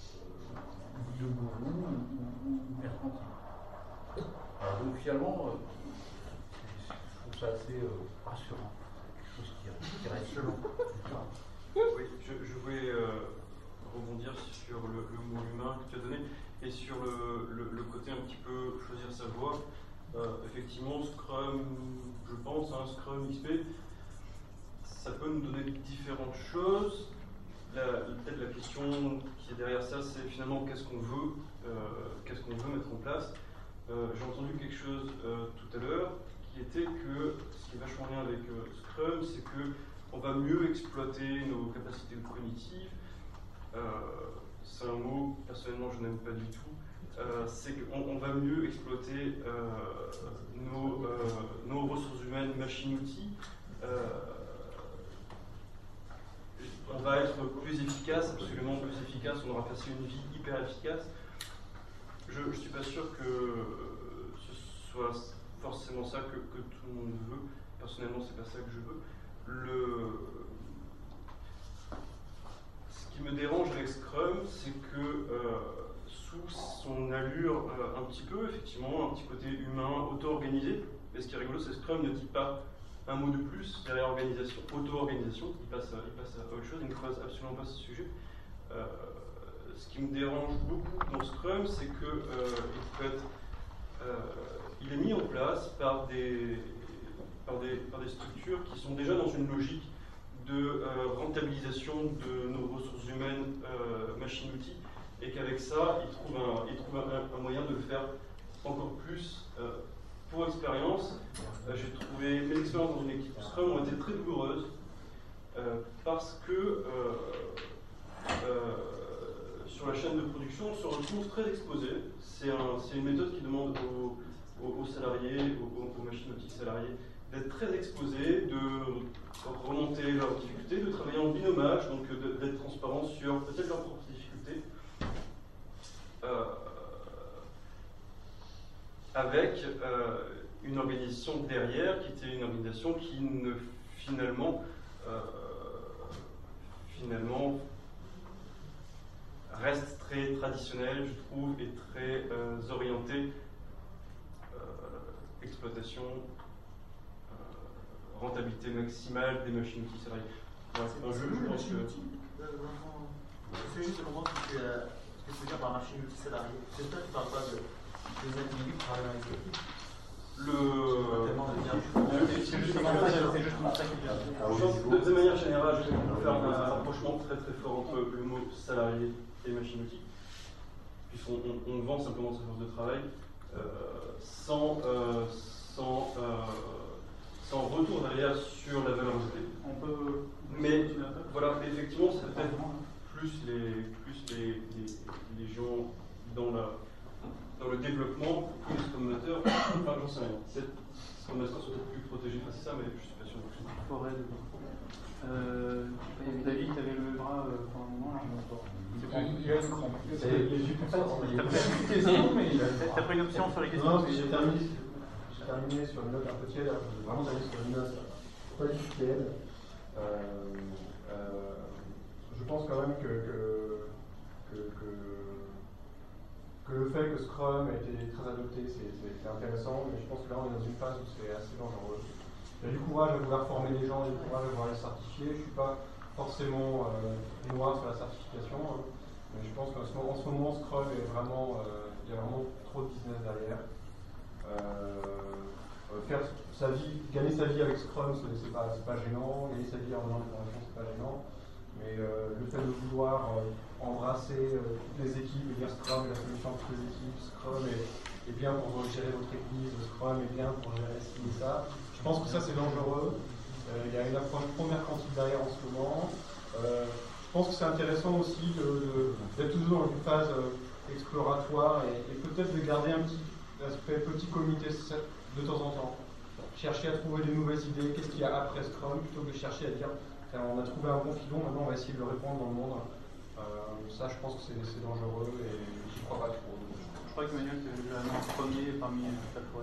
[SPEAKER 8] de gourou ou, ou mercantile. Alors donc finalement, euh, je trouve ça assez euh, rassurant. Quelque chose qui, qui reste selon.
[SPEAKER 20] Oui, je, je voulais euh, rebondir sur le, le mot humain que tu as donné et sur le, le, le côté un petit peu choisir sa voie. Euh, effectivement, Scrum, je pense, hein, Scrum X P, ça peut nous donner différentes choses. Peut-être la question qui est derrière ça, c'est finalement qu'est-ce qu'on veut, euh, qu'est-ce qu'on veut mettre en place. Euh, j'ai entendu quelque chose euh, tout à l'heure qui était que ce qui est vachement bien avec euh, Scrum, c'est qu'on va mieux exploiter nos capacités cognitives. Euh, c'est un mot, personnellement, je n'aime pas du tout. Euh, c'est qu'on on va mieux exploiter euh, nos, euh, nos ressources humaines, machines-outils. Euh, On va être plus efficace, absolument plus efficace, on aura passé une vie hyper efficace. Je ne suis pas sûr que ce soit forcément ça que, que tout le monde veut. Personnellement, c'est pas ça que je veux. Le... Ce qui me dérange avec Scrum, c'est que euh, sous son allure euh, un petit peu, effectivement, un petit côté humain, auto-organisé, et ce qui est rigolo, c'est que Scrum ne dit pas un mot de plus derrière organisation, auto-organisation, il passe, à, il passe à autre chose, il ne creuse absolument pas ce sujet. Euh, ce qui me dérange beaucoup dans Scrum, c'est que euh, il, peut être, euh, il est mis en place par des, par, des, par des structures qui sont déjà dans une logique de euh, rentabilisation de nos ressources humaines, euh, machines-outils, et qu'avec ça, ils trouvent, un, ils trouvent un, un moyen de le faire encore plus. Euh, Pour expérience, euh, j'ai trouvé mes expériences dans une équipe Scrum ont été très douloureuses euh, parce que euh, euh, sur la chaîne de production, on se retrouve très exposé. C'est un, c'est une méthode qui demande aux, aux, aux salariés, aux, aux machines-outils salariés, d'être très exposés, de remonter leurs difficultés, de travailler en binomage, donc de, d'être transparent sur peut-être leurs propres difficultés. Euh, avec euh, une organisation derrière qui était une organisation qui ne finalement euh, finalement reste très traditionnelle, je trouve, et très euh, orientée euh, exploitation, euh, rentabilité maximale des machines-outils salariés. Ouais, c'est un jeu, je pense que...
[SPEAKER 22] C'est juste de comprendre ce que tu veux dire par machine-outils salarié. J'espère que tu ne parles pas de des individus qui travaillent dans les équipes.
[SPEAKER 20] le. C'est justement ça, c'est justement ça qui est bien. De manière générale, je vais faire un rapprochement très très fort entre le mot salarié et machine-outil, puisqu'on on, on vend simplement sa force de travail euh, sans, euh, sans, euh, sans retour derrière sur la valeur ajoutée.
[SPEAKER 2] On peut.
[SPEAKER 20] Mais voilà, effectivement, c'est peut-être plus les, plus les, les, les gens dans la. Dans le développement, plus les Scrum Masters, enfin j'en sais rien. Peut-être Scrum Masters sont peut-être plus protégés face à ça, mais je suis pas sûr.
[SPEAKER 2] Forêt de euh, David, tu avais le bras euh, pendant un moment là. C'est pas il a une crampe. T'as pris une option sur les questions.
[SPEAKER 10] Non, j'ai terminé, j'ai terminé sur une note un peu tiède, vraiment terminé sur une note pas du tout tiède. Euh, euh, je pense quand même que, que, que, que que le fait que Scrum ait été très adopté, c'est intéressant, mais je pense que là on est dans une phase où c'est assez dangereux. Il y a du courage à vouloir former les gens, il y a du courage à vouloir les certifier. Je ne suis pas forcément euh, noir sur la certification, hein, mais je pense qu'en ce, en ce moment, Scrum est vraiment, euh, il y a vraiment trop de business derrière. Euh, faire sa vie, gagner sa vie avec Scrum, c'est pas, pas gênant, gagner sa vie en faisant des formations, c'est pas gênant. Mais euh, le fait de vouloir euh, embrasser euh, toutes les équipes et dire Scrum est la solution de toutes les équipes, Scrum est, est bien pour gérer votre église, Scrum est bien pour gérer ci et ça, je pense que ça c'est dangereux. Euh, il y a une approche trop mercantile derrière en ce moment. Euh, je pense que c'est intéressant aussi d'être toujours dans une phase euh, exploratoire et, et peut-être de garder un petit aspect petit comité de temps en temps. Chercher à trouver des nouvelles idées, qu'est-ce qu'il y a après Scrum, plutôt que de chercher à dire on a trouvé un bon filon, maintenant on va essayer de le répandre dans le monde. Euh, ça, je pense que c'est dangereux et j'y crois pas trop.
[SPEAKER 2] Je crois que Manuel, tu es le premier parmi ta forêt.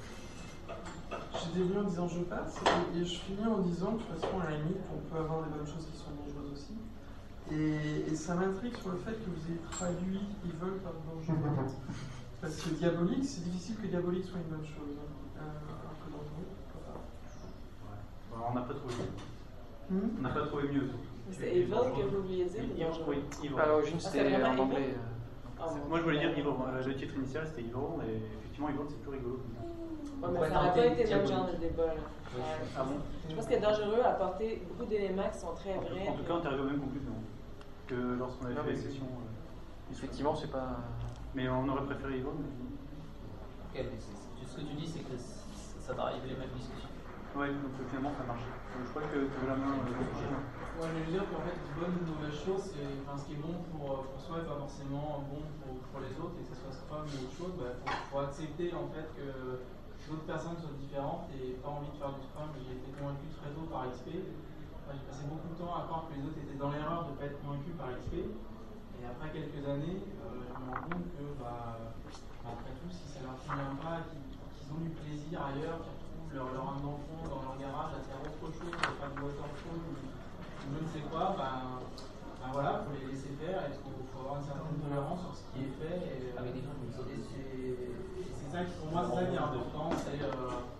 [SPEAKER 9] J'ai début en disant je passe et je finis en disant que de toute façon, à la limite, on peut avoir des bonnes choses qui sont dangereuses aussi. Et, et ça m'intrigue sur le fait que vous ayez traduit Evil par dangereux. Parce que diabolique, c'est difficile que diabolique soit une bonne chose. Euh, alors que dangereux, pourquoi pas.
[SPEAKER 2] Ouais. On n'a pas trouvé.
[SPEAKER 9] Hmm?
[SPEAKER 2] On n'a pas trouvé mieux.
[SPEAKER 13] C'est Evil que vous vouliez dire?
[SPEAKER 2] Oui, Evil.
[SPEAKER 3] À l'origine, c'était en anglais.
[SPEAKER 2] Euh... Moi, je voulais dire Evil. Le titre initial, c'était Evil, et effectivement, Evil, c'est plus rigolo.
[SPEAKER 13] Ouais, mais ça n'aurait pas été le même genre de débat. Là. Ouais.
[SPEAKER 2] Ah bon?
[SPEAKER 13] Je pense que dangereux a apporté beaucoup d'éléments qui sont très vrais.
[SPEAKER 2] En tout cas, on est arrivé aux mêmes conclusions que lorsqu'on avait fait les sessions. Euh,
[SPEAKER 3] Effectivement, c'est pas.
[SPEAKER 2] Mais on aurait préféré Evil. Mais...
[SPEAKER 14] Ok, mais ce que tu dis, c'est que ça n'arrive les mêmes discussions.
[SPEAKER 2] Ouais, donc finalement ça marche. Je crois que tu veux la main. Euh,
[SPEAKER 1] ouais, je veux dire qu'en fait, une bonne ou une mauvaise chose, c'est enfin, ce qui est bon pour, pour soi et pas forcément bon pour, pour les autres, et que ce soit Scrum ou autre chose, il bah, faut, faut accepter en fait que d'autres personnes soient différentes et pas envie de faire du Scrum. J'ai été convaincu très tôt par X P. Enfin, j'ai passé beaucoup de temps à croire que les autres étaient dans l'erreur de ne pas être convaincus par X P. Et après quelques années, euh, je me rends compte que, bah, bah, après tout, si ça leur convient pas, qu'ils qu'ils ont du plaisir ailleurs, leur, leur âme d'enfant dans leur garage à faire autre chose, pas de waterfall ou je ne sais quoi, ben, ben voilà, il faut les laisser faire et il faut, faut avoir une certaine tolérance sur ce qui est fait. Et, avec des gens qui sont c'est ça qui, pour moi, c'est ça qui est important, c'est euh,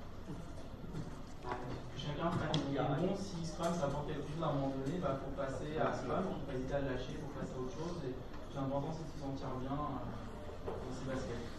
[SPEAKER 1] que chacun fasse ce qui est bon. Si Scrum ça apporte quelque chose à un moment donné, il ben, faut passer à Scrum, il ne faut pas hésiter à le lâcher, il faut passer à autre chose. Et l'important c'est de se sentir bien euh, dans ses baskets.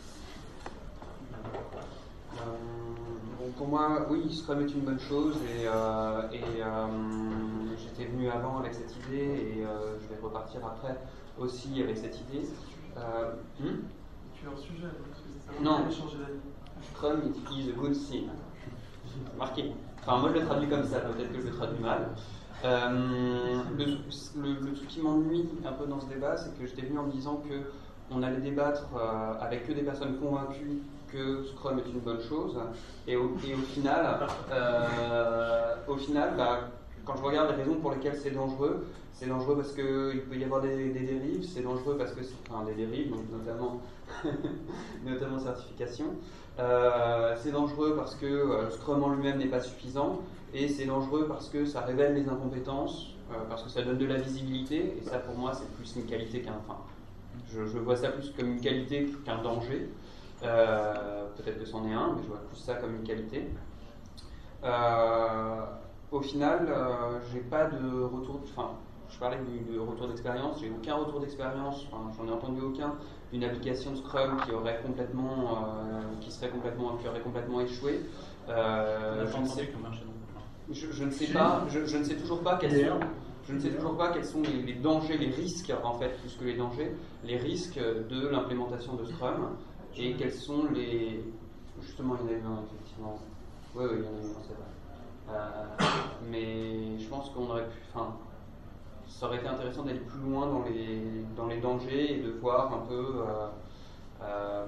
[SPEAKER 4] Euh, bon, pour moi, oui, Scrum est une bonne chose et, euh, et euh, j'étais venu avant avec cette idée et euh, je vais repartir après aussi avec cette idée. Euh, hmm
[SPEAKER 9] tu es hors sujet, parce que ça
[SPEAKER 4] non,
[SPEAKER 9] va changer d'avis.
[SPEAKER 4] Scrum it is a good thing. Marqué. Enfin, moi je le traduis comme ça, peut-être que je le traduis mal. Euh, le, le, le truc qui m'ennuie un peu dans ce débat, c'est que j'étais venu en me disant que on allait débattre euh, avec que des personnes convaincues que Scrum est une bonne chose, et au, et au final, euh, au final bah, quand je regarde les raisons pour lesquelles c'est dangereux, c'est dangereux parce qu'il peut y avoir des, des dérives, c'est dangereux parce que c'est enfin, des dérives, donc notamment, notamment certification, euh, c'est dangereux parce que euh, Scrum en lui-même n'est pas suffisant, et c'est dangereux parce que ça révèle les incompétences, euh, parce que ça donne de la visibilité, et ça pour moi c'est plus une qualité qu'un... Enfin, je, je vois ça plus comme une qualité qu'un danger. Euh, peut-être que c'en est un, mais je vois plus ça comme une qualité. Euh, au final, euh, j'ai pas de retour. Enfin, je parlais du, du retour d'expérience, j'ai aucun retour d'expérience, enfin, j'en ai entendu aucun, d'une application Scrum qui aurait complètement, euh, qui serait complètement, qui aurait complètement échoué. Euh, je, ne sais, je, je ne sais pas, je, je ne sais toujours pas quels sont, je ne sais toujours pas quels sont les, les dangers, les risques en fait, plus que les dangers, les risques de l'implémentation de Scrum et quels sont les, justement il y en a eu un effectivement, oui oui il y en a eu un c'est vrai. Euh, mais je pense qu'on aurait pu, enfin, ça aurait été intéressant d'aller plus loin dans les, dans les dangers et de voir un peu. Euh, euh,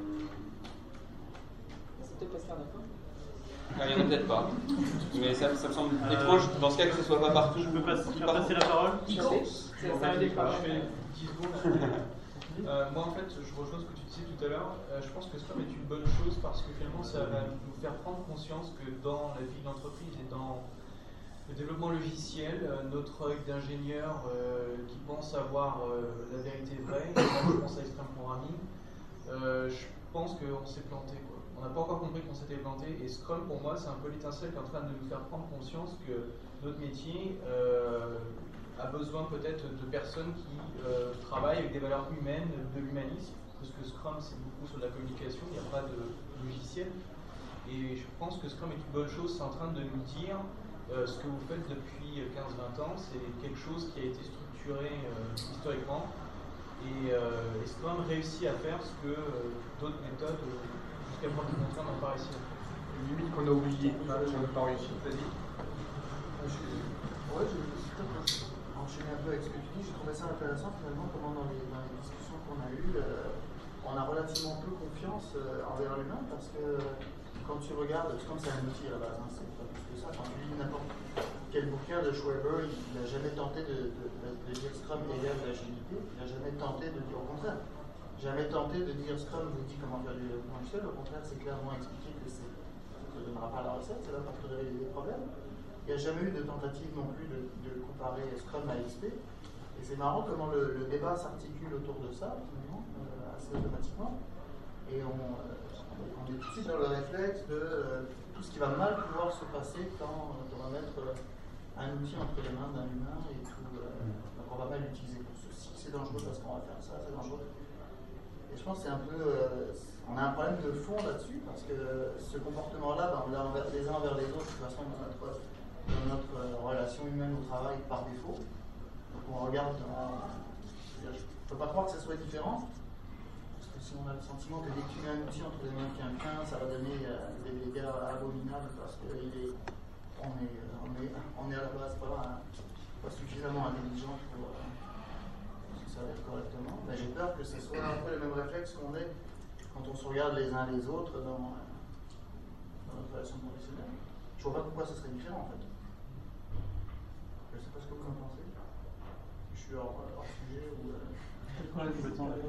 [SPEAKER 13] C'est peut-être pas se faire d'accord.
[SPEAKER 4] Ah, il n'y en a peut-être pas, mais ça, ça me semble euh, étrange dans ce cas que ce soit pas partout.
[SPEAKER 2] Je peux pas faire passer la parole.
[SPEAKER 1] C'est un débat. Je fais dix secondes. Euh, moi, en fait, je rejoins ce que tu disais tout à l'heure. Euh, je pense que Scrum est une bonne chose parce que finalement, ça va nous faire prendre conscience que dans la vie d'entreprise et dans le développement logiciel, euh, notre œil d'ingénieur euh, qui pense avoir euh, la vérité vraie, moi je pense à Extreme Programming, euh, je pense qu'on s'est planté, quoi. On n'a pas encore compris qu'on s'était planté. Et Scrum, pour moi, c'est un peu l'étincelle qui est en train de nous faire prendre conscience que notre métier euh, a besoin peut-être de personnes qui euh, travaillent avec des valeurs humaines, de l'humanisme, parce que Scrum c'est beaucoup sur la communication, il n'y a pas de logiciel. Et je pense que Scrum est une bonne chose, c'est en train de nous dire euh, ce que vous faites depuis quinze vingt ans, c'est quelque chose qui a été structuré euh, historiquement. Et, euh, et Scrum réussit à faire ce que euh, d'autres méthodes, euh, jusqu'à preuve du contraire, n'ont pas réussi à faire.
[SPEAKER 16] Une limite qu'on a oublié, on n'a pas réussi. Vas-y.
[SPEAKER 22] Ouais, je vais enchaîner un peu avec ce que tu dis. J'ai trouvé ça intéressant finalement comment dans les, dans les discussions qu'on a eues, euh, on a relativement peu confiance euh, envers l'humain parce que quand tu regardes, Scrum c'est un outil à la base, hein, c'est pas plus que ça. Quand tu lis n'importe quel bouquin de Schwaber, il n'a jamais tenté de, de, de, de dire Scrum égale l'agilité, il n'a jamais tenté de dire au contraire. Jamais tenté de dire Scrum vous dit comment faire du développement logiciel, au contraire c'est clairement expliqué que c'est ne donnera pas la recette, c'est là pour te révéler des problèmes. Il n'y a jamais eu de tentative non plus de, de comparer Scrum à X P. Et c'est marrant comment le, le débat s'articule autour de ça, finalement, euh, assez automatiquement. Et on, euh, on est tout de suite dans le réflexe de euh, tout ce qui va mal pouvoir se passer quand euh, on va mettre euh, un outil entre les mains d'un humain et tout. Euh, donc on va mal l'utiliser pour ceci, c'est dangereux parce qu'on va faire ça, c'est dangereux. Et je pense que c'est un peu. Euh, on a un problème de fond là-dessus parce que ce comportement-là, ben, on l'a envers, les uns envers les autres, de toute façon, dans notre. dans notre euh, relation humaine au travail par défaut. Donc on regarde, dans, je ne peux pas croire que ça soit différent, parce que si on a le sentiment que dès que tu mets un outil entre les mains de quelqu'un, ça va donner euh, des dégâts abominables parce qu'on est, on est, on est, on est à la base pas, pas suffisamment intelligent pour euh, se servir correctement. Mais j'ai peur que ce soit un peu le même réflexe qu'on ait quand on se regarde les uns les autres dans, dans notre relation professionnelle. Je ne vois pas pourquoi ce serait différent en fait. Je ne sais pas ce que vous en pensez. Je suis hors, hors sujet ou. Euh...
[SPEAKER 9] Quel est le temps de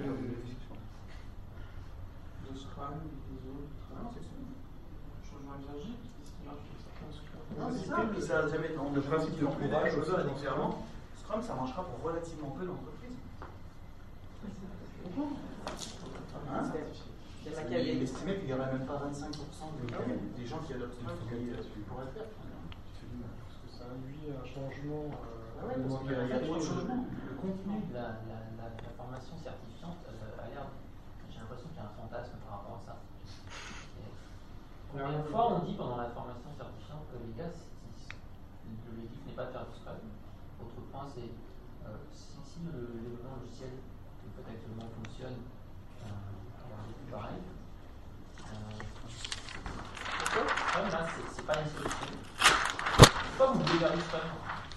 [SPEAKER 9] Scrum, des autres?
[SPEAKER 22] Non, c'est sûr.
[SPEAKER 9] Changement énergique, qu'est-ce qui marche pour certains Scrum?
[SPEAKER 22] Non, c'est ça, puis ça n'a jamais été. Le principe de courage, financièrement, Scrum ça marchera pour relativement peu d'entreprises. Pourquoi hein? Il est estimé qu'il n'y aurait même pas vingt-cinq pour cent des, ah oui. des gens qui adoptent Scrum qui pourraient le faire.
[SPEAKER 16] Parce que ça induit un changement. Euh,
[SPEAKER 22] ah ouais, parce qu'il y a trop de changements.
[SPEAKER 14] Le contenu de la, la, la, la formation certifiante euh, a l'air. J'ai l'impression qu'il y a un fantasme par rapport à ça. Combien de fois on dit pendant la formation certifiante que les gars, l'objectif n'est pas de faire du Scrum. Autre point, c'est euh, si, si le développement logiciel que vous faites actuellement fonctionne. Euh, pareil. Euh, Scrum, là, c'est pas une solution. Pourquoi vous voulez faire du Scrum?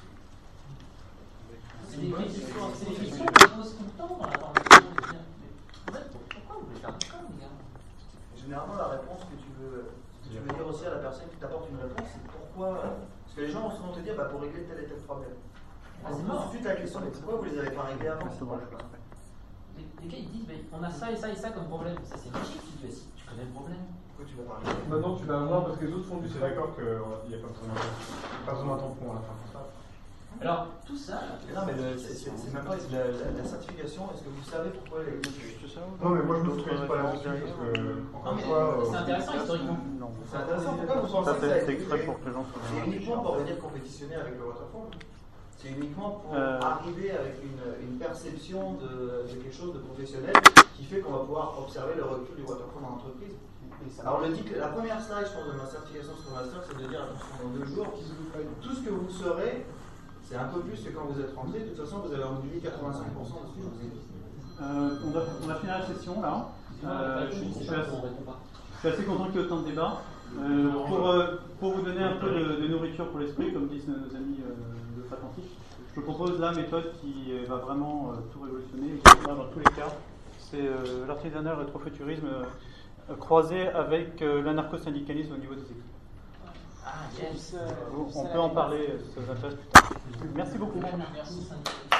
[SPEAKER 14] C'est des questions qu'on pose tout le temps dans la formation. En fait, pourquoi vous voulez faire du Scrum, les gars?
[SPEAKER 22] Généralement, la réponse que tu veux, que tu veux dire aussi à la personne qui t'apporte une réponse, c'est pourquoi. Parce que les gens vont souvent te dire bah, pour régler tel et tel problème.
[SPEAKER 14] Ah,
[SPEAKER 22] on pose tout de suite la question mais pourquoi vous les avez pas réglés avant?
[SPEAKER 14] Les, les gars ils disent mais on a ça et ça et ça comme problème. Ça c'est magique si tu, si tu connais le problème.
[SPEAKER 22] Pourquoi tu vas parler?
[SPEAKER 16] Maintenant tu vas voir parce que les autres font du. C'est d'accord qu'il n'y a pas besoin d'un tampon à la fin.
[SPEAKER 14] Alors tout ça.
[SPEAKER 22] Non mais c'est même pas la, la, la certification. Est-ce que vous savez pourquoi elle est juste ça?
[SPEAKER 16] Non mais moi je me focalise pas là-dessus parce que.
[SPEAKER 14] Non mais euh, c'est intéressant historiquement.
[SPEAKER 22] C'est intéressant. Pourquoi vous pensez que ça a été
[SPEAKER 10] extrait pour que les gens soient.
[SPEAKER 22] C'est uniquement pour venir compétitionner avec le waterfall.
[SPEAKER 8] C'est uniquement pour
[SPEAKER 2] Euh.
[SPEAKER 8] arriver avec une, une perception de, de quelque chose de professionnel qui fait qu'on va pouvoir observer le recul du waterfall dans l'entreprise. Alors le dit que la première slide, je pense, de ma certification Scrum Master, c'est de dire attention, dans deux jours, tout ce que vous serez, c'est un peu plus que quand vous êtes rentré. De toute façon, vous avez oublié quatre-vingt-cinq pour cent de ce que je vous ai dit.
[SPEAKER 2] Euh, on, a, on a fini la session là. Euh, je, suis, je, suis assez, je suis assez content qu'il y ait autant de débats. Euh, pour, euh, pour vous donner un peu de, de nourriture pour l'esprit, comme disent nos amis euh, de Fatantique, je vous propose la méthode qui va vraiment euh, tout révolutionner, et qui va dans tous les cas. C'est euh, l'artisanat rétrofuturisme euh, croisé avec euh, l'anarcho-syndicalisme au niveau des équipes.
[SPEAKER 14] Ah, yes.
[SPEAKER 2] On peut en parler si ça vous intéresse plus tard. Merci beaucoup.
[SPEAKER 14] Merci.